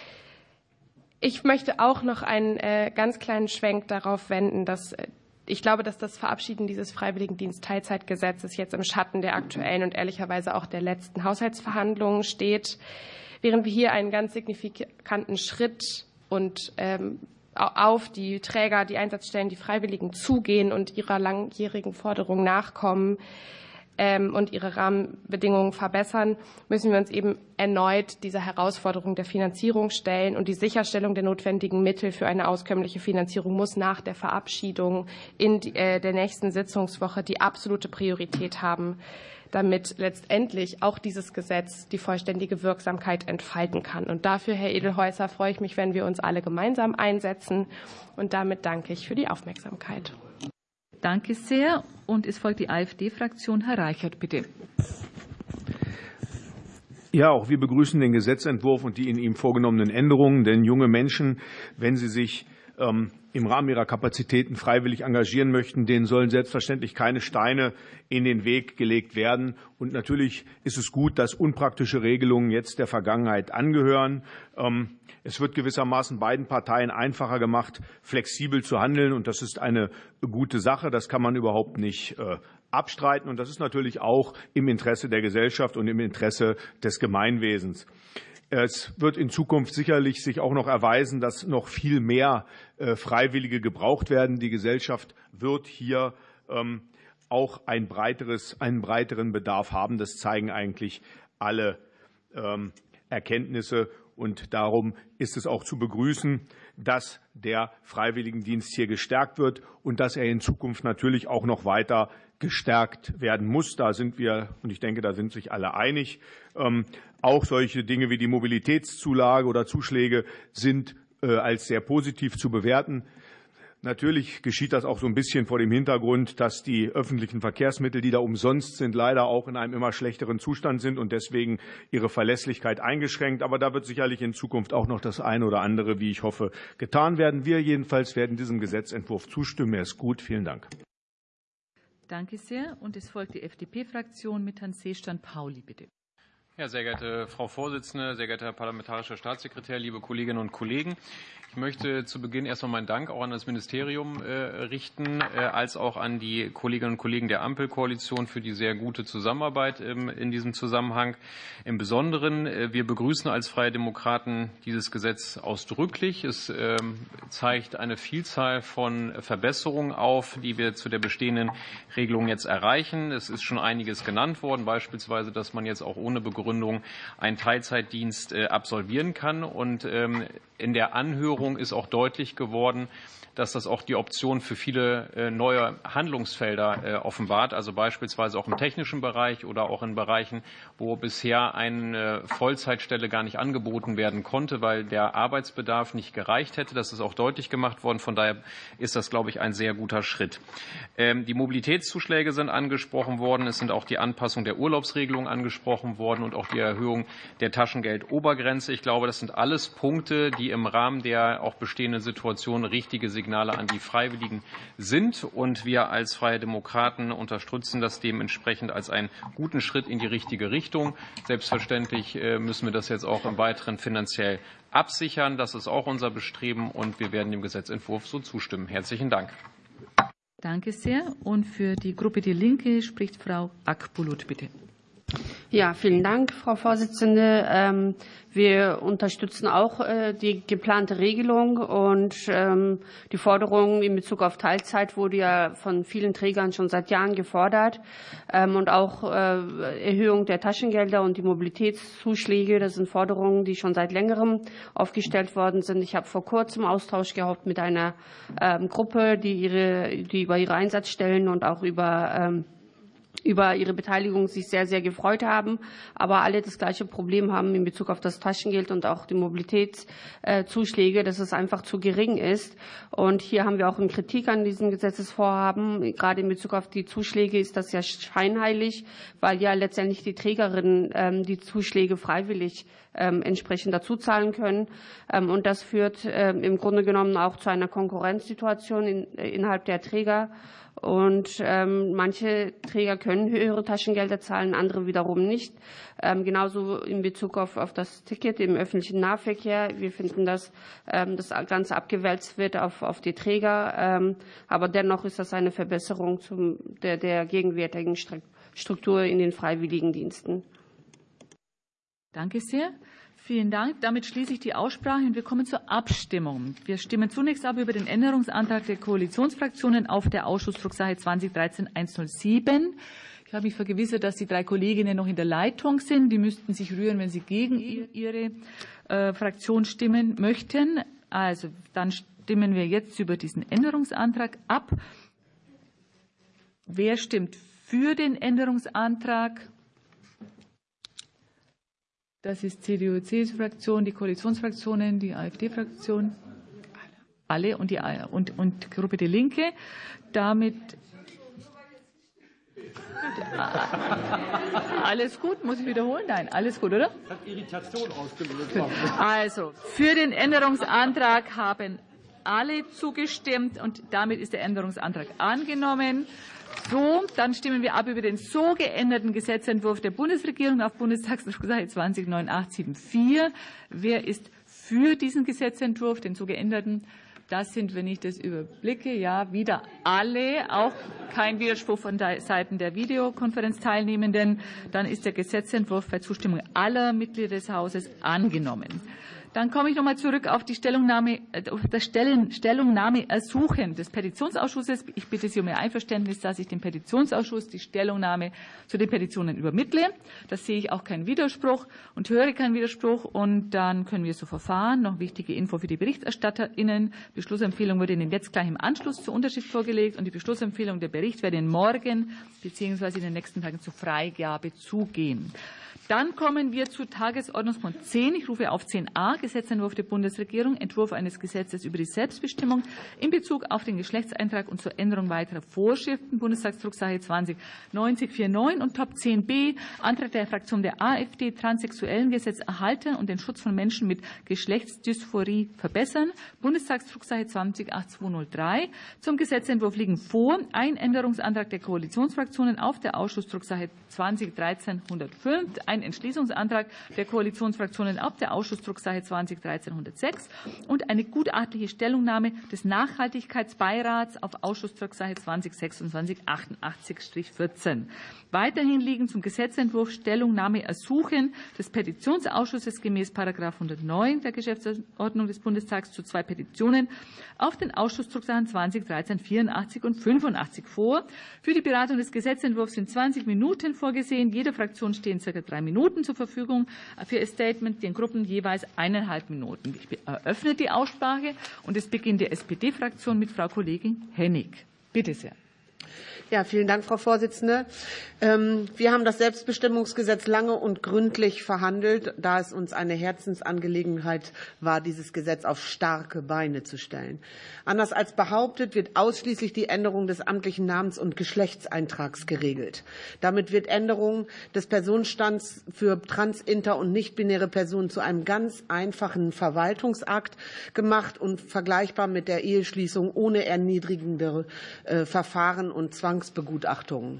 Ich möchte auch noch einen äh, ganz kleinen Schwenk darauf wenden, dass äh, ich glaube, dass das Verabschieden dieses Freiwilligendienst-Teilzeitgesetzes jetzt im Schatten der aktuellen und ehrlicherweise auch der letzten Haushaltsverhandlungen steht, während wir hier einen ganz signifikanten Schritt und ähm, auf die Träger, die Einsatzstellen, die Freiwilligen zugehen und ihrer langjährigen Forderung nachkommen ähm, und ihre Rahmenbedingungen verbessern, müssen wir uns eben erneut dieser Herausforderung der Finanzierung stellen. Und die Sicherstellung der notwendigen Mittel für eine auskömmliche Finanzierung muss nach der Verabschiedung in die, äh, der nächsten Sitzungswoche die absolute Priorität haben, damit letztendlich auch dieses Gesetz die vollständige Wirksamkeit entfalten kann. Und dafür, Herr Edelhäuser, freue ich mich, wenn wir uns alle gemeinsam einsetzen. Und damit danke ich für die Aufmerksamkeit. Danke sehr. Und es folgt die AfD-Fraktion. Herr Reichert, bitte. Ja, auch wir begrüßen den Gesetzentwurf und die in ihm vorgenommenen Änderungen, denn junge Menschen, wenn sie sich im Rahmen ihrer Kapazitäten freiwillig engagieren möchten, denen sollen selbstverständlich keine Steine in den Weg gelegt werden. Und natürlich ist es gut, dass unpraktische Regelungen jetzt der Vergangenheit angehören. Es wird gewissermaßen beiden Parteien einfacher gemacht, flexibel zu handeln. Und das ist eine gute Sache. Das kann man überhaupt nicht abstreiten. Und das ist natürlich auch im Interesse der Gesellschaft und im Interesse des Gemeinwesens. Es wird in Zukunft sicherlich sich auch noch erweisen, dass noch viel mehr Freiwillige gebraucht werden. Die Gesellschaft wird hier auch ein breiteres, einen breiteren Bedarf haben. Das zeigen eigentlich alle Erkenntnisse. Und darum ist es auch zu begrüßen, dass der Freiwilligendienst hier gestärkt wird und dass er in Zukunft natürlich auch noch weiter gestärkt werden muss. Da sind wir, und ich denke, da sind sich alle einig. Auch solche Dinge wie die Mobilitätszulage oder Zuschläge sind als sehr positiv zu bewerten. Natürlich geschieht das auch so ein bisschen vor dem Hintergrund, dass die öffentlichen Verkehrsmittel, die da umsonst sind, leider auch in einem immer schlechteren Zustand sind und deswegen ihre Verlässlichkeit eingeschränkt. Aber da wird sicherlich in Zukunft auch noch das eine oder andere, wie ich hoffe, getan werden. Wir jedenfalls werden diesem Gesetzentwurf zustimmen. Er ist gut. Vielen Dank. Danke sehr. Und es folgt die F D P-Fraktion mit Herrn Seestand-Pauli, bitte. Ja, sehr geehrte Frau Vorsitzende, sehr geehrter Herr parlamentarischer Staatssekretär, liebe Kolleginnen und Kollegen! Ich möchte zu Beginn erst noch meinen Dank auch an das Ministerium richten, als auch an die Kolleginnen und Kollegen der Ampelkoalition für die sehr gute Zusammenarbeit in diesem Zusammenhang. Im Besonderen, wir begrüßen als Freie Demokraten dieses Gesetz ausdrücklich. Es zeigt eine Vielzahl von Verbesserungen auf, die wir zu der bestehenden Regelung jetzt erreichen. Es ist schon einiges genannt worden, beispielsweise, dass man jetzt auch ohne Begründung einen Teilzeitdienst absolvieren kann. Und in der Anhörung ist auch deutlich geworden, dass das auch die Option für viele neue Handlungsfelder offenbart, also beispielsweise auch im technischen Bereich oder auch in Bereichen, wo bisher eine Vollzeitstelle gar nicht angeboten werden konnte, weil der Arbeitsbedarf nicht gereicht hätte. Das ist auch deutlich gemacht worden. Von daher ist das, glaube ich, ein sehr guter Schritt. Die Mobilitätszuschläge sind angesprochen worden. Es sind auch die Anpassung der Urlaubsregelung angesprochen worden und auch die Erhöhung der Taschengeldobergrenze. Ich glaube, das sind alles Punkte, die im Rahmen der auch bestehenden Situation richtige Signale Signale an die Freiwilligen sind. Und wir als Freie Demokraten unterstützen das dementsprechend als einen guten Schritt in die richtige Richtung. Selbstverständlich müssen wir das jetzt auch im Weiteren finanziell absichern. Das ist auch unser Bestreben und wir werden dem Gesetzentwurf so zustimmen. Herzlichen Dank. Danke sehr. Und für die Gruppe Die Linke spricht Frau Akbulut, bitte. Ja, vielen Dank, Frau Vorsitzende. Wir unterstützen auch die geplante Regelung und die Forderung in Bezug auf Teilzeit wurde ja von vielen Trägern schon seit Jahren gefordert und auch Erhöhung der Taschengelder und die Mobilitätszuschläge. Das sind Forderungen, die schon seit längerem aufgestellt worden sind. Ich habe vor kurzem Austausch gehabt mit einer Gruppe, die ihre, die über ihre Einsatzstellen und auch über über ihre Beteiligung sich sehr, sehr gefreut haben, aber alle das gleiche Problem haben in Bezug auf das Taschengeld und auch die Mobilitätszuschläge, dass es einfach zu gering ist. Und hier haben wir auch eine Kritik an diesem Gesetzesvorhaben. Gerade in Bezug auf die Zuschläge ist das ja scheinheilig, weil ja letztendlich die Trägerinnen die Zuschläge freiwillig entsprechend dazu zahlen können. Und das führt im Grunde genommen auch zu einer Konkurrenzsituation innerhalb der Träger. Und ähm, manche Träger können höhere Taschengelder zahlen, andere wiederum nicht. Ähm, genauso in Bezug auf, auf das Ticket im öffentlichen Nahverkehr. Wir finden, dass ähm, das Ganze abgewälzt wird auf, auf die Träger. Ähm, aber dennoch ist das eine Verbesserung zum, der, der gegenwärtigen Struktur in den Freiwilligendiensten. Danke sehr. Vielen Dank. Damit schließe ich die Aussprache und wir kommen zur Abstimmung. Wir stimmen zunächst ab über den Änderungsantrag der Koalitionsfraktionen auf der Ausschussdrucksache zwanzig dreizehn hundertsieben. Ich habe mich vergewissert, dass die drei Kolleginnen noch in der Leitung sind. Die müssten sich rühren, wenn sie gegen ihre äh, Fraktion stimmen möchten. Also dann stimmen wir jetzt über diesen Änderungsantrag ab. Wer stimmt für den Änderungsantrag? Das ist C D U C S U-Fraktion, die Koalitionsfraktionen, die AfD-Fraktion, alle und die und, und Gruppe Die Linke. Damit alles gut, muss ich wiederholen? Nein, alles gut, oder? Hat Irritation ausgelöst. Also, für den Änderungsantrag haben alle zugestimmt und damit ist der Änderungsantrag angenommen. So, dann stimmen wir ab über den so geänderten Gesetzentwurf der Bundesregierung auf Bundestagsdrucksache zwanzig neun acht sieben vier. Wer ist für diesen Gesetzentwurf, den so geänderten? Das sind, wenn ich das überblicke, ja, wieder alle, auch kein Widerspruch von Seiten der Videokonferenzteilnehmenden. Dann ist der Gesetzentwurf bei Zustimmung aller Mitglieder des Hauses angenommen. Dann komme ich noch einmal zurück auf die Stellungnahme, das Stellungnahmeersuchen des Petitionsausschusses. Ich bitte Sie um Ihr Einverständnis, dass ich dem Petitionsausschuss die Stellungnahme zu den Petitionen übermittle. Da sehe ich auch keinen Widerspruch und höre keinen Widerspruch. Und dann können wir so verfahren. Noch wichtige Info für die BerichterstatterInnen. Beschlussempfehlung wurde Ihnen jetzt gleich im Anschluss zur Unterschrift vorgelegt und die Beschlussempfehlung, der Bericht wird Ihnen morgen bzw. in den nächsten Tagen zur Freigabe zugehen. Dann kommen wir zu Tagesordnungspunkt zehn. Ich rufe auf zehn a, Gesetzentwurf der Bundesregierung, Entwurf eines Gesetzes über die Selbstbestimmung in Bezug auf den Geschlechtseintrag und zur Änderung weiterer Vorschriften, Bundestagsdrucksache zwanzig neunzig neunundvierzig und Top zehn b, Antrag der Fraktion der AfD, Transsexuellengesetz erhalten und den Schutz von Menschen mit Geschlechtsdysphorie verbessern, Bundestagsdrucksache zwanzig acht zwei null drei. Zum Gesetzentwurf liegen vor ein Änderungsantrag der Koalitionsfraktionen auf der Ausschussdrucksache zwanzig dreizehn hundertfünf, ein Entschließungsantrag der Koalitionsfraktionen auf der Ausschussdrucksache zwanzig dreizehn hundertsechs und eine gutachtliche Stellungnahme des Nachhaltigkeitsbeirats auf Ausschussdrucksache zwanzig sechsundzwanzig achtundachtzig vierzehn. Weiterhin liegen zum Gesetzentwurf Stellungnahmeersuchen des Petitionsausschusses gemäß Paragraph hundertneun der Geschäftsordnung des Bundestags zu zwei Petitionen auf den Ausschussdrucksachen zwanzig dreizehn vierundachtzig und fünfundachtzig vor. Für die Beratung des Gesetzentwurfs sind zwanzig Minuten vorgesehen. Jeder Fraktion stehen circa drei Minuten zur Verfügung, für Ihr Statement den Gruppen jeweils eineinhalb Minuten. Ich eröffne die Aussprache und es beginnt die S P D-Fraktion mit Frau Kollegin Hennig. Bitte sehr. Ja, vielen Dank, Frau Vorsitzende. Wir haben das Selbstbestimmungsgesetz lange und gründlich verhandelt, da es uns eine Herzensangelegenheit war, dieses Gesetz auf starke Beine zu stellen. Anders als behauptet, wird ausschließlich die Änderung des amtlichen Namens- und Geschlechtseintrags geregelt. Damit wird Änderung des Personenstands für trans-, inter- und nichtbinäre Personen zu einem ganz einfachen Verwaltungsakt gemacht und vergleichbar mit der Eheschließung ohne erniedrigende Verfahren und Zwangsbegutachtungen.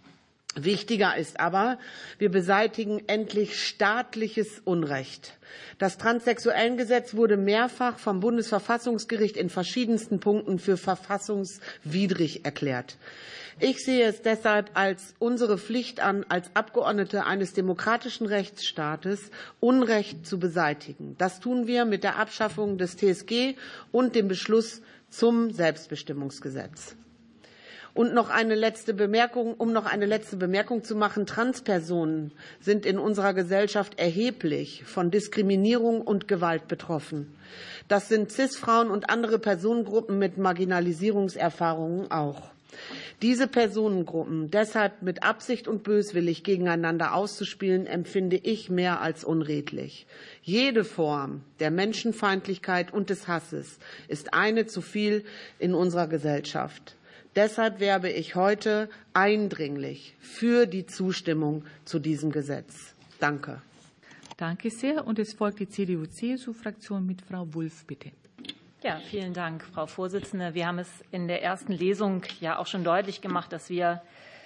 Wichtiger ist aber, wir beseitigen endlich staatliches Unrecht. Das Transsexuellengesetz wurde mehrfach vom Bundesverfassungsgericht in verschiedensten Punkten für verfassungswidrig erklärt. Ich sehe es deshalb als unsere Pflicht an, als Abgeordnete eines demokratischen Rechtsstaates Unrecht zu beseitigen. Das tun wir mit der Abschaffung des T S G und dem Beschluss zum Selbstbestimmungsgesetz. Und noch eine letzte Bemerkung, um noch eine letzte Bemerkung zu machen. Transpersonen sind in unserer Gesellschaft erheblich von Diskriminierung und Gewalt betroffen. Das sind Cis-Frauen und andere Personengruppen mit Marginalisierungserfahrungen auch. Diese Personengruppen deshalb mit Absicht und böswillig gegeneinander auszuspielen, empfinde ich mehr als unredlich. Jede Form der Menschenfeindlichkeit und des Hasses ist eine zu viel in unserer Gesellschaft. Deshalb werbe ich heute eindringlich für die Zustimmung zu diesem Gesetz. Danke. Danke sehr. Und es folgt die C D U C S U-Fraktion mit Frau Wulff, bitte. Ja, vielen Dank, Frau Vorsitzende. Wir haben es in der ersten Lesung ja auch schon deutlich gemacht, dass wir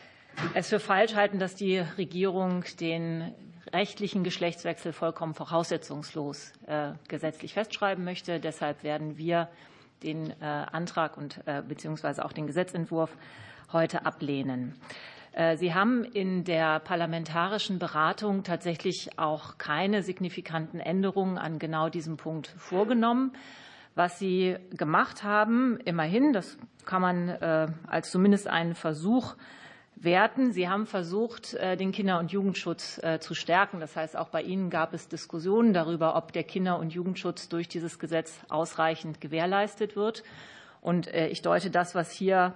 es für falsch halten, dass die Regierung den rechtlichen Geschlechtswechsel vollkommen voraussetzungslos äh, gesetzlich festschreiben möchte. Deshalb werden wir den äh, Antrag und äh, beziehungsweise auch den Gesetzentwurf heute ablehnen. Äh, Sie haben in der parlamentarischen Beratung tatsächlich auch keine signifikanten Änderungen an genau diesem Punkt vorgenommen. Was Sie gemacht haben, immerhin, das kann man äh, als zumindest einen Versuch werten. Sie haben versucht, den Kinder- und Jugendschutz zu stärken. Das heißt, auch bei Ihnen gab es Diskussionen darüber, ob der Kinder- und Jugendschutz durch dieses Gesetz ausreichend gewährleistet wird. Und ich deute das, was hier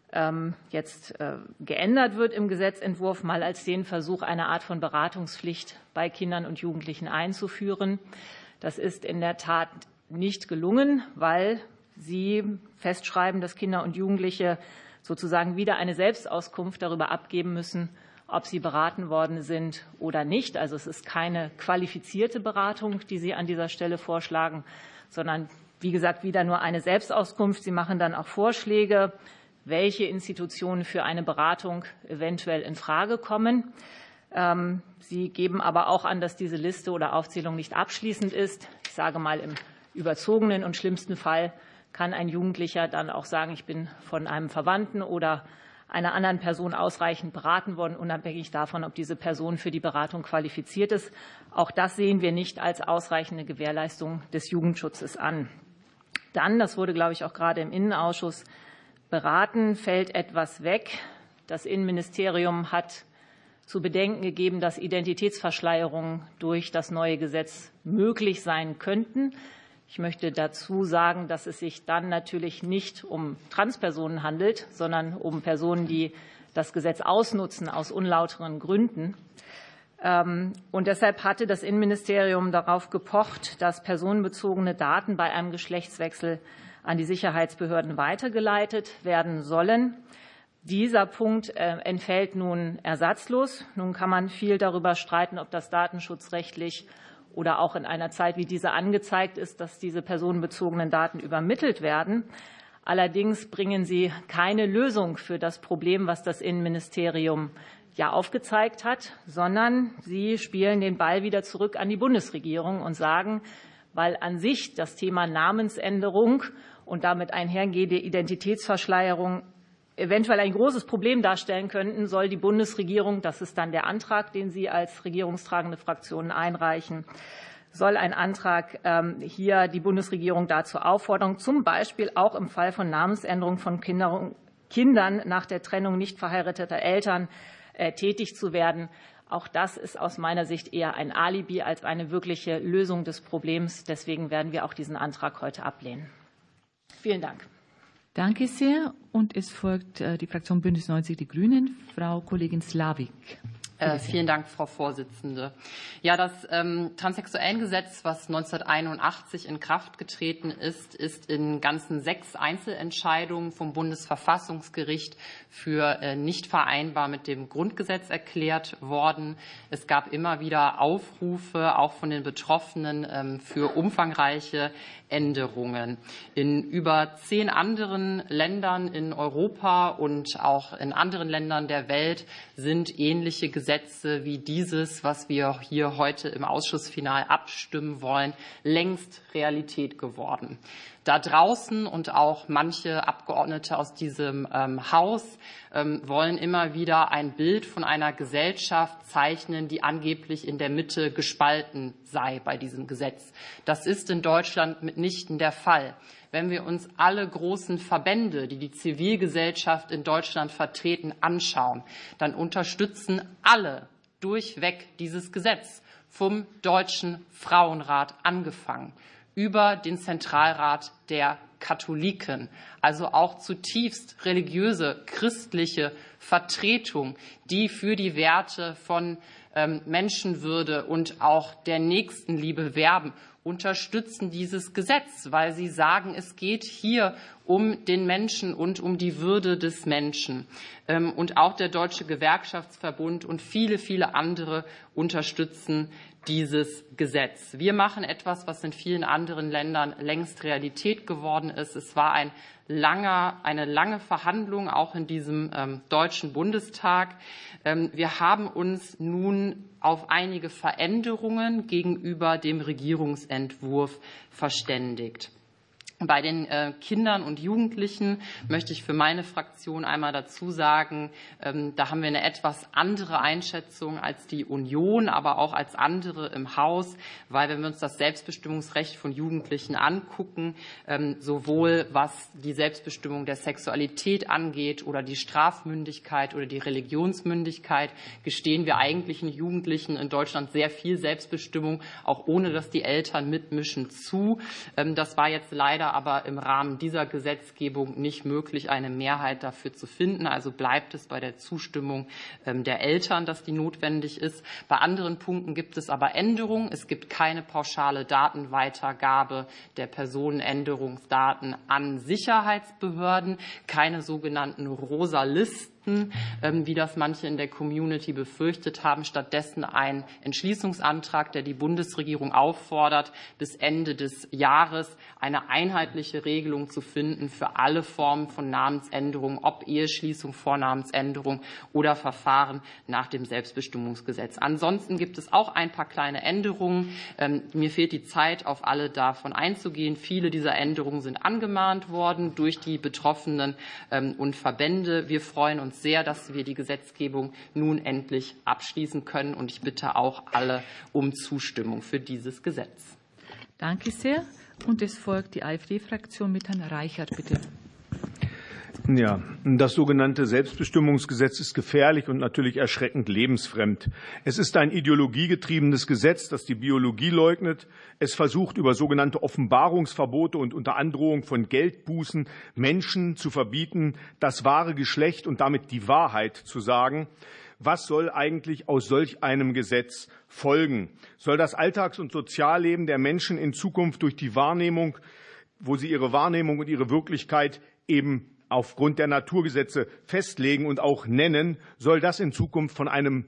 jetzt geändert wird im Gesetzentwurf, mal als den Versuch, eine Art von Beratungspflicht bei Kindern und Jugendlichen einzuführen. Das ist in der Tat nicht gelungen, weil Sie festschreiben, dass Kinder und Jugendliche sozusagen wieder eine Selbstauskunft darüber abgeben müssen, ob sie beraten worden sind oder nicht. Also es ist keine qualifizierte Beratung, die Sie an dieser Stelle vorschlagen, sondern wie gesagt, wieder nur eine Selbstauskunft. Sie machen dann auch Vorschläge, welche Institutionen für eine Beratung eventuell in Frage kommen. Sie geben aber auch an, dass diese Liste oder Aufzählung nicht abschließend ist. Ich sage mal, im überzogenen und schlimmsten Fall kann ein Jugendlicher dann auch sagen, ich bin von einem Verwandten oder einer anderen Person ausreichend beraten worden, unabhängig davon, ob diese Person für die Beratung qualifiziert ist. Auch das sehen wir nicht als ausreichende Gewährleistung des Jugendschutzes an. Dann, das wurde, glaube ich, auch gerade im Innenausschuss beraten, fällt etwas weg. Das Innenministerium hat zu bedenken gegeben, dass Identitätsverschleierungen durch das neue Gesetz möglich sein könnten. Ich möchte dazu sagen, dass es sich dann natürlich nicht um Transpersonen handelt, sondern um Personen, die das Gesetz ausnutzen aus unlauteren Gründen. Und deshalb hatte das Innenministerium darauf gepocht, dass personenbezogene Daten bei einem Geschlechtswechsel an die Sicherheitsbehörden weitergeleitet werden sollen. Dieser Punkt entfällt nun ersatzlos. Nun kann man viel darüber streiten, ob das datenschutzrechtlich oder auch in einer Zeit wie diese angezeigt ist, dass diese personenbezogenen Daten übermittelt werden. Allerdings bringen sie keine Lösung für das Problem, was das Innenministerium ja aufgezeigt hat, sondern sie spielen den Ball wieder zurück an die Bundesregierung und sagen, weil an sich das Thema Namensänderung und damit einhergehende Identitätsverschleierung eventuell ein großes Problem darstellen könnten, soll die Bundesregierung, das ist dann der Antrag, den Sie als regierungstragende Fraktionen einreichen, soll ein Antrag hier die Bundesregierung dazu auffordern, zum Beispiel auch im Fall von Namensänderung von Kindern nach der Trennung nicht verheirateter Eltern tätig zu werden. Auch das ist aus meiner Sicht eher ein Alibi als eine wirkliche Lösung des Problems. Deswegen werden wir auch diesen Antrag heute ablehnen. Vielen Dank. Danke sehr. Und es folgt die Fraktion Bündnis neunzig Die Grünen. Frau Kollegin Slavik. Äh, vielen Dank, Frau Vorsitzende. Ja, das ähm, Transsexuellengesetz, was neunzehnhunderteinundachtzig in Kraft getreten ist, ist in ganzen sechs Einzelentscheidungen vom Bundesverfassungsgericht für äh, nicht vereinbar mit dem Grundgesetz erklärt worden. Es gab immer wieder Aufrufe, auch von den Betroffenen, ähm, für umfangreiche Änderungen. In über zehn anderen Ländern in Europa und auch in anderen Ländern der Welt sind ähnliche Gesetze wie dieses, was wir hier heute im Ausschuss final abstimmen wollen, längst Realität geworden. Da draußen und auch manche Abgeordnete aus diesem ähm, Haus ähm, wollen immer wieder ein Bild von einer Gesellschaft zeichnen, die angeblich in der Mitte gespalten sei bei diesem Gesetz. Das ist in Deutschland mitnichten der Fall. Wenn wir uns alle großen Verbände, die die Zivilgesellschaft in Deutschland vertreten, anschauen, dann unterstützen alle durchweg dieses Gesetz, vom Deutschen Frauenrat angefangen, über den Zentralrat der Katholiken, also auch zutiefst religiöse, christliche Vertretung, die für die Werte von ähm, Menschenwürde und auch der Nächstenliebe werben, unterstützen dieses Gesetz, weil sie sagen, es geht hier um den Menschen und um die Würde des Menschen. Und auch der Deutsche Gewerkschaftsverbund und viele, viele andere unterstützen dieses Gesetz. Wir machen etwas, was in vielen anderen Ländern längst Realität geworden ist. Es war ein langer, eine lange Verhandlung, auch in diesem ähm, Deutschen Bundestag. Ähm, wir haben uns nun auf einige Veränderungen gegenüber dem Regierungsentwurf verständigt. Bei den äh, Kindern und Jugendlichen möchte ich für meine Fraktion einmal dazu sagen, ähm, da haben wir eine etwas andere Einschätzung als die Union, aber auch als andere im Haus, weil wenn wir uns das Selbstbestimmungsrecht von Jugendlichen angucken, ähm, sowohl was die Selbstbestimmung der Sexualität angeht oder die Strafmündigkeit oder die Religionsmündigkeit, gestehen wir eigentlichen Jugendlichen in Deutschland sehr viel Selbstbestimmung, auch ohne dass die Eltern mitmischen, zu. Ähm, das war jetzt leider aber im Rahmen dieser Gesetzgebung nicht möglich, eine Mehrheit dafür zu finden. Also bleibt es bei der Zustimmung der Eltern, dass die notwendig ist. Bei anderen Punkten gibt es aber Änderungen. Es gibt keine pauschale Datenweitergabe der Personenänderungsdaten an Sicherheitsbehörden, keine sogenannten rosa Listen wie das manche in der Community befürchtet haben, stattdessen ein Entschließungsantrag, der die Bundesregierung auffordert, bis Ende des Jahres eine einheitliche Regelung zu finden für alle Formen von Namensänderungen, ob Eheschließung, Vornamensänderung oder Verfahren nach dem Selbstbestimmungsgesetz. Ansonsten gibt es auch ein paar kleine Änderungen. Mir fehlt die Zeit, auf alle davon einzugehen. Viele dieser Änderungen sind angemahnt worden durch die Betroffenen und Verbände. Wir freuen uns sehr, dass wir die Gesetzgebung nun endlich abschließen können. Und ich bitte auch alle um Zustimmung für dieses Gesetz. Danke sehr. Und es folgt die AfD-Fraktion mit Herrn Reichert, bitte. Ja, das sogenannte Selbstbestimmungsgesetz ist gefährlich und natürlich erschreckend lebensfremd. Es ist ein ideologiegetriebenes Gesetz, das die Biologie leugnet. Es versucht, über sogenannte Offenbarungsverbote und unter Androhung von Geldbußen Menschen zu verbieten, das wahre Geschlecht und damit die Wahrheit zu sagen. Was soll eigentlich aus solch einem Gesetz folgen? Soll das Alltags- und Sozialleben der Menschen in Zukunft durch die Wahrnehmung, wo sie ihre Wahrnehmung und ihre Wirklichkeit eben aufgrund der Naturgesetze festlegen und auch nennen, soll das in Zukunft von einem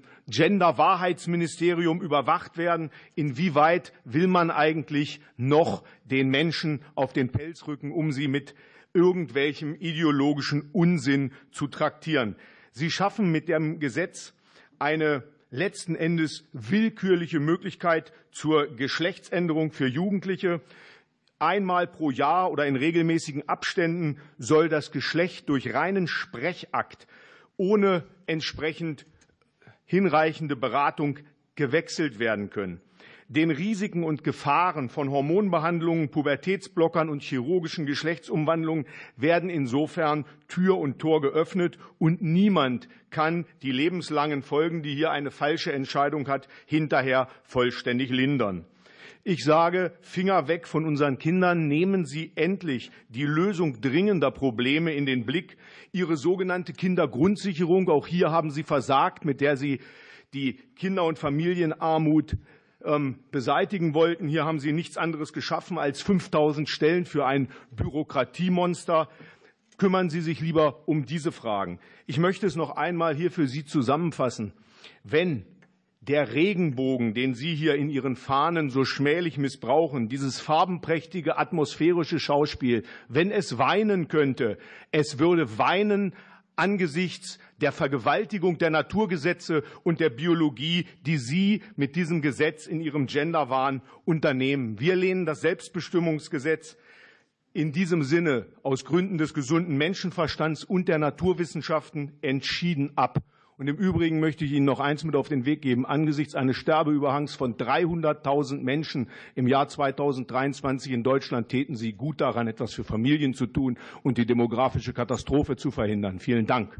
Gender-Wahrheitsministerium überwacht werden? Inwieweit will man eigentlich noch den Menschen auf den Pelz rücken, um sie mit irgendwelchem ideologischen Unsinn zu traktieren? Sie schaffen mit dem Gesetz eine letzten Endes willkürliche Möglichkeit zur Geschlechtsänderung für Jugendliche. Einmal pro Jahr oder in regelmäßigen Abständen soll das Geschlecht durch reinen Sprechakt ohne entsprechend hinreichende Beratung gewechselt werden können. Den Risiken und Gefahren von Hormonbehandlungen, Pubertätsblockern und chirurgischen Geschlechtsumwandlungen werden insofern Tür und Tor geöffnet und niemand kann die lebenslangen Folgen, die hier eine falsche Entscheidung hat, hinterher vollständig lindern. Ich sage, Finger weg von unseren Kindern, nehmen Sie endlich die Lösung dringender Probleme in den Blick. Ihre sogenannte Kindergrundsicherung, auch hier haben Sie versagt, mit der Sie die Kinder- und Familienarmut ähm, beseitigen wollten. Hier haben Sie nichts anderes geschaffen als fünftausend Stellen für ein Bürokratiemonster. Kümmern Sie sich lieber um diese Fragen. Ich möchte es noch einmal hier für Sie zusammenfassen. Wenn der Regenbogen, den Sie hier in Ihren Fahnen so schmählich missbrauchen, dieses farbenprächtige atmosphärische Schauspiel, wenn es weinen könnte, es würde weinen angesichts der Vergewaltigung der Naturgesetze und der Biologie, die Sie mit diesem Gesetz in Ihrem Genderwahn unternehmen. Wir lehnen das Selbstbestimmungsgesetz in diesem Sinne aus Gründen des gesunden Menschenverstands und der Naturwissenschaften entschieden ab. Und im Übrigen möchte ich Ihnen noch eins mit auf den Weg geben. Angesichts eines Sterbeüberhangs von dreihunderttausend Menschen im Jahr zweitausenddreiundzwanzig in Deutschland täten Sie gut daran, etwas für Familien zu tun und die demografische Katastrophe zu verhindern. Vielen Dank.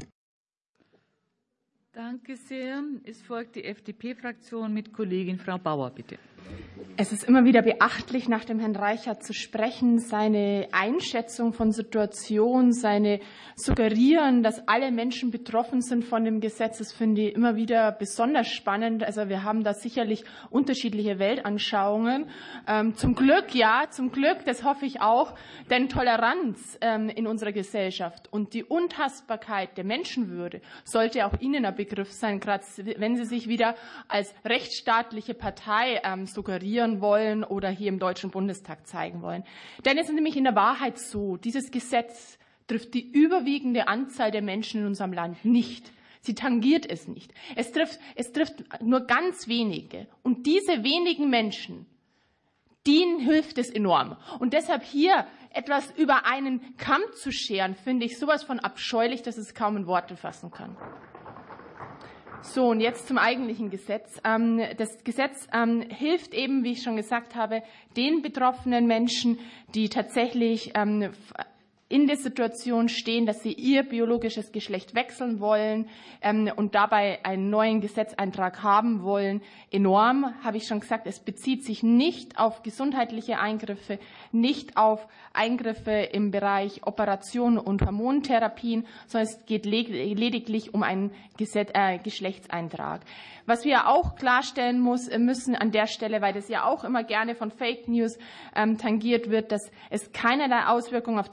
Danke sehr. Es folgt die F D P-Fraktion mit Kollegin Frau Bauer, bitte. Es ist immer wieder beachtlich, nach dem Herrn Reichert zu sprechen, seine Einschätzung von Situation, seine Suggerieren, dass alle Menschen betroffen sind von dem Gesetz, das finde ich immer wieder besonders spannend. Also wir haben da sicherlich unterschiedliche Weltanschauungen. Ähm, zum Glück, ja, zum Glück, das hoffe ich auch, denn Toleranz ähm, in unserer Gesellschaft und die Untastbarkeit der Menschenwürde sollte auch Ihnen ein Begriff sein, gerade wenn Sie sich wieder als rechtsstaatliche Partei ähm, suggerieren wollen oder hier im Deutschen Bundestag zeigen wollen. Denn es ist nämlich in der Wahrheit so, dieses Gesetz trifft die überwiegende Anzahl der Menschen in unserem Land nicht. Sie tangiert es nicht. Es trifft, es trifft nur ganz wenige. Und diese wenigen Menschen, denen hilft es enorm. Und deshalb hier etwas über einen Kamm zu scheren, finde ich sowas von abscheulich, dass es kaum in Worte fassen kann. So, und jetzt zum eigentlichen Gesetz. Das Gesetz hilft eben, wie ich schon gesagt habe, den betroffenen Menschen, die tatsächlich in der Situation stehen, dass sie ihr biologisches Geschlecht wechseln wollen und dabei einen neuen Gesetzeintrag haben wollen. Enorm, habe ich schon gesagt, es bezieht sich nicht auf gesundheitliche Eingriffe, nicht auf Eingriffe im Bereich Operationen und Hormontherapien, sondern es geht lediglich um einen Gesetz, äh, Geschlechtseintrag. Was wir auch klarstellen muss, müssen an der Stelle, weil das ja auch immer gerne von Fake News ähm, tangiert wird, dass es keinerlei Auswirkungen auf die Vertrags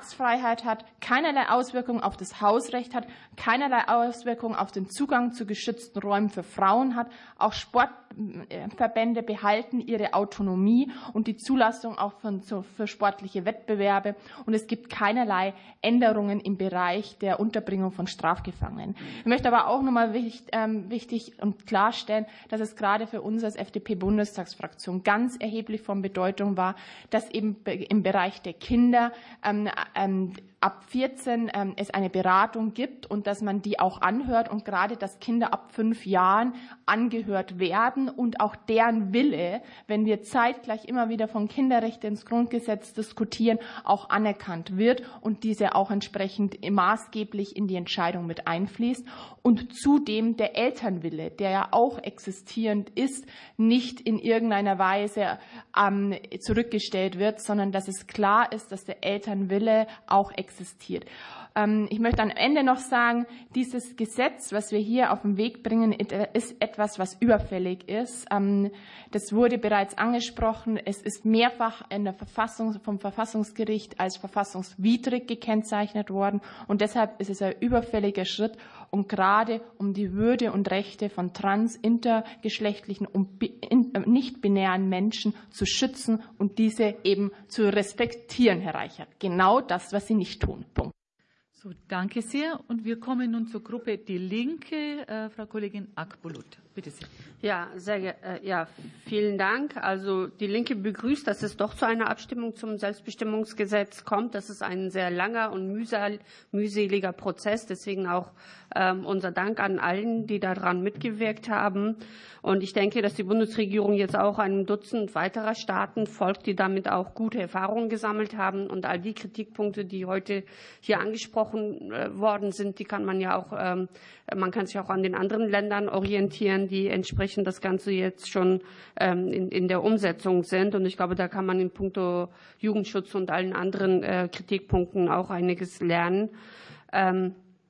Vertragsfreiheit hat, keinerlei Auswirkungen auf das Hausrecht hat, keinerlei Auswirkungen auf den Zugang zu geschützten Räumen für Frauen hat. Auch Sportverbände behalten ihre Autonomie und die Zulassung auch von, für sportliche Wettbewerbe. Und es gibt keinerlei Änderungen im Bereich der Unterbringung von Strafgefangenen. Ich möchte aber auch nochmal wichtig, ähm, wichtig und klarstellen, dass es gerade für uns als F D P-Bundestagsfraktion ganz erheblich von Bedeutung war, dass eben im Bereich der Kinder ähm, ähm, ab vierzehn ähm, es eine Beratung gibt und dass man die auch anhört und gerade, dass Kinder ab fünf Jahren angehört werden und auch deren Wille, wenn wir zeitgleich immer wieder von Kinderrechten ins Grundgesetz diskutieren, auch anerkannt wird und diese auch entsprechend maßgeblich in die Entscheidung mit einfließt und zudem der Elternwille, der ja auch existierend ist, nicht in irgendeiner Weise ähm, zurückgestellt wird, sondern dass es klar ist, dass der Elternwille auch existiert. Ich möchte am Ende noch sagen, dieses Gesetz, was wir hier auf den Weg bringen, ist etwas, was überfällig ist. Das wurde bereits angesprochen. Es ist mehrfach in der Verfassung, vom Verfassungsgericht als verfassungswidrig gekennzeichnet worden. Und deshalb ist es ein überfälliger Schritt, um gerade um die Würde und Rechte von trans-, intergeschlechtlichen und nicht-binären Menschen zu schützen und diese eben zu respektieren, Herr Reichert. Genau das, was Sie nicht tun. Punkt. So, danke sehr. Und wir kommen nun zur Gruppe Die Linke. Äh, Frau Kollegin Akbulut, bitte sehr. Ja, sehr, äh, ja, vielen Dank. Also die Linke begrüßt, dass es doch zu einer Abstimmung zum Selbstbestimmungsgesetz kommt. Das ist ein sehr langer und mühsal, mühseliger Prozess. Deswegen auch ähm, unser Dank an allen, die daran mitgewirkt haben. Und ich denke, dass die Bundesregierung jetzt auch einem Dutzend weiterer Staaten folgt, die damit auch gute Erfahrungen gesammelt haben. Und all die Kritikpunkte, die heute hier angesprochen äh, worden sind, die kann man ja auch, ähm, man kann sich auch an den anderen Ländern orientieren, die entsprechend das Ganze jetzt schon ähm, in, in der Umsetzung sind. Und ich glaube, da kann man in puncto Jugendschutz und allen anderen äh, Kritikpunkten auch einiges lernen. Ähm,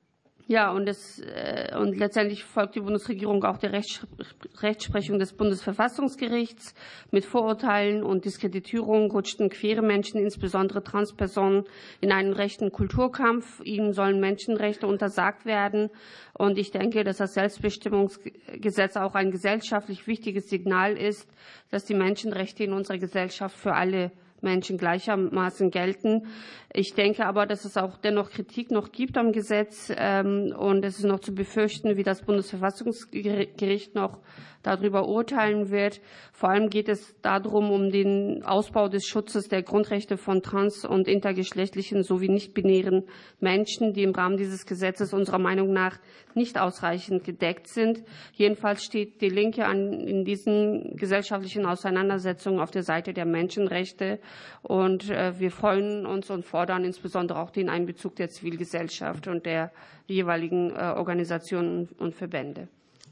Ja, und, es, und letztendlich folgt die Bundesregierung auch der Rechtsprechung des Bundesverfassungsgerichts. Mit Vorurteilen und Diskreditierung rutschten queere Menschen, insbesondere Transpersonen, in einen rechten Kulturkampf. Ihnen sollen Menschenrechte untersagt werden. Und ich denke, dass das Selbstbestimmungsgesetz auch ein gesellschaftlich wichtiges Signal ist, dass die Menschenrechte in unserer Gesellschaft für alle Menschen gleichermaßen gelten. Ich denke aber, dass es auch dennoch Kritik noch gibt am Gesetz ähm, und es ist noch zu befürchten, wie das Bundesverfassungsgericht noch darüber urteilen wird. Vor allem geht es darum, um den Ausbau des Schutzes der Grundrechte von trans- und intergeschlechtlichen sowie nicht-binären Menschen, die im Rahmen dieses Gesetzes unserer Meinung nach nicht ausreichend gedeckt sind. Jedenfalls steht die Linke an, in diesen gesellschaftlichen Auseinandersetzungen auf der Seite der Menschenrechte und äh, wir freuen uns und fordern insbesondere auch den Einbezug der Zivilgesellschaft und der jeweiligen äh, Organisationen und Verbände.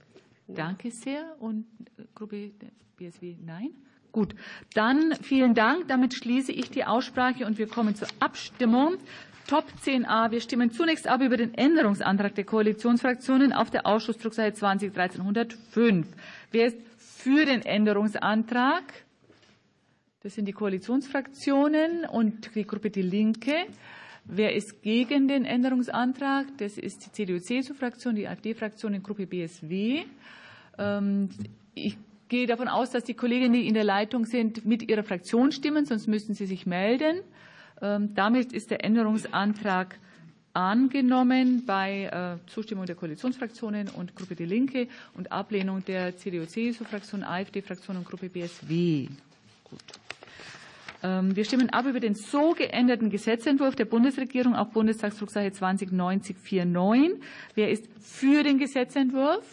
Danke sehr. Und Gruppe B S W, nein? Gut, dann vielen Dank. Damit schließe ich die Aussprache und wir kommen zur Abstimmung. Top zehn a. Wir stimmen zunächst ab über den Änderungsantrag der Koalitionsfraktionen auf der Ausschussdrucksache zwanzig dreizehnhundertfünf. Wer ist für den Änderungsantrag? Das sind die Koalitionsfraktionen und die Gruppe Die Linke. Wer ist gegen den Änderungsantrag? Das ist die C D U C S U-Fraktion, die AfD-Fraktion und Gruppe B S W. Ich gehe davon aus, dass die Kolleginnen, die in der Leitung sind, mit ihrer Fraktion stimmen, sonst müssten sie sich melden. Damit ist der Änderungsantrag angenommen bei Zustimmung der Koalitionsfraktionen und Gruppe Die Linke und Ablehnung der C D U C S U-Fraktion, AfD-Fraktion und Gruppe B S W. Gut. Wir stimmen ab über den so geänderten Gesetzentwurf der Bundesregierung auf Bundestagsdrucksache zwanzig neunzig neunundvierzig. Wer ist für den Gesetzentwurf?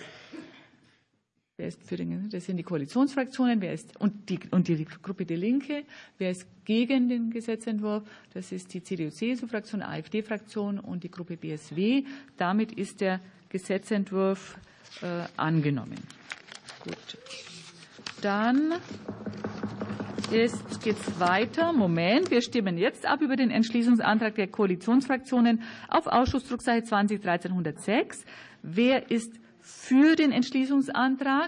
Wer ist für den, das sind die Koalitionsfraktionen. Wer ist, und, die, und die Gruppe Die Linke. Wer ist gegen den Gesetzentwurf? Das ist die C D U C S U-Fraktion, AfD-Fraktion und die Gruppe B S W. Damit ist der Gesetzentwurf äh, angenommen. Gut. Dann Jetzt geht es weiter. Moment, wir stimmen jetzt ab über den Entschließungsantrag der Koalitionsfraktionen auf Ausschussdrucksache zwanzig dreizehnhundertsechs. Wer ist für den Entschließungsantrag?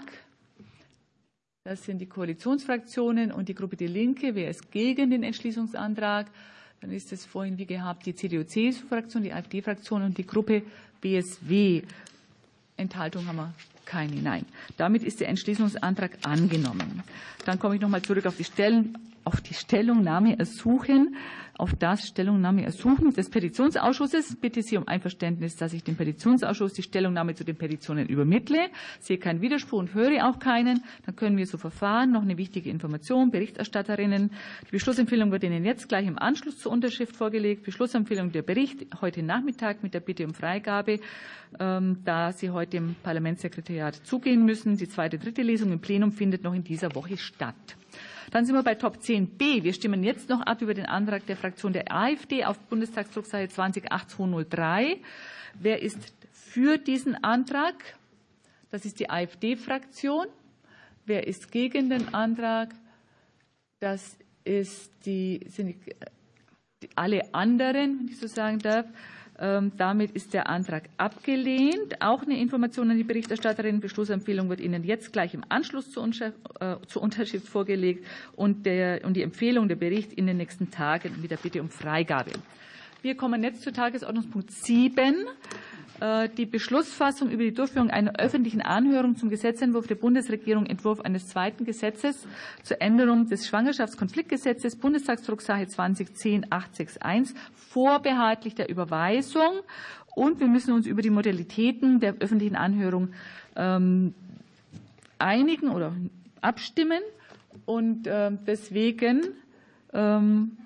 Das sind die Koalitionsfraktionen und die Gruppe Die Linke. Wer ist gegen den Entschließungsantrag? Dann ist es vorhin wie gehabt die C D U-C S U-Fraktion, die AfD-Fraktion und die Gruppe B S W. Enthaltung haben wir keine. Nein. Damit ist der Entschließungsantrag angenommen. Dann komme ich noch mal zurück auf die Stellen, auf die Stellungnahme ersuchen, auf das Stellungnahme ersuchen des Petitionsausschusses. Bitte Sie um Einverständnis, dass ich dem Petitionsausschuss die Stellungnahme zu den Petitionen übermittle. Ich sehe keinen Widerspruch und höre auch keinen. Dann können wir so verfahren. Noch eine wichtige Information. Berichterstatterinnen. Die Beschlussempfehlung wird Ihnen jetzt gleich im Anschluss zur Unterschrift vorgelegt. Beschlussempfehlung der Bericht heute Nachmittag mit der Bitte um Freigabe, ähm, da Sie heute im Parlamentssekretariat zugehen müssen. Die zweite, dritte Lesung im Plenum findet noch in dieser Woche statt. Dann sind wir bei Top zehn b. Wir stimmen jetzt noch ab über den Antrag der Fraktion der AfD auf Bundestagsdrucksache zwanzig acht zweihunderthrei. Wer ist für diesen Antrag? Das ist die AfD-Fraktion. Wer ist gegen den Antrag? Das ist die, sind die, alle anderen, wenn ich so sagen darf. Ähm, damit ist der Antrag abgelehnt. Auch eine Information an die Berichterstatterin. Beschlussempfehlung wird Ihnen jetzt gleich im Anschluss zur, äh, zur Unterschrift vorgelegt und, der, und die Empfehlung, der Bericht in den nächsten Tagen mit der Bitte um Freigabe. Wir kommen jetzt zu Tagesordnungspunkt sieben. Die Beschlussfassung über die Durchführung einer öffentlichen Anhörung zum Gesetzentwurf der Bundesregierung, Entwurf eines zweiten Gesetzes zur Änderung des Schwangerschaftskonfliktgesetzes, Bundestagsdrucksache zwanzig zehn achthunderteinundsiebzig, vorbehaltlich der Überweisung. Und wir müssen uns über die Modalitäten der öffentlichen Anhörung ähm, einigen oder abstimmen. Und äh, deswegen ähm,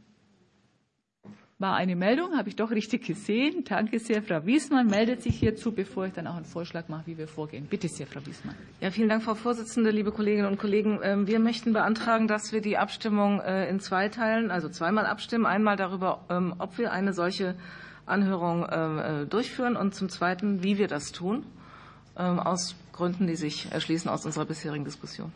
war eine Meldung, habe ich doch richtig gesehen. Danke sehr. Frau Wiesmann meldet sich hierzu, bevor ich dann auch einen Vorschlag mache, wie wir vorgehen. Bitte sehr, Frau Wiesmann. Ja, vielen Dank, Frau Vorsitzende, liebe Kolleginnen und Kollegen. Wir möchten beantragen, dass wir die Abstimmung in zwei Teilen, also zweimal abstimmen. Einmal darüber, ob wir eine solche Anhörung durchführen und zum Zweiten, wie wir das tun, aus Gründen, die sich erschließen aus unserer bisherigen Diskussion.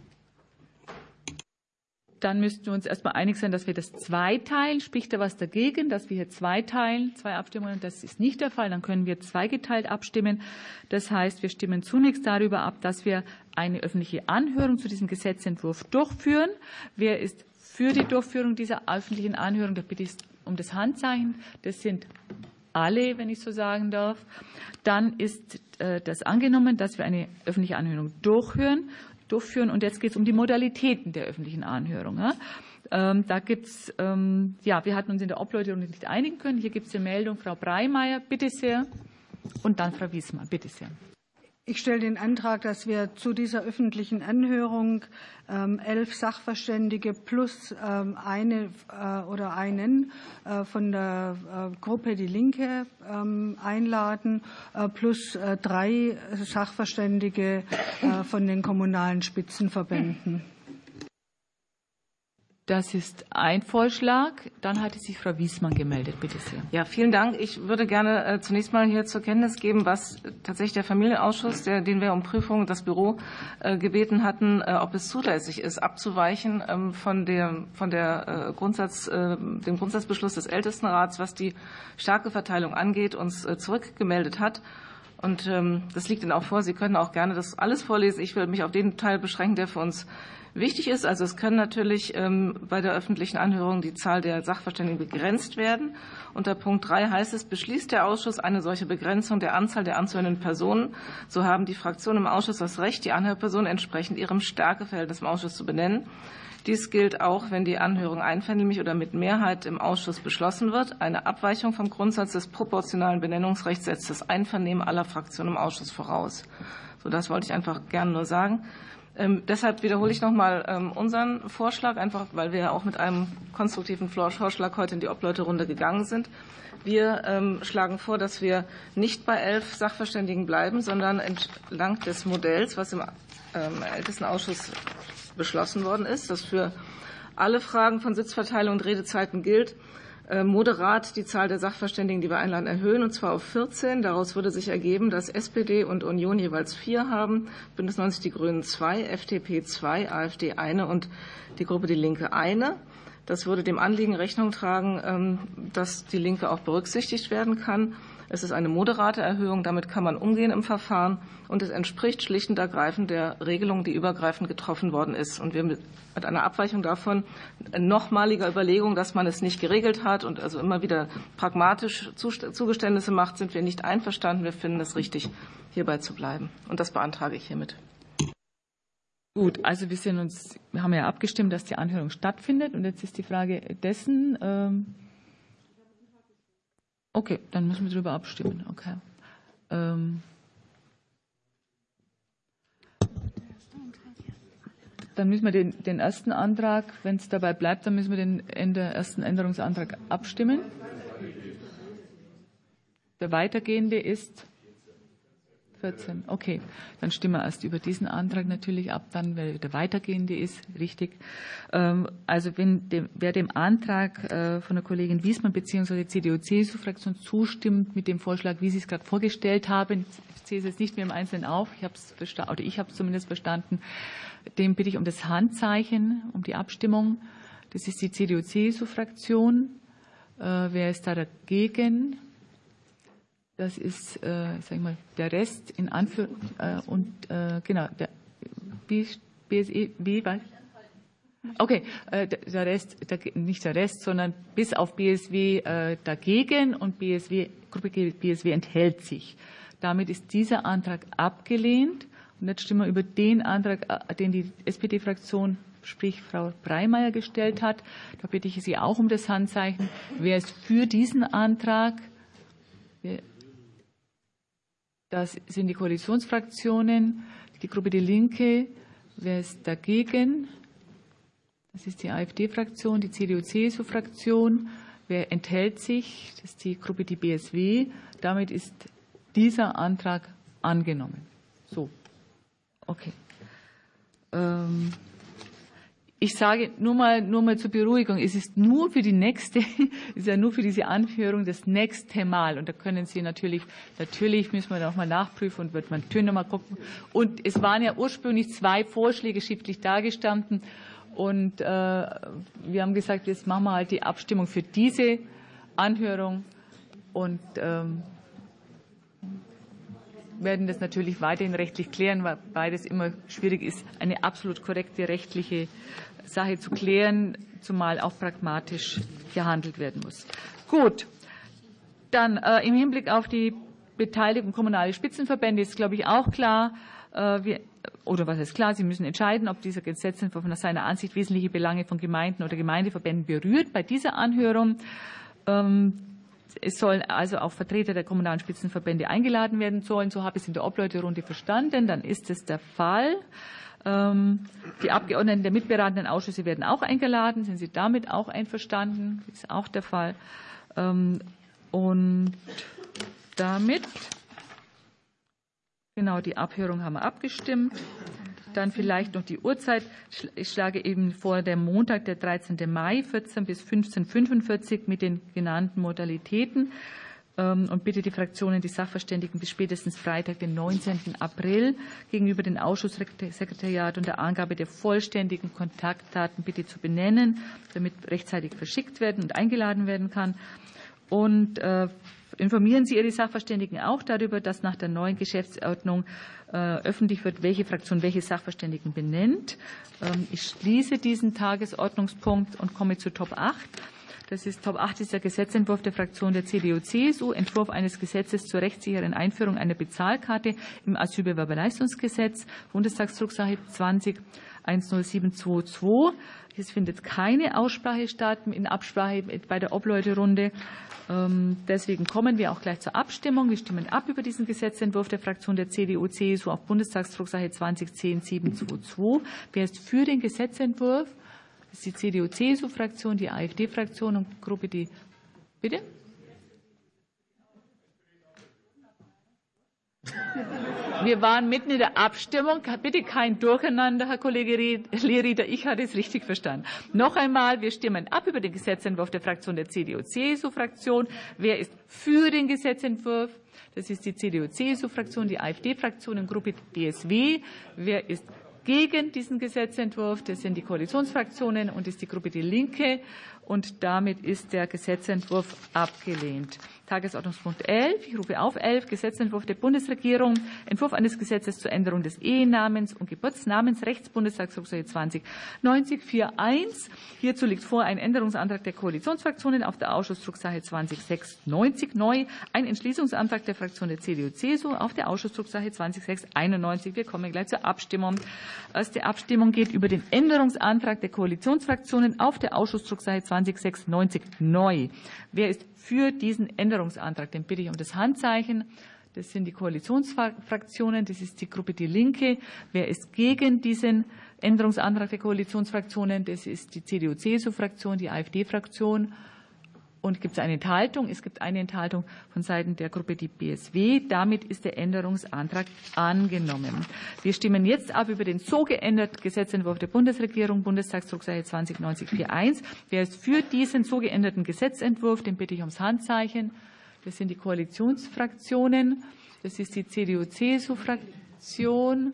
Dann müssten wir uns erstmal einig sein, dass wir das zweiteilen. Spricht da was dagegen, dass wir hier zweiteilen, zwei Abstimmungen? Das ist nicht der Fall. Dann können wir zweigeteilt abstimmen. Das heißt, wir stimmen zunächst darüber ab, dass wir eine öffentliche Anhörung zu diesem Gesetzentwurf durchführen. Wer ist für die Durchführung dieser öffentlichen Anhörung? Da bitte ich um das Handzeichen. Das sind alle, wenn ich so sagen darf. Dann ist äh, das angenommen, dass wir eine öffentliche Anhörung durchführen. durchführen. Und jetzt geht es um die Modalitäten der öffentlichen Anhörung. Ja. Ähm, da gibt's, ähm, ja, wir hatten uns in der Obleuterunde nicht einigen können. Hier gibt es eine Meldung. Frau Breimeyer, bitte sehr. Und dann Frau Wiesmann, bitte sehr. Ich stelle den Antrag, dass wir zu dieser öffentlichen Anhörung ähm, elf Sachverständige plus ähm, eine äh, oder einen äh, von der äh, Gruppe Die Linke ähm, einladen, äh, plus äh, drei Sachverständige äh, von den kommunalen Spitzenverbänden. Das ist ein Vorschlag. Dann hatte sich Frau Wiesmann gemeldet. Bitte sehr. Ja, vielen Dank. Ich würde gerne äh, zunächst mal hier zur Kenntnis geben, was tatsächlich der Familienausschuss, der, den wir um Prüfung das Büro äh, gebeten hatten, äh, ob es zulässig ist, abzuweichen ähm, von der, von der äh, Grundsatz, äh, dem Grundsatzbeschluss des Ältestenrats, was die starke Verteilung angeht, uns äh, zurückgemeldet hat. Und ähm, das liegt Ihnen auch vor. Sie können auch gerne das alles vorlesen. Ich will mich auf den Teil beschränken, der für uns wichtig ist. Also es können natürlich ähm, bei der öffentlichen Anhörung die Zahl der Sachverständigen begrenzt werden. Unter Punkt drei heißt es, beschließt der Ausschuss eine solche Begrenzung der Anzahl der anzuhörenden Personen, so haben die Fraktionen im Ausschuss das Recht, die Anhörpersonen entsprechend ihrem Stärkeverhältnis im Ausschuss zu benennen. Dies gilt auch, wenn die Anhörung einvernehmlich oder mit Mehrheit im Ausschuss beschlossen wird. Eine Abweichung vom Grundsatz des proportionalen Benennungsrechts setzt das Einvernehmen aller Fraktionen im Ausschuss voraus. So, das wollte ich einfach gerne nur sagen. Ähm, deshalb wiederhole ich noch mal ähm, unseren Vorschlag, einfach weil wir auch mit einem konstruktiven Vorschlag heute in die Obleuterunde gegangen sind. Wir ähm, schlagen vor, dass wir nicht bei elf Sachverständigen bleiben, sondern entlang des Modells, was im ähm, Ältestenausschuss beschlossen worden ist, das für alle Fragen von Sitzverteilung und Redezeiten gilt, moderat die Zahl der Sachverständigen, die wir einladen, erhöhen, und zwar auf vierzehn. Daraus würde sich ergeben, dass S P D und Union jeweils vier haben, Bündnis neunzig Die Grünen zwei, F D P zwei, AfD eine und die Gruppe Die Linke eine. Das würde dem Anliegen Rechnung tragen, dass die Linke auch berücksichtigt werden kann. Es ist eine moderate Erhöhung, damit kann man umgehen im Verfahren und es entspricht schlicht und ergreifend der Regelung, die übergreifend getroffen worden ist. Und wir mit einer Abweichung davon, nochmaliger Überlegung, dass man es nicht geregelt hat und also immer wieder pragmatisch Zugeständnisse macht, sind wir nicht einverstanden. Wir finden es richtig, hierbei zu bleiben. Und das beantrage ich hiermit. Gut, also wir sind uns, wir haben ja abgestimmt, dass die Anhörung stattfindet und jetzt ist die Frage dessen. Ähm, okay, dann müssen wir darüber abstimmen. Okay. Ähm, dann müssen wir den, den ersten Antrag, wenn es dabei bleibt, dann müssen wir den Ende, ersten Änderungsantrag abstimmen. Der weitergehende ist vierzehn. Okay, dann stimmen wir erst über diesen Antrag natürlich ab, dann, weil der weitergehende ist, richtig. Also wenn dem, wer dem Antrag von der Kollegin Wiesmann bzw. C D U C S U-Fraktion zustimmt mit dem Vorschlag, wie Sie es gerade vorgestellt haben, ich zähle es jetzt nicht mehr im Einzelnen auf, ich habe es verstanden, oder ich habe es zumindest verstanden, dem bitte ich um das Handzeichen, um die Abstimmung. Das ist die C D U C S U-Fraktion. Wer ist da dagegen? Das ist, äh, sag ich mal, der Rest in Anführung äh, und äh, genau der B S E, wie war? Okay, äh, der Rest, der, nicht der Rest, sondern bis auf B S W äh, dagegen und B S W, Gruppe B S W enthält sich. Damit ist dieser Antrag abgelehnt und jetzt stimmen wir über den Antrag, äh, den die S P D-Fraktion, sprich Frau Breimeyer, gestellt hat. Da bitte ich Sie auch um das Handzeichen. Wer ist für diesen Antrag? Wer, Das sind die Koalitionsfraktionen, die Gruppe Die Linke. Wer ist dagegen? Das ist die AfD-Fraktion, die C D U C S U-Fraktion. Wer enthält sich? Das ist die Gruppe Die B S W. Damit ist dieser Antrag angenommen. So, okay. Ähm Ich sage nur mal, nur mal zur Beruhigung, es ist nur für die nächste, es ist ja nur für diese Anhörung das nächste Mal. Und da können Sie natürlich, natürlich müssen wir noch mal nachprüfen und wird man natürlich noch mal gucken. Und es waren ja ursprünglich zwei Vorschläge schriftlich dargestanden. Und äh, wir haben gesagt, jetzt machen wir halt die Abstimmung für diese Anhörung und ähm, werden das natürlich weiterhin rechtlich klären, weil beides immer schwierig ist, eine absolut korrekte rechtliche Sache zu klären, zumal auch pragmatisch gehandelt werden muss. Gut, dann äh, im Hinblick auf die Beteiligung kommunaler Spitzenverbände ist, glaube ich, auch klar, äh, wir, oder was ist klar, Sie müssen entscheiden, ob dieser Gesetzentwurf nach seiner Ansicht wesentliche Belange von Gemeinden oder Gemeindeverbänden berührt. Bei dieser Anhörung ähm, Es sollen also auch Vertreter der kommunalen Spitzenverbände eingeladen werden sollen. So habe ich es in der Obleuterunde verstanden. Dann ist es der Fall. Die Abgeordneten der mitberatenden Ausschüsse werden auch eingeladen. Sind Sie damit auch einverstanden? Das ist auch der Fall. Und damit, genau, die Abhörung haben wir abgestimmt. Dann vielleicht noch die Uhrzeit. Ich schlage eben vor, der Montag, der dreizehnte Mai, vierzehn bis fünfzehn Uhr fünfundvierzig mit den genannten Modalitäten. Und bitte die Fraktionen, die Sachverständigen bis spätestens Freitag, den neunzehnten April, gegenüber dem Ausschusssekretariat und der Angabe der vollständigen Kontaktdaten bitte zu benennen, damit rechtzeitig verschickt werden und eingeladen werden kann. Und äh, informieren Sie Ihre Sachverständigen auch darüber, dass nach der neuen Geschäftsordnung äh, öffentlich wird, welche Fraktion welche Sachverständigen benennt. Ähm, ich schließe diesen Tagesordnungspunkt und komme zu Top acht. Das ist Top acht ist der Gesetzentwurf der Fraktion der C D U C S U, Entwurf eines Gesetzes zur rechtssicheren Einführung einer Bezahlkarte im Asylbewerberleistungsgesetz, Bundestagsdrucksache zwanzig eins null sieben zwei zwei. Es findet keine Aussprache statt in Absprache bei der Obleuterunde. Deswegen kommen wir auch gleich zur Abstimmung. Wir stimmen ab über diesen Gesetzentwurf der Fraktion der C D U C S U auf Bundestagsdrucksache zwanzig zehn sieben zwei zwei. Wer ist für den Gesetzentwurf? Das ist die C D U C S U-Fraktion, die AfD-Fraktion und Gruppe die. Bitte? Wir waren mitten in der Abstimmung. Bitte kein Durcheinander, Herr Kollege Lehrieder. Ich hatte es richtig verstanden. Noch einmal, wir stimmen ab über den Gesetzentwurf der Fraktion der C D U C S U-Fraktion. Wer ist für den Gesetzentwurf? Das ist die C D U C S U-Fraktion, die AfD-Fraktion und Gruppe D S W. Wer ist gegen diesen Gesetzentwurf? Das sind die Koalitionsfraktionen und ist die Gruppe Die Linke. Und damit ist der Gesetzentwurf abgelehnt. Tagesordnungspunkt elf. Ich rufe auf elf. Gesetzentwurf der Bundesregierung. Entwurf eines Gesetzes zur Änderung des Ehenamens und Geburtsnamensrechts. Bundestagsdrucksache zwanzig neunzig einundvierzig. Hierzu liegt vor ein Änderungsantrag der Koalitionsfraktionen auf der Ausschussdrucksache zwanzig sechsundneunzig neu. Ein Entschließungsantrag der Fraktion der C D U C S U auf der Ausschussdrucksache zwanzig sechshunderteinundneunzig. Wir kommen gleich zur Abstimmung. Erste Abstimmung geht über den Änderungsantrag der Koalitionsfraktionen auf der Ausschussdrucksache zwanzig sechsundneunzig neu. Wer ist für diesen Änderungsantrag? Den bitte ich um das Handzeichen. Das sind die Koalitionsfraktionen. Das ist die Gruppe Die Linke. Wer ist gegen diesen Änderungsantrag der Koalitionsfraktionen? Das ist die C D U C S U-Fraktion, die AfD-Fraktion. Und gibt es eine Enthaltung? Es gibt eine Enthaltung von Seiten der Gruppe die B S W. Damit ist der Änderungsantrag angenommen. Wir stimmen jetzt ab über den so geänderten Gesetzentwurf der Bundesregierung, Bundestagsdrucksache zwanzig neunzig einundvierzig. Wer ist für diesen so geänderten Gesetzentwurf? Den bitte ich ums Handzeichen. Das sind die Koalitionsfraktionen. Das ist die C D U C S U-Fraktion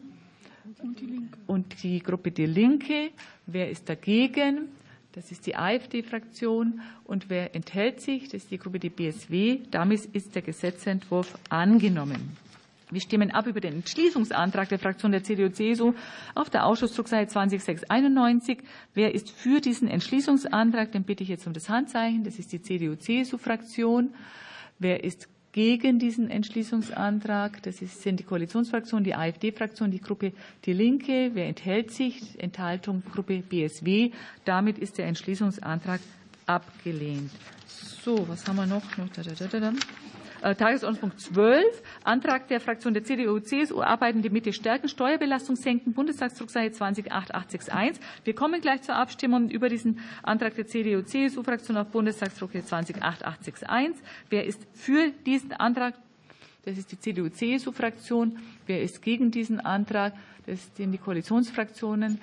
und die Gruppe Die Linke. Wer ist dagegen? Das ist die AfD-Fraktion. Und wer enthält sich? Das ist die Gruppe die B S W. Damit ist der Gesetzentwurf angenommen. Wir stimmen ab über den Entschließungsantrag der Fraktion der C D U C S U auf der Ausschussdrucksache zwanzig sechshunderteinundneunzig. Wer ist für diesen Entschließungsantrag? Den bitte ich jetzt um das Handzeichen. Das ist die C D U C S U-Fraktion. Wer ist gegen diesen Entschließungsantrag? Das sind die Koalitionsfraktionen, die AfD-Fraktion, die Gruppe Die Linke. Wer enthält sich? Enthaltung Gruppe B S W. Damit ist der Entschließungsantrag abgelehnt. So, was haben wir noch? Da, da, da, da. Äh, Tagesordnungspunkt zwölf. Antrag der Fraktion der C D U C S U, arbeitende Mitte stärken, Steuerbelastung senken, Bundestagsdrucksache zwanzig achthundertachtzig. Wir kommen gleich zur Abstimmung über diesen Antrag der C D U C S U-Fraktion auf Bundestagsdrucksache zwanzig achthundertachtzig. Wer ist für diesen Antrag? Das ist die C D U C S U-Fraktion. Wer ist gegen diesen Antrag? Das sind die Koalitionsfraktionen,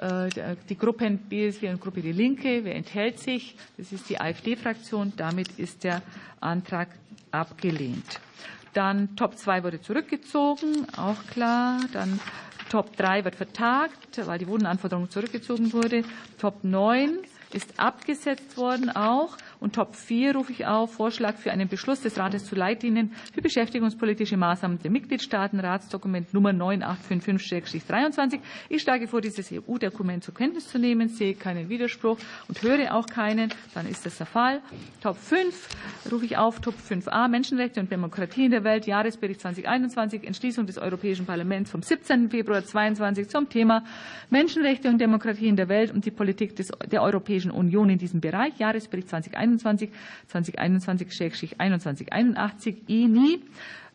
die Gruppen B S W und Gruppe Die Linke. Wer enthält sich? Das ist die AfD-Fraktion. Damit ist der Antrag abgelehnt. Dann Top zwei wurde zurückgezogen, auch klar. Dann Top drei wird vertagt, weil die Bodenanforderung zurückgezogen wurde. Top neun ist abgesetzt worden auch. Und Top vier rufe ich auf, Vorschlag für einen Beschluss des Rates zu Leitlinien für beschäftigungspolitische Maßnahmen der Mitgliedstaaten, Ratsdokument Nummer neun acht fünf fünf dreiundzwanzig. Ich schlage vor, dieses E U-Dokument zur Kenntnis zu nehmen, sehe keinen Widerspruch und höre auch keinen. Dann ist das der Fall. Top fünf rufe ich auf, Top fünf a, Menschenrechte und Demokratie in der Welt, Jahresbericht zwanzig einundzwanzig, Entschließung des Europäischen Parlaments vom siebzehnten Februar zweitausendzweiundzwanzig zum Thema Menschenrechte und Demokratie in der Welt und die Politik des, der Europäischen Union in diesem Bereich, Jahresbericht zwanzig einundzwanzig, zwanzig einundzwanzig einundzwanzig einundachtzig I N I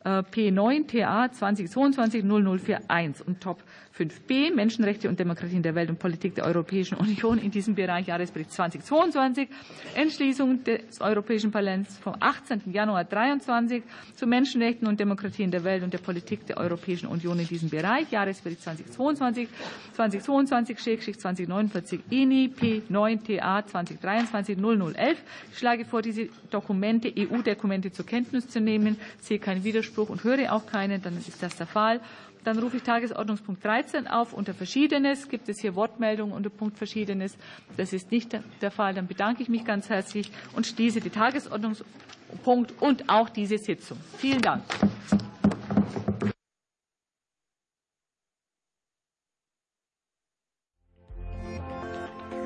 P neun T A zwanzig zweiundzwanzig null null einundvierzig und Top fünf b, Menschenrechte und Demokratie in der Welt und Politik der Europäischen Union in diesem Bereich, Jahresbericht zweitausendzweiundzwanzig, Entschließung des Europäischen Parlaments vom achtzehnten Januar zweitausenddreiundzwanzig zu Menschenrechten und Demokratie in der Welt und der Politik der Europäischen Union in diesem Bereich, Jahresbericht zweitausendzweiundzwanzig, zweitausendzweiundzwanzig zwanzig neunundvierzig I N I P neun T A zwanzig dreiundzwanzig null null elf. Ich schlage vor, diese Dokumente, E U-Dokumente zur Kenntnis zu nehmen. Ich sehe keinen Widerspruch und höre auch keinen, dann ist das der Fall. Dann rufe ich Tagesordnungspunkt dreizehn auf. Unter Verschiedenes gibt es hier Wortmeldungen unter Punkt Verschiedenes. Das ist nicht der Fall. Dann bedanke ich mich ganz herzlich und schließe den Tagesordnungspunkt und auch diese Sitzung. Vielen Dank.